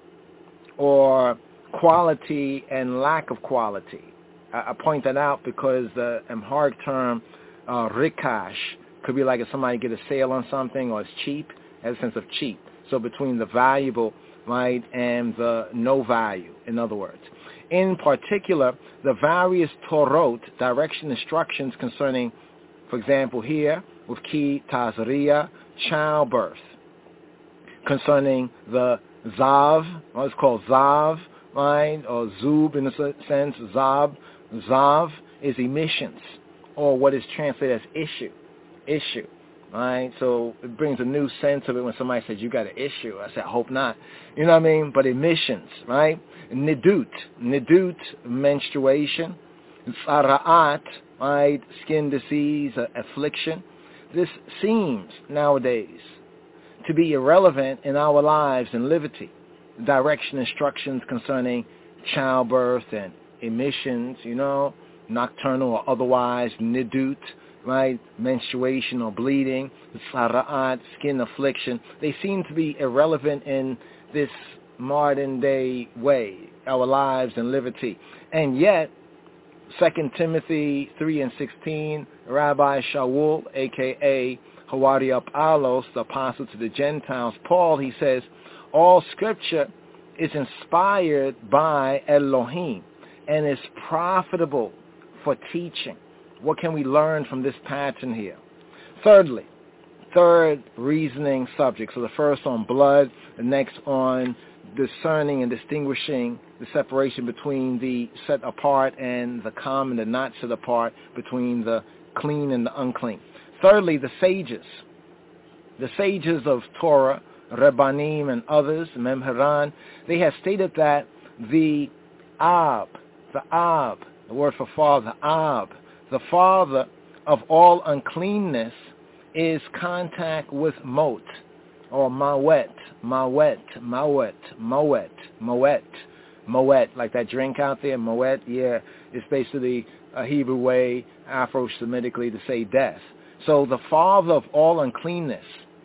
or quality and lack of quality. I, I point that out because the Amharic term uh, rikash could be like if somebody get a sale on something or it's cheap, has a sense of cheap. So between the valuable, right, and the no value, in other words. In particular, the various Torot, direction instructions concerning, for example, here, with Ki Tazria, childbirth, concerning the Zav, what's called Zav, right, or Zub in a sense, Zab, Zav is emissions, or what is translated as issue, issue. Right, so it brings a new sense of it when somebody says you got an issue. I said, I hope not. You know what I mean? But emissions, right? Nidut, nidut, menstruation. Sara'at, right? Skin disease, uh, affliction. This seems nowadays to be irrelevant in our lives and liberty. Direction instructions concerning childbirth and emissions, you know, nocturnal or otherwise, nidut, right, menstruation or bleeding, sara'at, skin affliction, they seem to be irrelevant in this modern day way, our lives and liberty. And yet, Second Timothy three and sixteen, Rabbi Shaul, a k a. Hawari Apollos, the apostle to the Gentiles, Paul, he says, all scripture is inspired by Elohim and is profitable for teaching. What can we learn from this pattern here? Thirdly, third reasoning subject. So the first on blood, the next on discerning and distinguishing the separation between the set apart and the common, the not set apart, between the clean and the unclean. Thirdly, the sages. The sages of Torah, Rebbanim and others, Memharan, they have stated that the Ab, the Ab, the word for father, Ab, the father of all uncleanness is contact with Mot, or Mawet, Mawet, Mawet, Moet, Moet, Moet, like that drink out there, Moet, yeah, it's basically a Hebrew way, Afro-Semitically, to say death. So the father of all uncleanness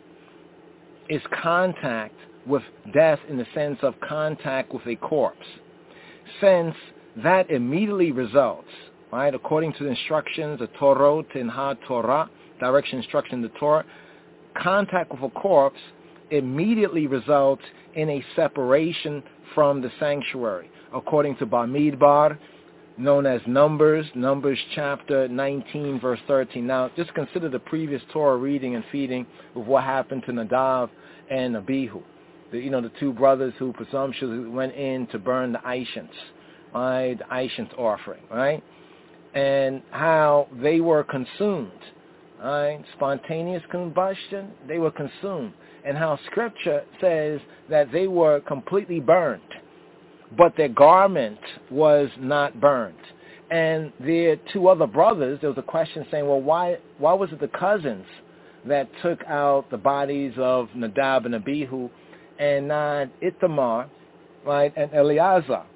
is contact with death in the sense of contact with a corpse. Since that immediately results, right, according to the instructions, the Torah, in Ha-Torah, direction instruction in the Torah, contact with a corpse immediately results in a separation from the sanctuary. According to Bamidbar, known as Numbers, Numbers chapter nineteen, verse thirteen. Now, just consider the previous Torah reading and feeding with what happened to Nadav and Abihu. The, you know, the two brothers who presumptuously went in to burn the Ishans, right, the Ishans offering, right? And how they were consumed, right? Spontaneous combustion, they were consumed. And how Scripture says that they were completely burned, but their garment was not burned. And their two other brothers, there was a question saying, well, why why was it the cousins that took out the bodies of Nadab and Abihu and not Ithamar, right, and Eleazar?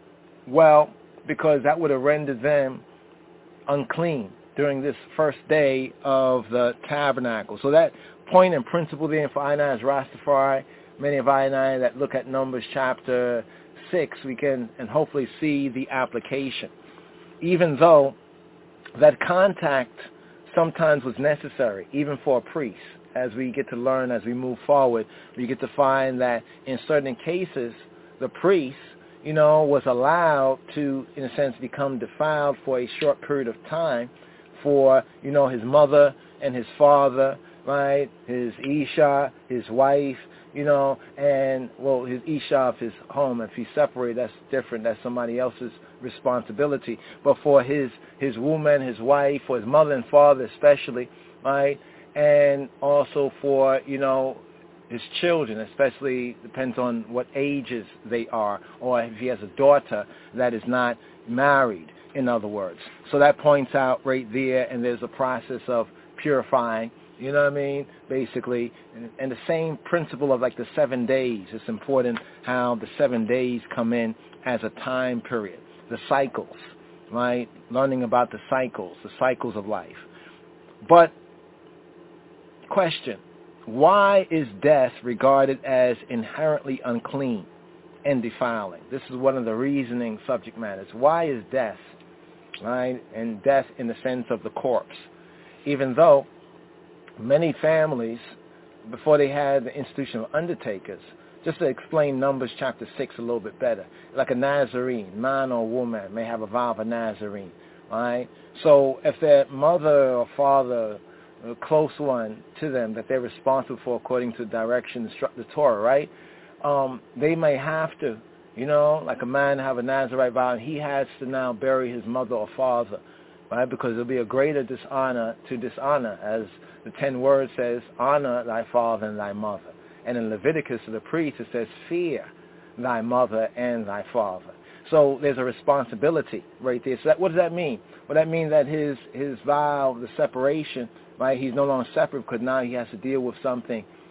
Well, because that would have rendered them unclean during this first day of the tabernacle. So that point and principle there for I N I as Rastafari, many of I N I that look at Numbers chapter six, we can and hopefully see the application. Even though that contact sometimes was necessary, even for a priest, as we get to learn as we move forward, we get to find that in certain cases, the priest, you know, was allowed to, in a sense, become defiled for a short period of time for, you know, his mother and his father, right, his Isha, his wife, you know, and, well, his Isha of his home. If he's separated, that's different. That's somebody else's responsibility. But for his, his woman, his wife, for his mother and father especially, right, and also for, you know, his children, especially depends on what ages they are, or if he has a daughter that is not married, in other words. So that points out right there, and there's a process of purifying, you know what I mean, basically. And, and the same principle of like the seven days. It's important how the seven days come in as a time period. The cycles, right? Learning about the cycles, the cycles of life. But, question, why is death regarded as inherently unclean and defiling? This is one of the reasoning subject matters. Why is death, right, and death in the sense of the corpse? Even though many families, before they had the institution of undertakers, just to explain Numbers chapter six a little bit better, like a Nazarene, man or woman, may have a vow of a Nazarene, right? So if their mother or father, a close one to them that they're responsible for according to direction, instruct the Torah, right? Um, they may have to, you know, like a man have a Nazarite vow, and he has to now bury his mother or father, right? Because it'll be a greater dishonor to dishonor, as the ten words says, honor thy father and thy mother. And in Leviticus to the priest it says, fear thy mother and thy father. So there's a responsibility right there. So that, what does that mean? Well, that means that his, his vow, the separation, right, he's no longer separate because now he has to deal with something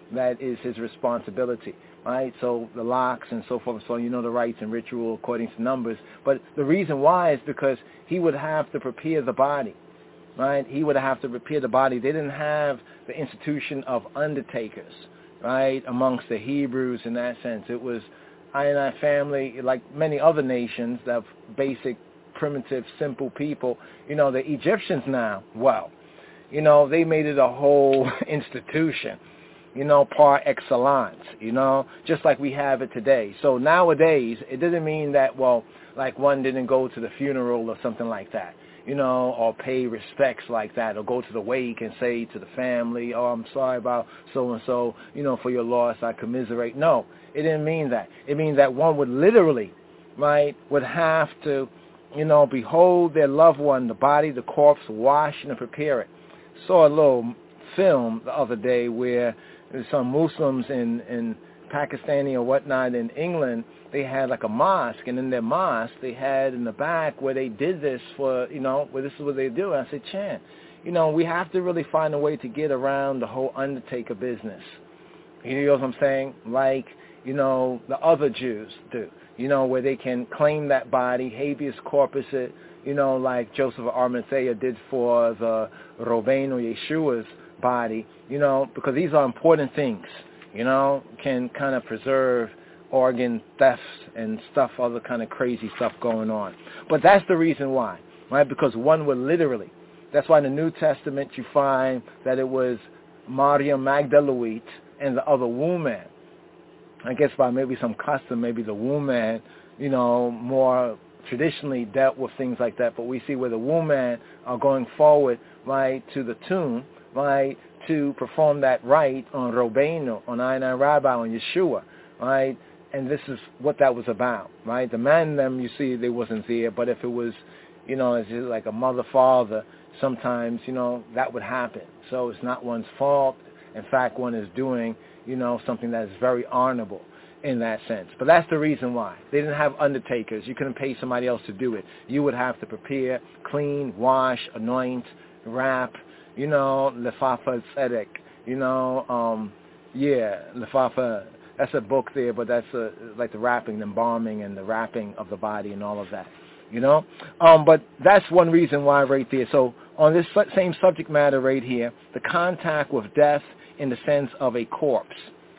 that is his responsibility, right? So the locks and so forth, so you know the rites and ritual according to numbers. But the reason why is because he would have to prepare the body, right? He would have to prepare the body. They didn't have the institution of undertakers, right, amongst the Hebrews in that sense. It was I and I family, like many other nations that have basic, primitive, simple people. You know, the Egyptians now, well, you know, they made it a whole institution, you know, par excellence, you know, just like we have it today. So nowadays, it doesn't mean that, well, like one didn't go to the funeral or something like that, you know, or pay respects like that, or go to the wake and say to the family, oh, I'm sorry about so-and-so, you know, for your loss, I commiserate. No, it didn't mean that. It means that one would literally, right, would have to, you know, behold their loved one, the body, the corpse, wash and prepare it. Saw a little film the other day where some Muslims in, in Pakistani or whatnot in England, they had like a mosque, and in their mosque they had in the back where they did this for, you know, where this is what they do. And I said, Chan, you know, we have to really find a way to get around the whole undertaker business. You know what I'm saying? Like, you know, the other Jews do, you know, where they can claim that body, habeas corpus it, you know, like Joseph of Arimathea did for the Rabbeinu Yeshua's body, you know, because these are important things, you know, can kind of preserve organ thefts and stuff, other kind of crazy stuff going on. But that's the reason why, right? Because one would literally, that's why in the New Testament you find that it was Maria Magdalene and the other woman. I guess by maybe some custom, maybe the woman, you know, more traditionally dealt with things like that. But we see where the woman are going forward, right, to the tomb, right, to perform that rite on Rabbeinu, on Ayin Rabbi, on Yeshua, right? And this is what that was about, right? The man, them, you see, they wasn't there. But if it was, you know, it's just like a mother, father, sometimes, you know, that would happen. So it's not one's fault. In fact, one is doing, you know, something that is very honorable in that sense. But that's the reason why. They didn't have undertakers. You couldn't pay somebody else to do it. You would have to prepare, clean, wash, anoint, wrap, you know, Lefafa Tzedek, you know, um, yeah, Lefafa, that's a book there, but that's a, like the wrapping, the embalming and the wrapping of the body and all of that, you know. Um, but that's one reason why right there. So on this same subject matter right here, the contact with death in the sense of a corpse.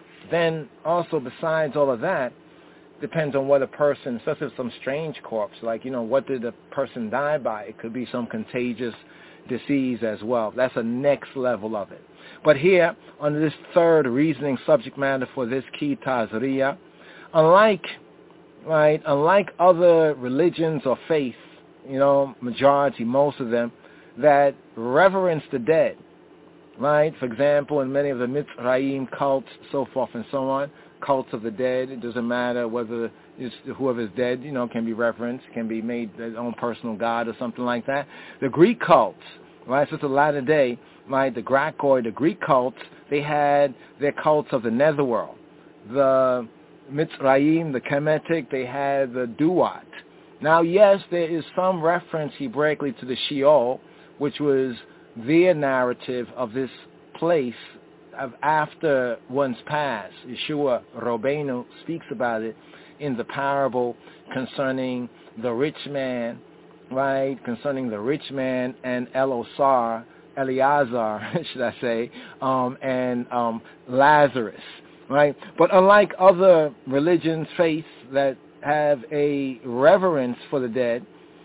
Then also besides all of that, depends on what a person, especially some strange corpse, like, you know, what did the person die by? It could be some contagious disease as well. That's a next level of it. But here, on this third reasoning subject matter for this key Tazriya, unlike, right, unlike other religions or faiths, you know, majority, most of them, that reverence the dead, right? For example, in many of the Mitzrayim cults, so forth and so on, cults of the dead, it doesn't matter whether it's whoever's dead, you know, can be reverenced, can be made their own personal god or something like that. The Greek cults, right, so it's the latter day, right, the Grakoi, the Greek cults, they had their cults of the netherworld. The Mitzrayim, the Kemetic, they had the Duat. Now, yes, there is some reference Hebraically to the Sheol, which was their narrative of this place of after one's past. Yeshua Rabbeinu speaks about it in the parable concerning the rich man, right, concerning the rich man and Elosar, Eleazar, should I say, um, and um, Lazarus, right? But unlike other religions, faiths that have a reverence for the dead,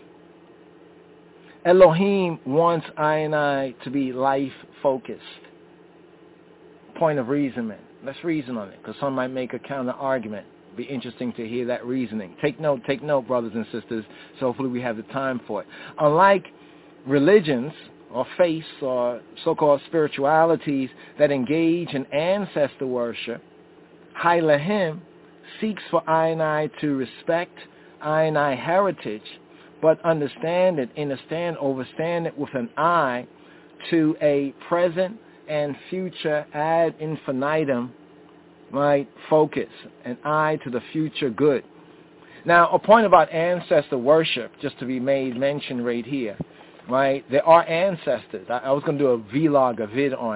Elohim wants I and I to be life-focused. Point of reasoning. Let's reason on it, because some might make a counter-argument. Be interesting to hear that reasoning. Take note, take note, brothers and sisters, so hopefully we have the time for it. Unlike religions or faiths or so-called spiritualities that engage in ancestor worship, Hailahim seeks for I and I to respect I and I heritage, but understand it, understand, overstand it with an eye to a present and future ad infinitum, right, focus, an eye to the future good. Now, a point about ancestor worship, just to be made mention right here, right, there are ancestors. I, I was going to do a vlog, a vid on it,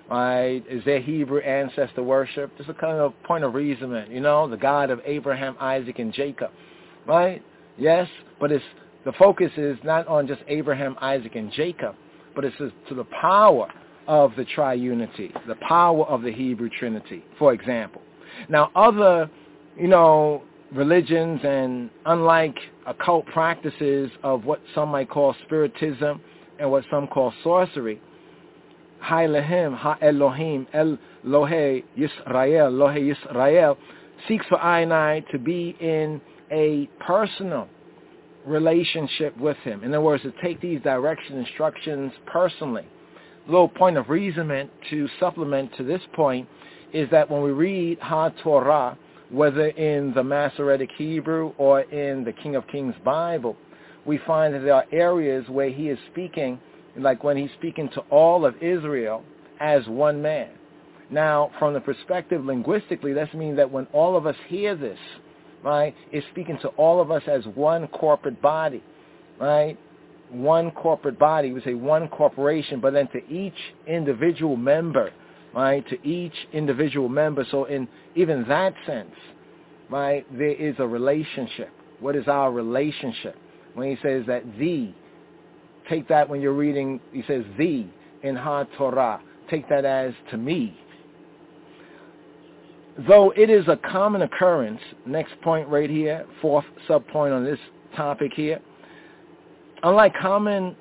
right? Is there Hebrew ancestor worship? Just a kind of point of reasoning, you know, the God of Abraham, Isaac, and Jacob, right? Yes, but it's the focus is not on just Abraham, Isaac, and Jacob, but it's to the power of the triunity, the power of the Hebrew Trinity, for example. Now, other, you know, religions and unlike occult practices of what some might call spiritism and what some call sorcery, Ha-Elohim, Ha-Elohim, El-Lohe Yisrael, Lohe Yisrael, seeks for I and I to be in a personal relationship with him. In other words, to take these direction instructions personally. A little point of reasonment to supplement to this point is that when we read Ha-Torah, whether in the Masoretic Hebrew or in the King of Kings Bible, we find that there are areas where he is speaking, like when he's speaking to all of Israel as one man. Now, from the perspective linguistically, that means that when all of us hear this, right, it's speaking to all of us as one corporate body, right? One corporate body, we say one corporation, but then to each individual member, right, to each individual member. So in even that sense, right, there is a relationship. What is our relationship? When he says that thee, take that when you're reading, he says thee in Ha-Torah. Take that as to me. Though it is a common occurrence, next point right here, fourth subpoint on this topic here, unlike common,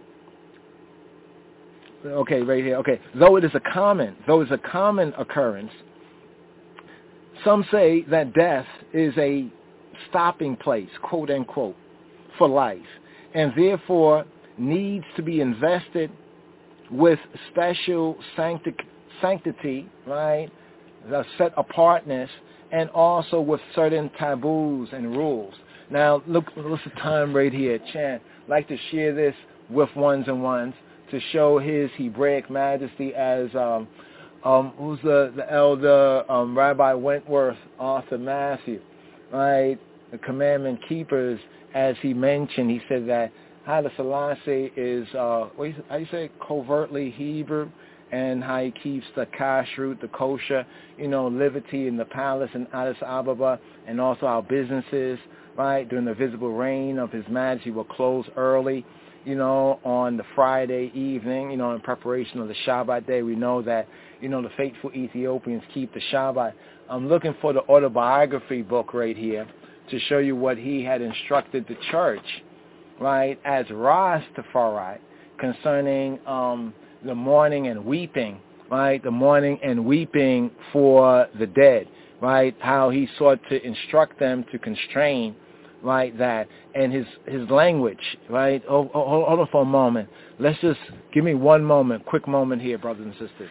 okay, right here, okay, though it is a common, though it's a common occurrence, some say that death is a stopping place, quote unquote, for life, and therefore needs to be invested with special sancti- sanctity, right, the set apartness, and also with certain taboos and rules. Now, look, what's the time right here? Chan, like to share this with ones and ones to show his Hebraic majesty as, um, um, who's the, the elder, um, Rabbi Wentworth, Arthur Matthew, right? The commandment keepers, as he mentioned, he said that Haile Selassie is, uh, what do you, how do you say, covertly Hebrew, and how he keeps the kashrut, the kosher, you know, liberty in the palace in Addis Ababa, and also our businesses, right, during the visible reign of His Majesty will close early, you know, on the Friday evening, you know, in preparation of the Shabbat day. We know that, you know, the faithful Ethiopians keep the Shabbat. I'm looking for the autobiography book right here to show you what he had instructed the church, right, as Rastafari concerning um, the mourning and weeping, right, the mourning and weeping for the dead, right, how he sought to instruct them to constrain, right, that, and his, his language, right, oh, oh, hold on for a moment. Let's just, give me one moment, quick moment here, brothers and sisters.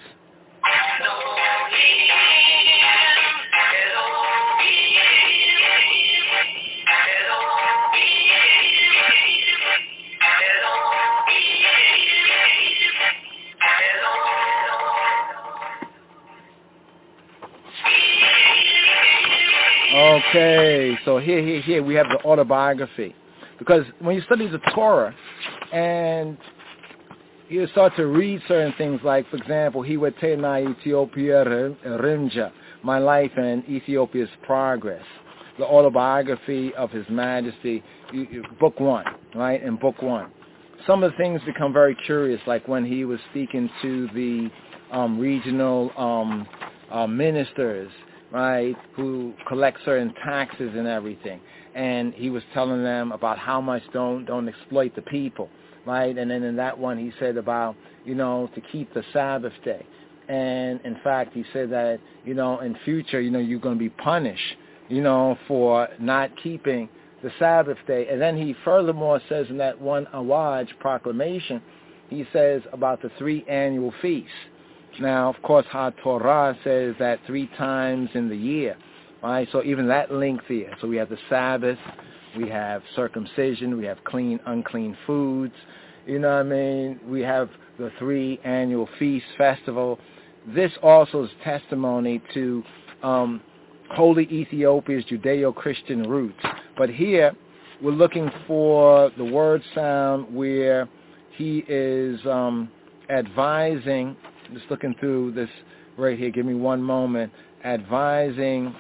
Okay, so here, here, here we have the autobiography. Because when you study the Torah and you start to read certain things like, for example, Hiwatena Ethiopia Rimja, My Life and Ethiopia's Progress, the autobiography of His Majesty, book one, right, in book one. Some of the things become very curious, like when he was speaking to the um, regional um, uh, ministers, right, who collect certain taxes and everything. And he was telling them about how much don't don't exploit the people, right? And then in that one he said about, you know, to keep the Sabbath day. And in fact, he said that, you know, in future, you know, you're going to be punished, you know, for not keeping the Sabbath day. And then he furthermore says in that one Awaj proclamation, he says about the three annual feasts. Now, of course, Ha-Torah says that three times in the year, right? So even that link there. So we have the Sabbath, we have circumcision, we have clean, unclean foods. You know what I mean? We have the three annual feast festival. This also is testimony to um, Holy Ethiopia's Judeo-Christian roots. But here, we're looking for the word sound where he is um, advising just looking through this right here. Give me one moment. Advising,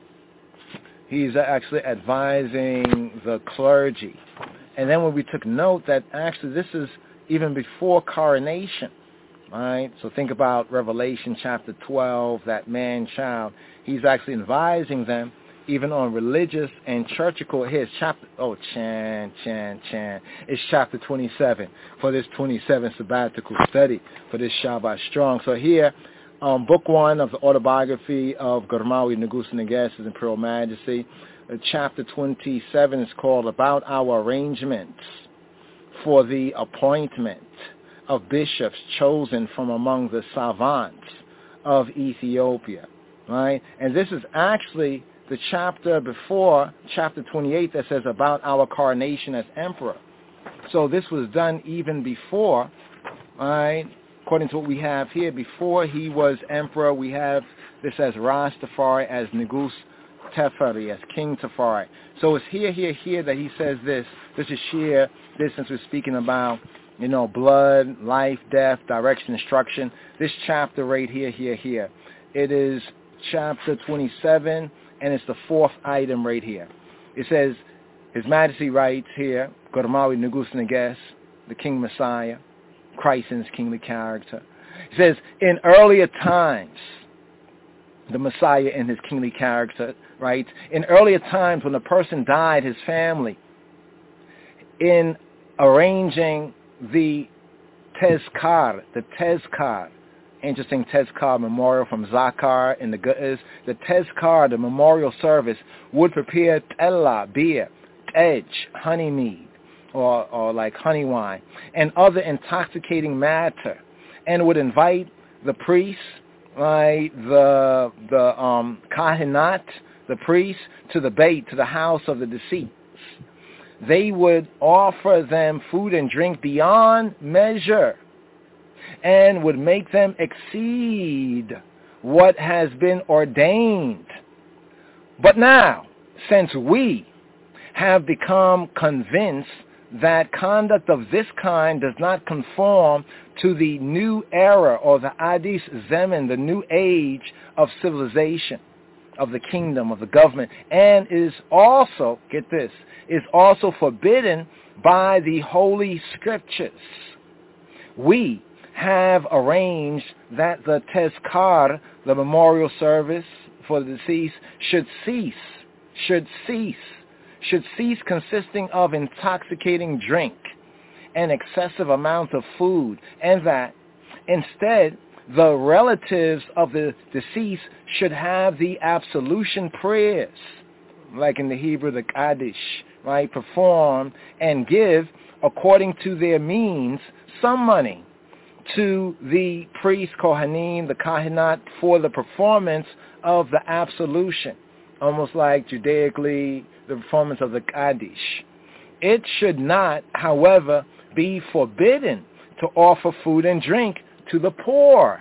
he's actually advising the clergy. And then when we took note that actually this is even before coronation, right? So think about Revelation chapter twelve, that man-child. He's actually advising them even on religious and churchical. Here's chapter, oh, Chan, Chan, Chan. It's chapter twenty-seven for this twenty-seven sabbatical study for this Shabbat Strong. So here, um, book one of the autobiography of Gormawi Negus Neges, His Imperial Majesty, uh, chapter twenty-seven is called About Our Arrangements for the Appointment of Bishops Chosen from Among the Savants of Ethiopia, right? And this is actually the chapter before, chapter twenty-eight, that says about our coronation as emperor. So this was done even before, right? According to what we have here, before he was emperor, we have this as Ras Tefari, as Negus Teferi, as King Tefari. So it's here, here, here that he says this. This is sheer, this since we're speaking about, you know, blood, life, death, direction, instruction. This chapter right here, here, here. It is chapter twenty-seven, and it's the fourth item right here. It says, His Majesty writes here, Gormawi Negus Neges, the King Messiah, Christ in his kingly character. It says, in earlier times, the Messiah in his kingly character, right? In earlier times when a person died, his family, in arranging the Tezkar, the Tezkar, interesting Tezkar memorial from Zakar in the Gu'ez. The Tezkar, the memorial service, would prepare tella, beer, tej, honey mead, or, or like honey wine, and other intoxicating matter, and would invite the priests, right, the the um, kahinat, the priests, to the bait, to the house of the deceased. They would offer them food and drink beyond measure, and would make them exceed what has been ordained. But now, since we have become convinced that conduct of this kind does not conform to the new era, or the Adis Zemen, the new age of civilization, of the kingdom, of the government, and is also, get this, is also forbidden by the Holy Scriptures, we have arranged that the Tezkar, the memorial service for the deceased, should cease, should cease, should cease consisting of intoxicating drink and excessive amounts of food, and that instead the relatives of the deceased should have the absolution prayers, like in the Hebrew, the Kaddish, right, performed, and give, according to their means, some money to the priest, Kohanim, the Kahinat, for the performance of the absolution, almost like Judaically the performance of the Kaddish. It should not, however, be forbidden to offer food and drink to the poor,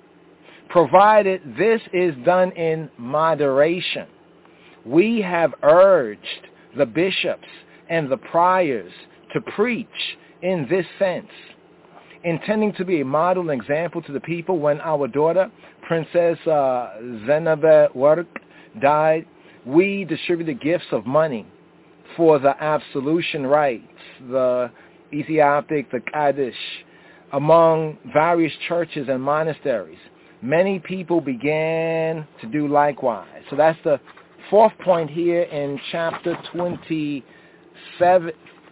provided this is done in moderation. We have urged the bishops and the priors to preach in this sense, intending to be a model and example to the people. When our daughter, Princess uh, Zenebe Work, died, we distributed gifts of money for the absolution rites, the Ethiopic, the Kaddish, among various churches and monasteries. Many people began to do likewise. So that's the fourth point here in chapter twenty-seven.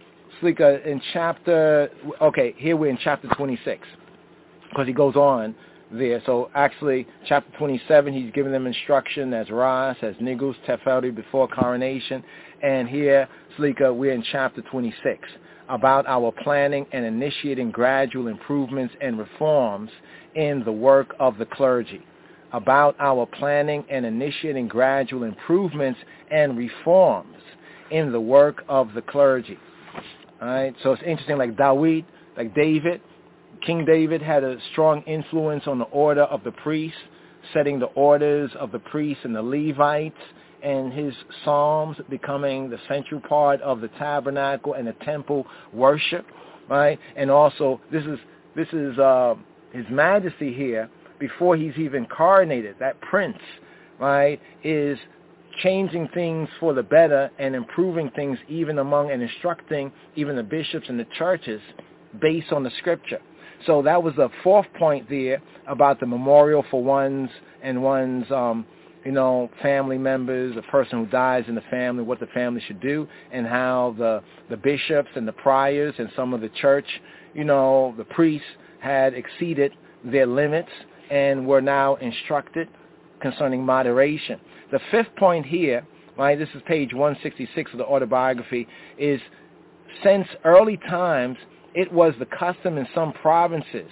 In chapter, okay, here we're in chapter twenty-six, because he goes on there. So actually, chapter twenty-seven, he's giving them instruction as Ras, as Negus Teferi before coronation. And here, Slika, we're in chapter twenty-six, about our planning and initiating gradual improvements and reforms in the work of the clergy. About our planning and initiating gradual improvements and reforms in the work of the clergy. All right, so it's interesting, like Dawid, like David, King David had a strong influence on the order of the priests, setting the orders of the priests and the Levites, and his psalms becoming the central part of the tabernacle and the temple worship, right? And also, this is this is uh, His Majesty here, before he's even coronated, that prince, right, is changing things for the better and improving things even among and instructing even the bishops and the churches based on the scripture. So that was the fourth point there about the memorial for one's and one's, um, you know, family members, a person who dies in the family, what the family should do, and how the, the bishops and the priors and some of the church, you know, the priests had exceeded their limits and were now instructed concerning moderation. The fifth point here, right, this is page one sixty-six of the autobiography, is since early times, it was the custom in some provinces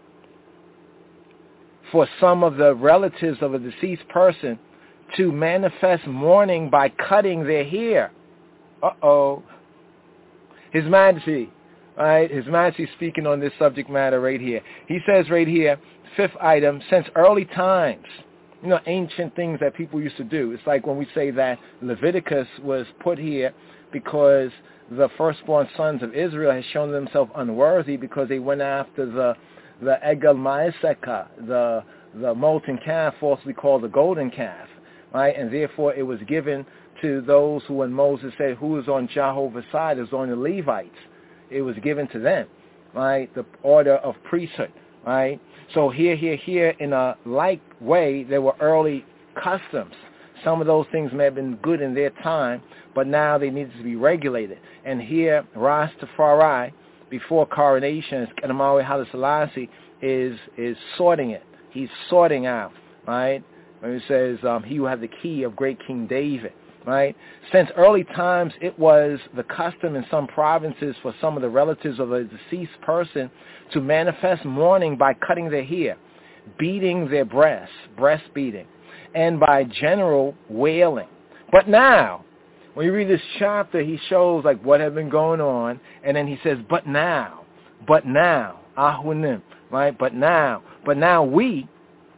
for some of the relatives of a deceased person to manifest mourning by cutting their hair. Uh-oh. His Majesty, right, His Majesty speaking on this subject matter right here. He says right here, fifth item, since early times, you know, ancient things that people used to do. It's like when we say that Leviticus was put here because the firstborn sons of Israel had shown themselves unworthy because they went after the the Egel Maeseka, the the molten calf, falsely called the golden calf, right? And therefore it was given to those who, when Moses said, who is on Jehovah's side, is on the Levites. It was given to them, right? The order of priesthood, right? So here, here, here, in a like way, there were early customs. Some of those things may have been good in their time, but now they needed to be regulated. And here, Rastafari, before coronation, Kanamawi Haile Selassie is is sorting it. He's sorting out, right? When he says, um, he will have the key of great King David, right? Since early times, it was the custom in some provinces for some of the relatives of a deceased person to manifest mourning by cutting their hair, beating their breasts, breast beating, and by general wailing. But now, when you read this chapter, he shows like what had been going on, and then he says, but now, but now, ahunim, right? But now, but now we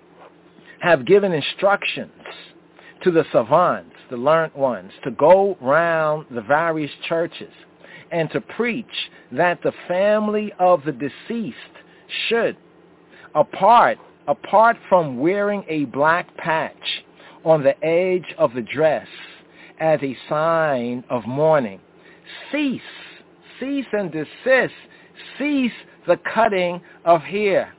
have given instructions to the savants, the learned ones, to go round the various churches and to preach that the family of the deceased should, apart, apart from wearing a black patch on the edge of the dress as a sign of mourning, cease, cease and desist, cease the cutting of hair.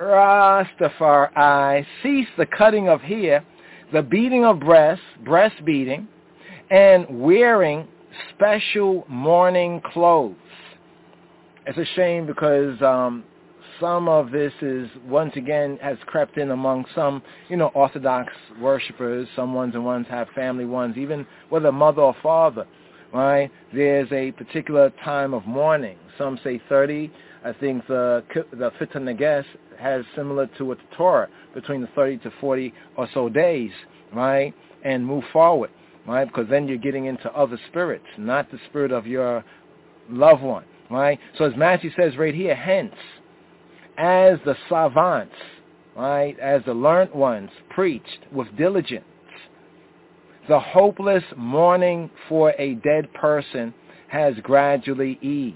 Rastafari, cease the cutting of hair, the beating of breasts, breast beating, and wearing special mourning clothes. It's a shame because um, some of this is, once again, has crept in among some, you know, Orthodox worshipers. Some ones and ones have family ones, even whether mother or father, right? There's a particular time of mourning. Some say thirty. I think the the Fita Nages has similar to what the Torah, between the thirty to forty or so days, right? And move forward, right? Because then you're getting into other spirits, not the spirit of your loved one, right? So as Matthew says right here, hence, as the savants, right, as the learned ones preached with diligence, the hopeless mourning for a dead person has gradually eased.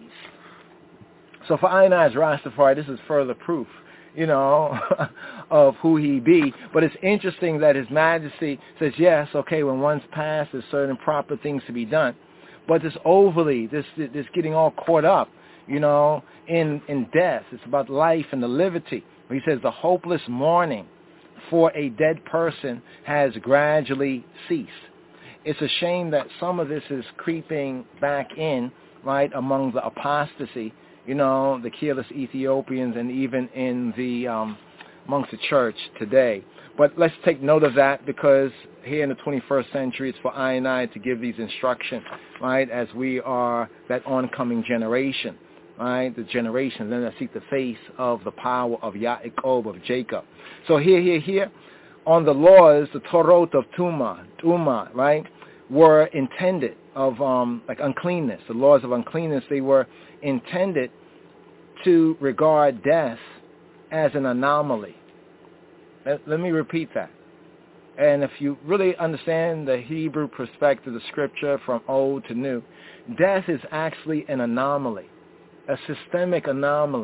So for I and I as Rastafari, this is further proof, you know, of who he be. But it's interesting that His Majesty says, yes, okay, when one's passed, there's certain proper things to be done. But this overly, this this getting all caught up, you know, in, in death. It's about life and the liberty. He says the hopeless mourning for a dead person has gradually ceased. It's a shame that some of this is creeping back in, right, among the apostasy, you know, the careless Ethiopians, and even in the um, amongst the church today. But let's take note of that, because here in the twenty-first century, it's for I and I to give these instructions, right, as we are that oncoming generation, right, the generation then that seek the face of the power of Yaakov, of Jacob. So here, here, here, on the laws, the Torot of Tuma, Tuma, right, were intended of um, like uncleanness. The laws of uncleanness, they were intended to regard death as an anomaly. Let, let me repeat that. And if you really understand the Hebrew perspective of Scripture from old to new, death is actually an anomaly, a systemic anomaly,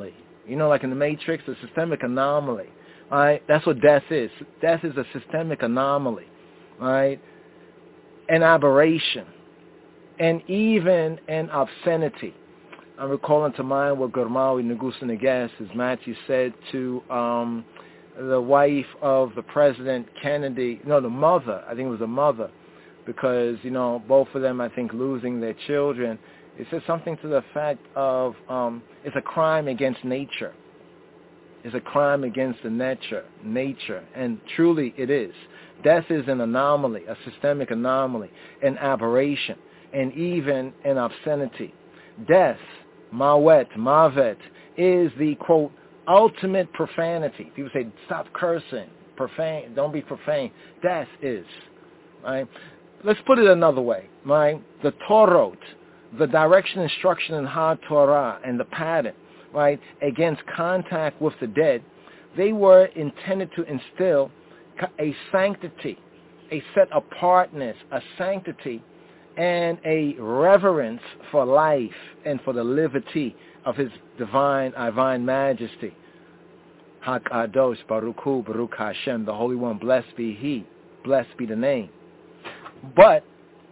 You know, like in the Matrix, a systemic anomaly. All right? That's what death is. Death is a systemic anomaly. All right? An aberration. And even an obscenity. I'm recalling to mind what Gurmawi Ngusa Neges, as Matthew said to um, the wife of the President Kennedy, no, the mother, I think it was the mother, because, you know, both of them, I think, losing their children. It says something to the effect of um, it's a crime against nature. It's a crime against the nature, nature, and truly it is. Death is an anomaly, a systemic anomaly, an aberration, and even an obscenity. Death, mawet, mavet, is the, quote, ultimate profanity. People say, stop cursing, profane, don't be profane. Death is, right? Let's put it another way, right? The Torot, the direction, instruction in Ha-Torah, and the pattern, right, against contact with the dead, they were intended to instill a sanctity, a set-apartness, a sanctity, and a reverence for life and for the liberty of his divine, divine majesty. HaKadosh, Baruch Hu, Baruch Hashem, the Holy One, blessed be He, blessed be the name. But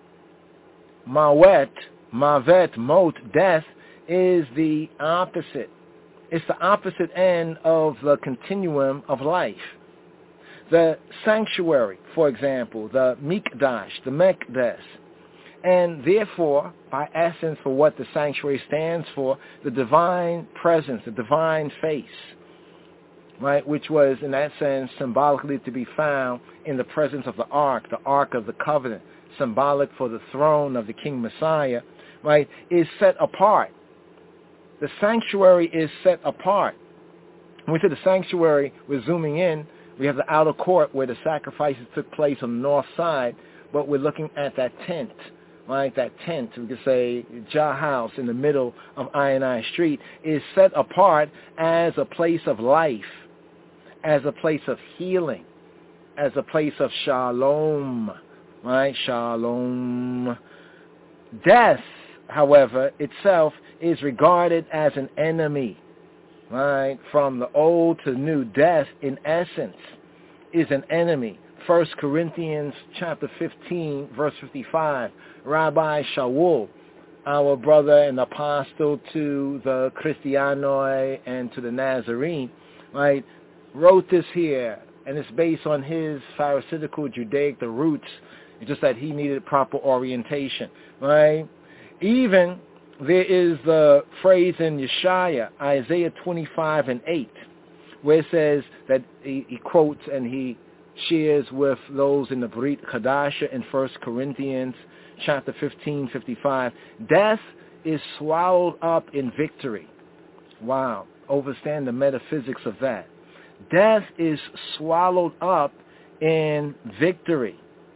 Mawet, Mavet, Mot, death, is the opposite. It's the opposite end of the continuum of life. The sanctuary, for example, the Mikdash, the Mekdes, and therefore, by essence, for what the sanctuary stands for, the divine presence, the divine face, right, which was, in that sense, symbolically to be found in the presence of the Ark, the Ark of the Covenant, symbolic for the throne of the King Messiah, right, is set apart. The sanctuary is set apart. When we say the sanctuary, we're zooming in. We have the outer court where the sacrifices took place on the north side, but we're looking at that tent, right? That tent, we could say Jah House in the middle of I and I Street, is set apart as a place of life, as a place of healing, as a place of shalom, right? Shalom. Death, however, itself is regarded as an enemy, right? From the old to new, death, in essence, is an enemy. First Corinthians chapter fifteen, verse fifty-five. Rabbi Shaul, our brother and apostle to the Christianoi and to the Nazarene, right, wrote this here, and it's based on his Pharisaical Judaic, the roots, just that he needed proper orientation, right? Even there is the phrase in Yeshaya, Isaiah twenty-five and eight, where it says that he, he quotes and he shares with those in the Brit Chadasha in First Corinthians chapter fifteen, fifty-five. Death is swallowed up in victory. Wow. Understand the metaphysics of that. Death is swallowed up in victory.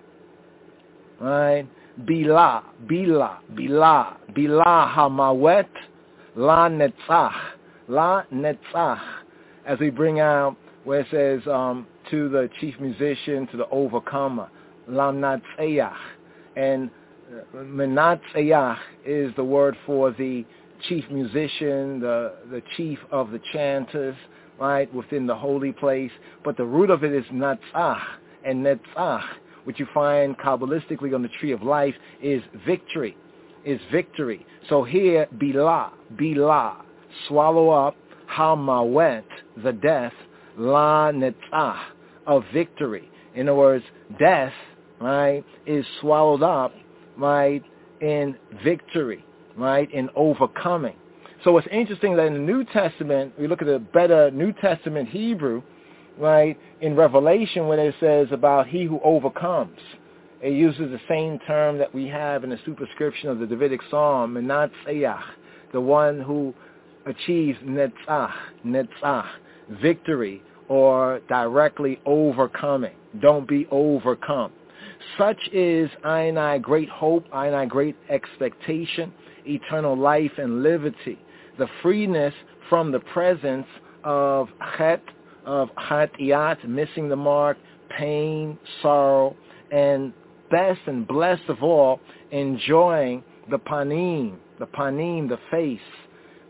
Right? Bila, bila, bila, bila hamawet, la netzach, la netzach. As we bring out where it says um, to the chief musician, to the overcomer, la natzeyach. And menatzeyach is the word for the chief musician, the, the chief of the chanters, right, within the holy place. But the root of it is natzach, and netzach, which you find Kabbalistically on the tree of life, is victory, is victory. So here, bila, bila, swallow up, hamawet, the death, la netzach, of victory. In other words, death, right, is swallowed up, right, in victory, right, in overcoming. So it's interesting that in the New Testament, we look at the better New Testament Hebrew, right, in Revelation when it says about he who overcomes. It uses the same term that we have in the superscription of the Davidic Psalm, Menatzeyach, the one who achieves netzach, netzach, victory, or directly overcoming. Don't be overcome. Such is I and I great hope, I and I great expectation, eternal life and liberty, the freeness from the presence of chet, of hatiyat, missing the mark, pain, sorrow, and best and blessed of all, enjoying the panim, the panim, the face,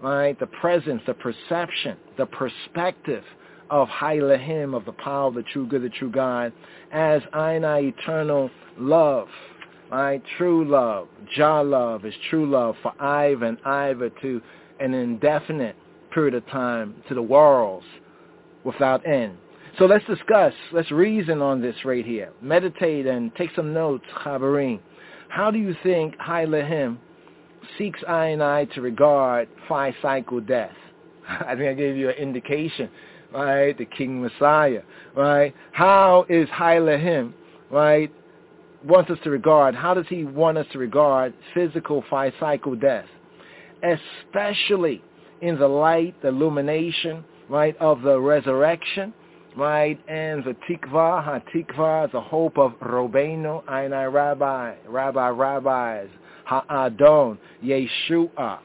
right? The presence, the perception, the perspective of Hai Elohim, of the power of the true good, the true God, as Aina eternal love, right? True love, Jah love is true love for Iva and Iva to an indefinite period of time to the worlds without end. So let's discuss, let's reason on this right here. Meditate and take some notes, Chaverim. How do you think Hai Elohim seeks I and I to regard five cycle death? I think I gave you an indication, right? The King Messiah, right? How is Hai Elohim, right, wants us to regard, how does he want us to regard physical five cycle death? Especially in the light, the illumination, right, of the resurrection, right, and the tikvah, ha-tikvah, the hope of Robbeinu, Einai Rabbi, Rabbi, Rabbis, Ha-Adon, Yeshua.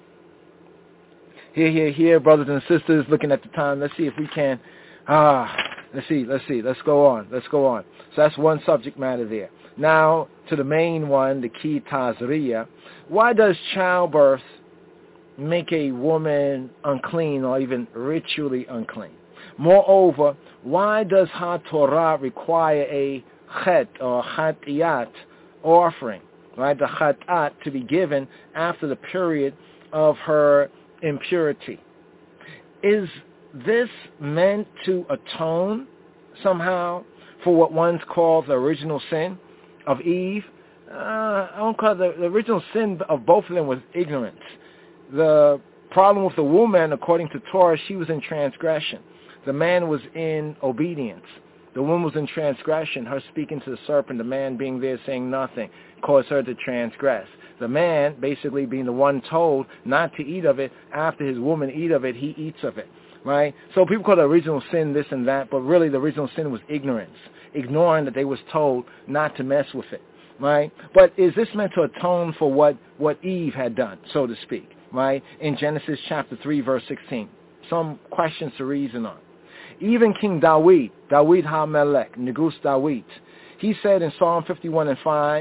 Here, here, here, brothers and sisters, looking at the time, let's see if we can, ah, let's see, let's see, let's go on, let's go on. So that's one subject matter there. Now, to the main one, the key Tazriya. Why does childbirth make a woman unclean or even ritually unclean? Moreover, why does HaTorah require a chet or chatiyat offering, right, the chatat to be given after the period of her impurity? Is this meant to atone somehow for what once called the original sin of Eve? Uh, I don't call it the, the original sin of both of them was ignorance. The problem with the woman, according to Torah, she was in transgression. The man was in obedience. The woman was in transgression. Her speaking to the serpent, the man being there saying nothing, caused her to transgress. The man, basically being the one told not to eat of it, after his woman eat of it, he eats of it, right? So people call the original sin this and that, but really the original sin was ignorance, ignoring that they was told not to mess with it, right? But is this meant to atone for what, what Eve had done, so to speak, right? In Genesis chapter three, verse sixteen. Some questions to reason on. Even King Dawid, Dawid HaMelech, Negus Dawid, he said in Psalm fifty-one and five,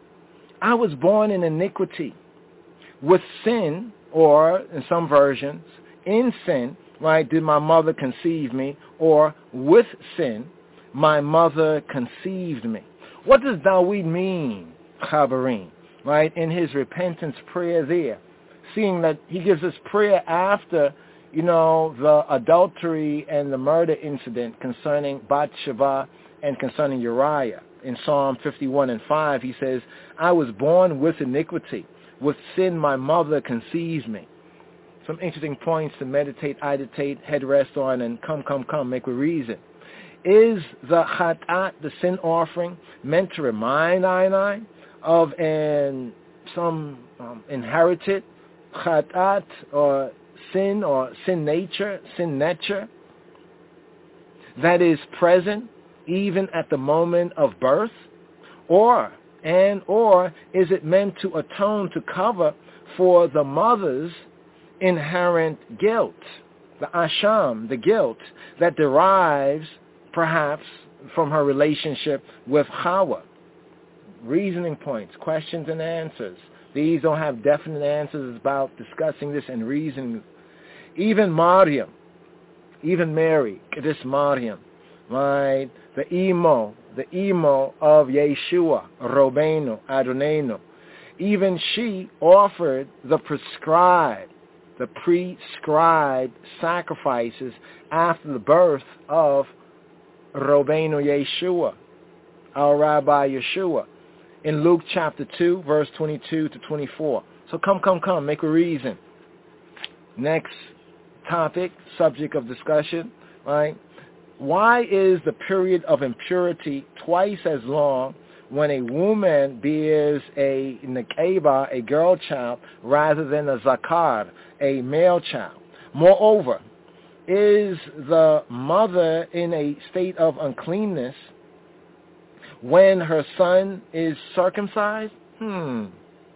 I was born in iniquity, with sin, or in some versions, in sin, right, did my mother conceive me, or with sin, my mother conceived me. What does Dawid mean, Chaverim, right, in his repentance prayer there, seeing that he gives this prayer after, you know, the adultery and the murder incident concerning Bathsheba and concerning Uriah. In Psalm fifty-one and five, he says, I was born with iniquity. With sin my mother conceived me. Some interesting points to meditate, meditate, head rest on, and come, come, come, make with reason. Is the chatat, the sin offering, meant to remind I and I of an, some um, inherited chatat or sin or sin nature, sin nature that is present even at the moment of birth? Or, and or is it meant to atone, to cover for the mother's inherent guilt, the asham, the guilt that derives perhaps from her relationship with Hawa? Reasoning points, questions and answers. These don't have definite answers. It's about discussing this and reasoning. Even Maryam, even Mary, this Maryam, right? The emo, the emo of Yeshua, Robbeinu, Adonenu. Even she offered the prescribed, the prescribed sacrifices after the birth of Robbeinu Yeshua, our Rabbi Yeshua, in Luke chapter two, verse twenty-two to twenty-four. So come, come, come, make a reason. Next topic, subject of discussion, right? Why is the period of impurity twice as long when a woman bears a nekeba, a girl child, rather than a zakar, a male child? Moreover, is the mother in a state of uncleanness when her son is circumcised? Hmm.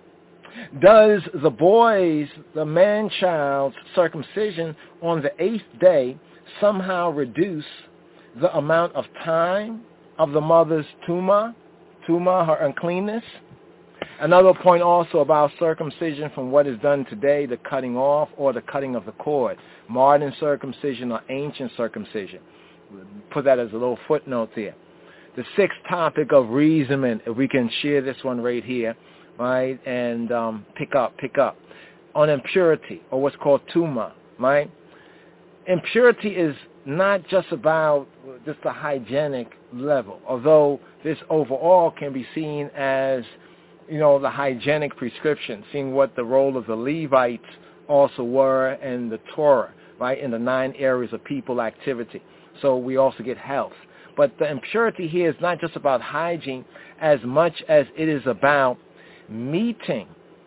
Does the boy's, the man-child's circumcision on the eighth day somehow reduce the amount of time of the mother's tuma, tuma, her uncleanness? Another point also about circumcision from what is done today, the cutting off or the cutting of the cord. Modern circumcision or ancient circumcision. Put that as a little footnote there. The sixth topic of reasonment, if we can share this one right here, right, and um, pick up, pick up. On impurity, or what's called tuma, right? Impurity is not just about just the hygienic level, although this overall can be seen as, you know, the hygienic prescription, seeing what the role of the Levites also were in the Torah, right, in the nine areas of people activity. So we also get health. But the impurity here is not just about hygiene as much as it is about meeting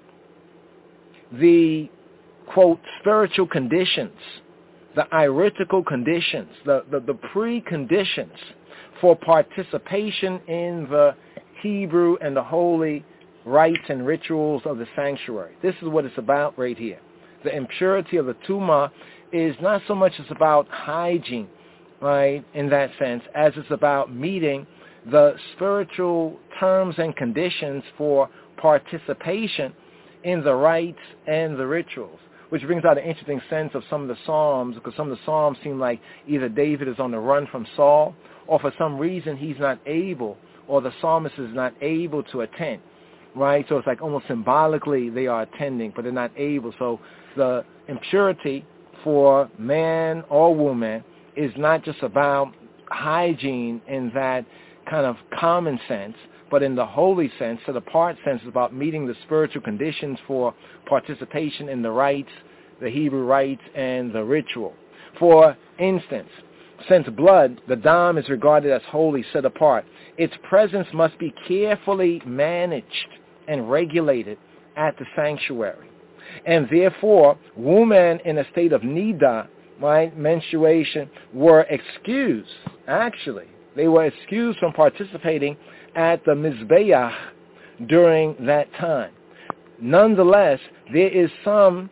the, quote, spiritual conditions, the iritical conditions, the, the, the preconditions for participation in the Hebrew and the holy rites and rituals of the sanctuary. This is what it's about right here. The impurity of the Tumah is not so much as about hygiene, right, in that sense, as it's about meeting the spiritual terms and conditions for participation in the rites and the rituals, which brings out an interesting sense of some of the Psalms, because some of the Psalms seem like either David is on the run from Saul, or for some reason he's not able, or the psalmist is not able to attend, right? So it's like almost symbolically they are attending, but they're not able. So the impurity for man or woman is not just about hygiene in that kind of common sense, but in the holy sense, so the part sense is about meeting the spiritual conditions for participation in the rites, the Hebrew rites, and the ritual. For instance, since blood, the dam, is regarded as holy, set apart, its presence must be carefully managed and regulated at the sanctuary. And therefore, women in a state of nida, right, menstruation, were excused, actually. They were excused from participating at the Mizbeach during that time. Nonetheless, there is some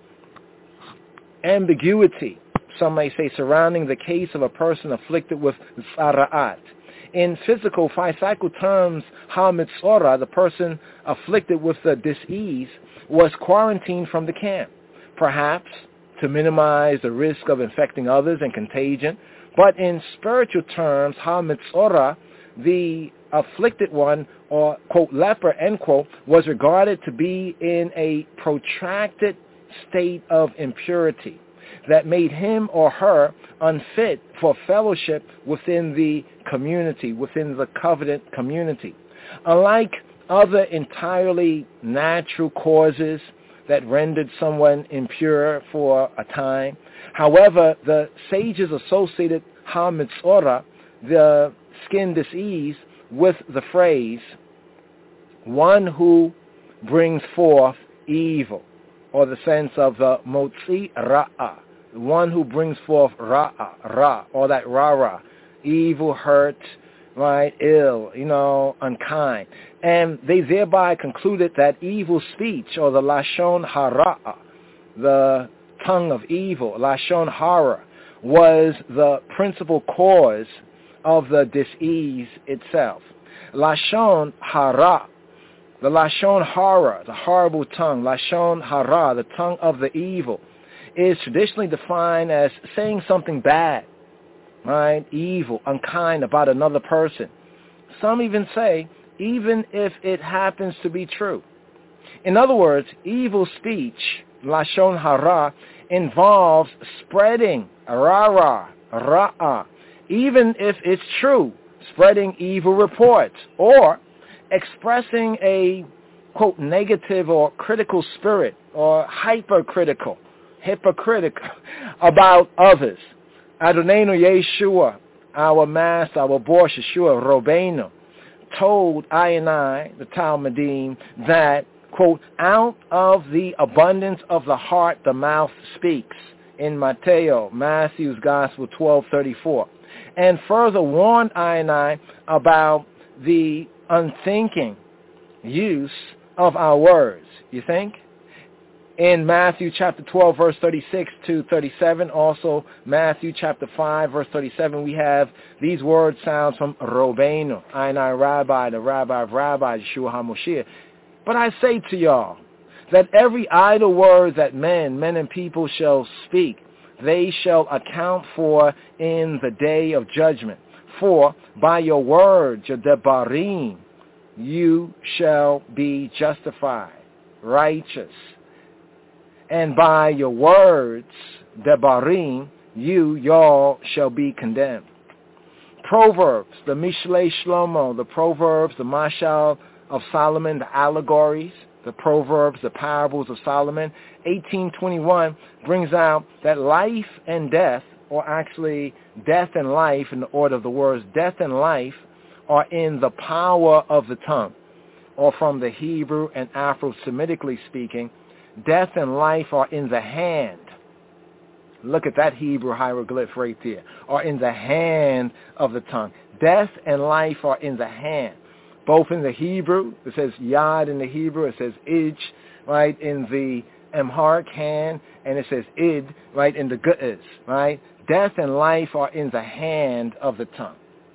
ambiguity, some may say, surrounding the case of a person afflicted with Sara'at. In physical, physical terms, Ha-Mitzora, the person afflicted with the disease, was quarantined from the camp, perhaps to minimize the risk of infecting others and contagion. But in spiritual terms, Ha-Mitzora, the afflicted one, or, quote, leper, end quote, was regarded to be in a protracted state of impurity that made him or her unfit for fellowship within the community, within the covenant community. Unlike other entirely natural causes that rendered someone impure for a time, however, the sages associated Ha-Mitzora, the skin disease, with the phrase, one who brings forth evil, or the sense of the motzi ra'ah, one who brings forth ra'ah, ra, or that ra'ah, evil, hurt, right, ill, you know, unkind. And they thereby concluded that evil speech, or the lashon hara, the tongue of evil, lashon hara, was the principal cause of the disease itself. Lashon hara, the lashon hara, the horrible tongue, lashon hara, the tongue of the evil, is traditionally defined as saying something bad, right, evil, unkind about another person. Some even say, even if it happens to be true. In other words, evil speech, lashon hara, involves spreading rara, ra'ah, even if it's true, spreading evil reports, or expressing a, quote, negative or critical spirit, or hypercritical, hypocritical about others. Adonenu Yeshua, our master, our boss Yeshua, Robenu, told I and I, the Talmudim, that, quote, out of the abundance of the heart the mouth speaks, in Mateo, Matthew's Gospel twelve thirty-four. And further warned I and I about the unthinking use of our words, you think? In Matthew chapter twelve, verse thirty-six to thirty-seven, also Matthew chapter five, verse thirty-seven, we have these word sounds from Robenu, I and I, Rabbi, the Rabbi of Rabbi, Yeshua HaMoshiach. But I say to y'all, that every idle word that men, men and people shall speak, they shall account for in the day of judgment. For by your words, your debarim, you shall be justified, righteous. And by your words, debarim, you, y'all, shall be condemned. Proverbs, the Mishlei Shlomo, the Proverbs, the Mashal of Solomon, the allegories, the Proverbs, the parables of Solomon, eighteen twenty-one brings out that life and death, or actually death and life in the order of the words, death and life are in the power of the tongue, or from the Hebrew and Afro-Semitically speaking, death and life are in the hand. Look at that Hebrew hieroglyph right there, are in the hand of the tongue. Death and life are in the hand. Both in the Hebrew, it says yad in the Hebrew, it says ij, right, in the Amharic hand, and it says id, right, in the Ge'ez, right? Death and life are in the hand of the tongue.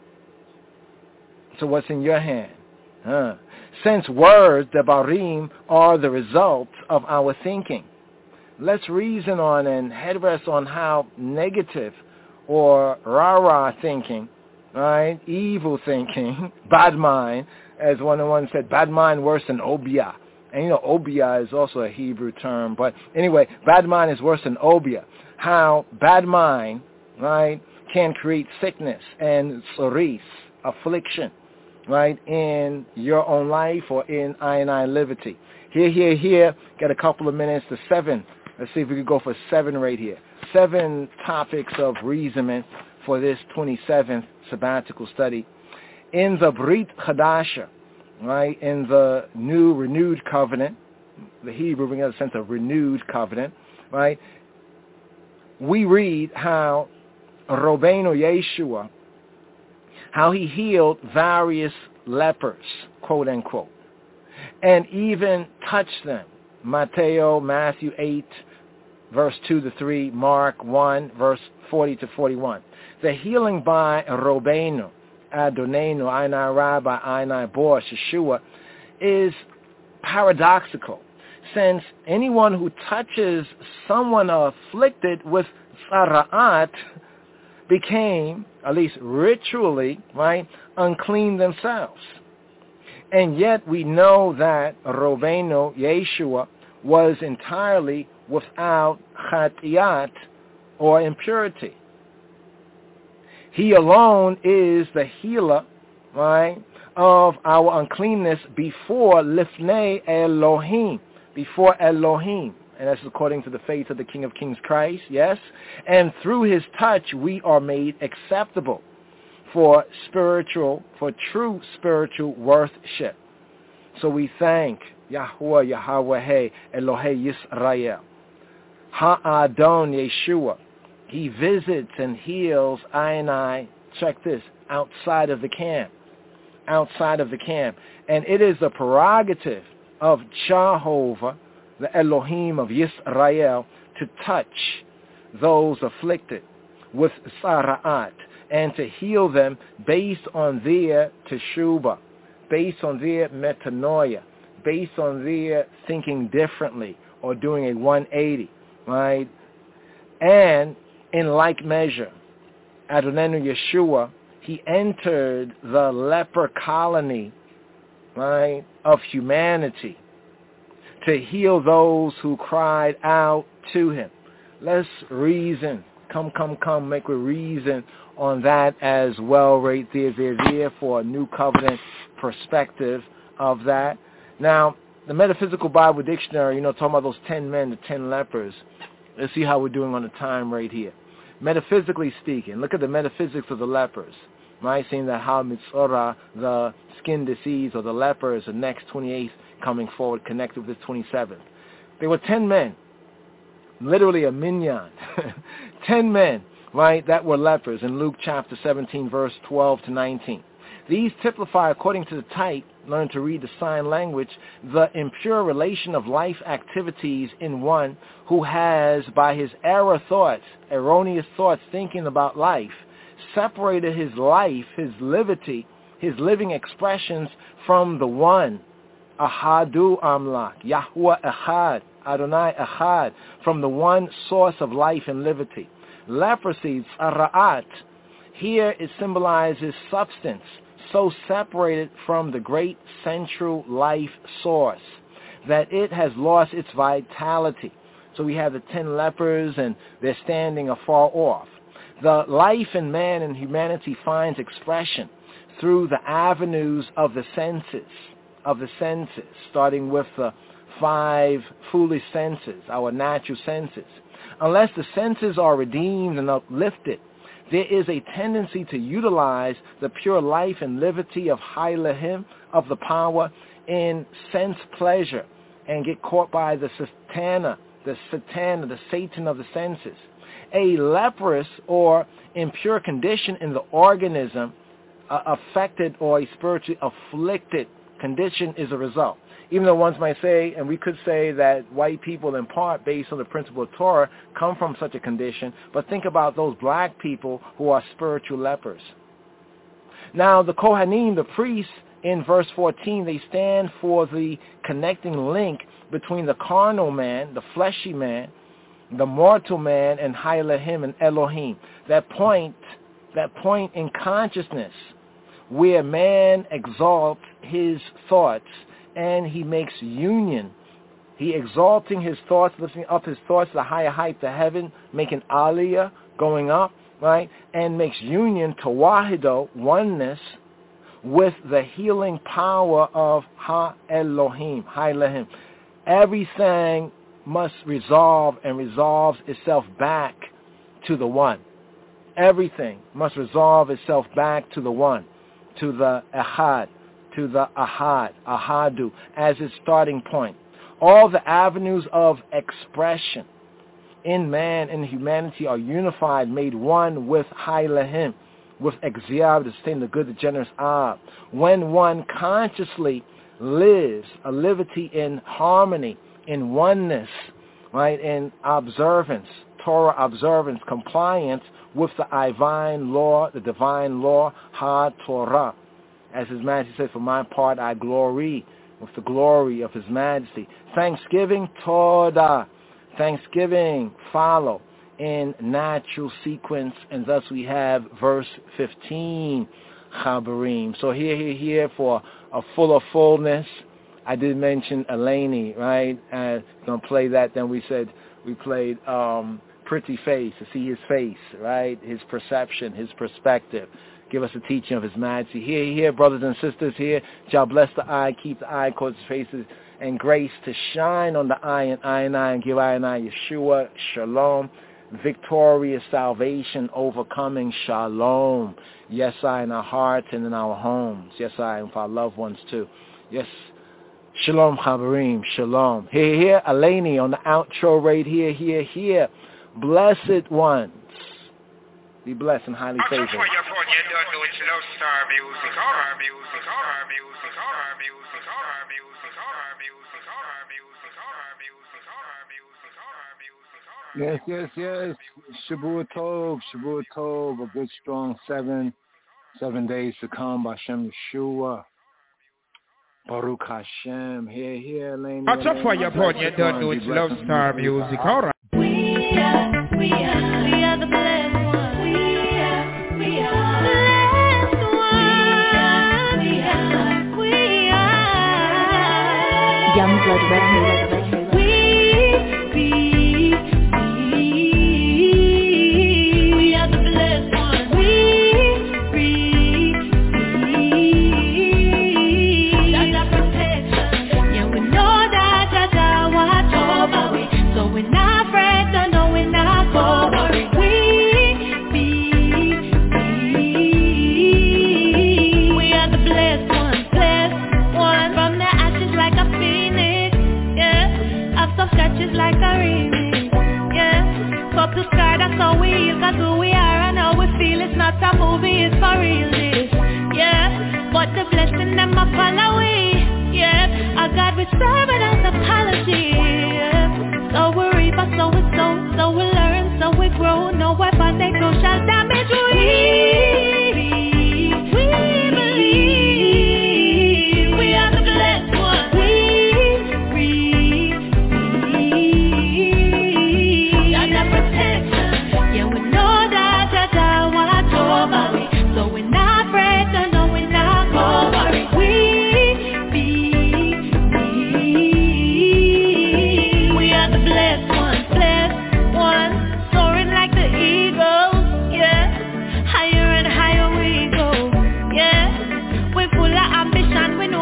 So what's in your hand? Huh. Since words, debarim, are the result of our thinking, let's reason on and headrest on how negative or rah-rah thinking, right, evil thinking, bad mind, as one and one said, bad mind worse than obia. And you know, obia is also a Hebrew term. But anyway, bad mind is worse than obia. How bad mind, right, can create sickness and tsaris, affliction, right, in your own life or in I and I liberty. Here, here, here, got a couple of minutes to seven. Let's see if we could go for seven right here. Seven topics of reasonment for this twenty-seventh sabbatical study. In the Brit Chadasha, right, in the new renewed covenant, the Hebrew brings a sense of renewed covenant, right, we read how Rabbeinu Yeshua, how he healed various lepers, quote unquote, and even touched them. Mateo, Matthew eight, verse two to three, Mark one, verse forty to forty-one. The healing by Rabbeinu, Adonenu, Einai Rabbi, Einai Bor, Yeshua, is paradoxical, since anyone who touches someone afflicted with tzara'at became, at least ritually, right, unclean themselves. And yet we know that Rabbeinu Yeshua was entirely without chatiyat, or impurity. He alone is the healer, right, of our uncleanness before Lifnei Elohim, before Elohim. And that's according to the faith of the King of Kings Christ, yes? And through his touch, we are made acceptable for spiritual, for true spiritual worship. So we thank Yahweh, Yahweh, Elohei Yisrael. Ha'adon Yeshua. He visits and heals I and I, check this, outside of the camp. Outside of the camp. And it is the prerogative of Jehovah, the Elohim of Yisrael, to touch those afflicted with Sara'at and to heal them based on their teshubah, based on their metanoia, based on their thinking differently or doing a one eighty, right? And in like measure, Adonenu Yeshua, he entered the leper colony, right, of humanity to heal those who cried out to him. Let's reason. Come, come, come, make a reason on that as well right there, there, there, for a new covenant perspective of that. Now, the Metaphysical Bible Dictionary, you know, talking about those ten men, the ten lepers. Let's see how we're doing on the time right here. Metaphysically speaking, look at the metaphysics of the lepers. Right, seeing that how Mitzora, the skin disease, or the leper, is the next twenty-eighth coming forward, connected with the twenty-seventh. There were ten men, literally a minyan, ten men, right, that were lepers in Luke chapter seventeen, verse twelve to nineteen. These typify, according to the type, learn to read the sign language, the impure relation of life activities in one who has, by his error thoughts, erroneous thoughts, thinking about life, separated his life, his liberty, his living expressions from the one Ahadu Amlak, Yahuwah Echad, Adonai Echad, from the one source of life and liberty. Leprosy, Tzara'at, here it symbolizes substance, so separated from the great central life source that it has lost its vitality. So we have the ten lepers and they're standing afar off. The life in man and humanity finds expression through the avenues of the senses, of the senses, starting with the five foolish senses, our natural senses. Unless the senses are redeemed and uplifted, there is a tendency to utilize the pure life and liberty of Hailahim, of the power, in sense pleasure, and get caught by the satana, the satana, the Satan of the senses. A leprous or impure condition in the organism, uh, affected or a spiritually afflicted condition is a result. Even though ones might say, and we could say that white people in part, based on the principle of Torah, come from such a condition, but think about those black people who are spiritual lepers. Now, the Kohanim, the priests, in verse fourteen, they stand for the connecting link between the carnal man, the fleshy man, the mortal man, and Hailahim and Elohim. That point, that point in consciousness where man exalts his thoughts and he makes union. He exalting his thoughts, lifting up his thoughts to the higher height to heaven, making aliyah, going up, right? And makes union to wahido, oneness, with the healing power of Ha-Elohim, Ha-Elohim. Everything must resolve and resolves itself back to the one. Everything must resolve itself back to the one, to the Echad, to the Ahad, Ahadu, as its starting point. All the avenues of expression in man and humanity are unified, made one with Hailahim, with Exia, the same, the good, the generous Ab. When one consciously lives a liberty in harmony, in oneness, right, in observance, Torah observance, compliance with the divine law, the divine law, Ha-Torah. As His Majesty said, for my part I glory with the glory of His Majesty. Thanksgiving, Todah. Thanksgiving, follow in natural sequence, and thus we have verse fifteen, Chabarim. So here, here, here, for a fuller fullness, I did mention Eleni, right? Uh, gonna play that. Then we said we played um, Pretty Face, to see his face, right? His perception, his perspective. Give us a teaching of His Majesty. Here, here, brothers and sisters, here. Shall bless the eye, keep the eye, cause His faces and grace to shine on the eye and eye and eye, and give eye and eye Yeshua, Shalom, victorious salvation, overcoming Shalom. Yes, I, in our hearts and in our homes. Yes, I, and for our loved ones too. Yes, Shalom, Chabarim, Shalom. Here, here, Eleni on the outro right here, here, here. Blessed ones. Be blessed and highly favored. Yes, yes, yes. Shabbat Tov, Shabbat Tov, a good strong seven, seven days to come by Shem Yeshua. Baruch Hashem. Here, here, Lane. Watch out for your board, you don't know it's Love Star Music, alright. We are, we are, we are the blessed ones. We are, we are, blessed ones. We are, we are, Young Blood Record. Like a remix, yeah. Pop the sky, that's how we is, that's who we are, and how we feel. It's not a movie, it's for real, this, yeah. But the blessing them a follow we, yeah. Our God we serve without apology, yeah. So we reap, so we sow, so we learn, so we grow. No weapon they throw shall damage we. We believe we are the blessed ones. We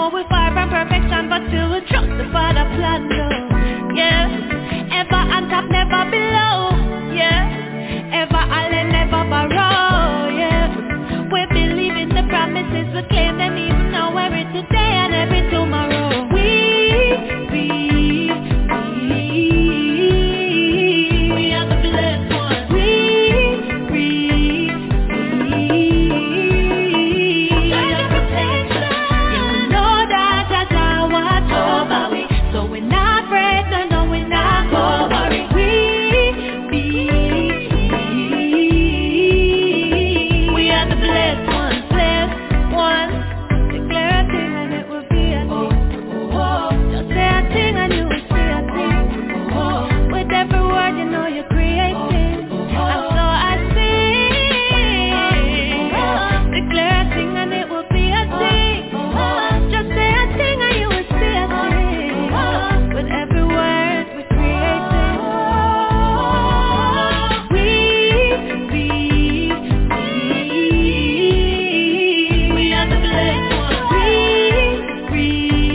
know we're far from perfection, but still we trust the Father plan, no. Yeah, ever on top, never below. Yeah, ever all never borrow. Yeah, we believe in the promises, we claim them even now, every today and every tomorrow. We, we, we, we are the blessed ones. We, we, we, are the protection. Yeah, we know that that's our watch over we, so we're not afraid, no, no, we're not gonna worry. We, we, we are the blessed ones, blessed ones. Declare a thing and it will be a thing. Just say a thing and you will see a thing. With every word you know you're creating. And so I sing. Declare a thing and it will be a thing. Just say a thing and you will see a thing. With every word we're creating. We, we, we, we are the blessed ones. We, we,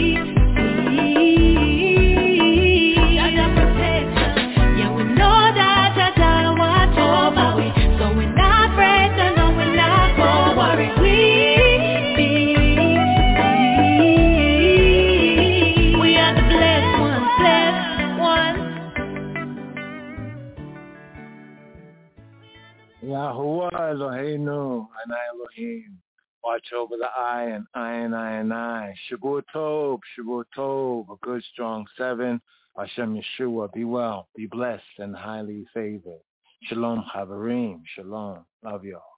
we are the protection. Yeah, we know that that's all watch over we, so we're not afraid, no, no, we're not gonna worry. We, we, we are the blessed ones, blessed ones. Yahuwah Eloheinu, Anai Elohim. Watch over the eye and eye and eye and eye. Shabbat Tov, Shabbat Tov, a good strong seven. Hashem Yeshua, be well, be blessed and highly favored. Shalom Chavarim, Shalom. Love y'all.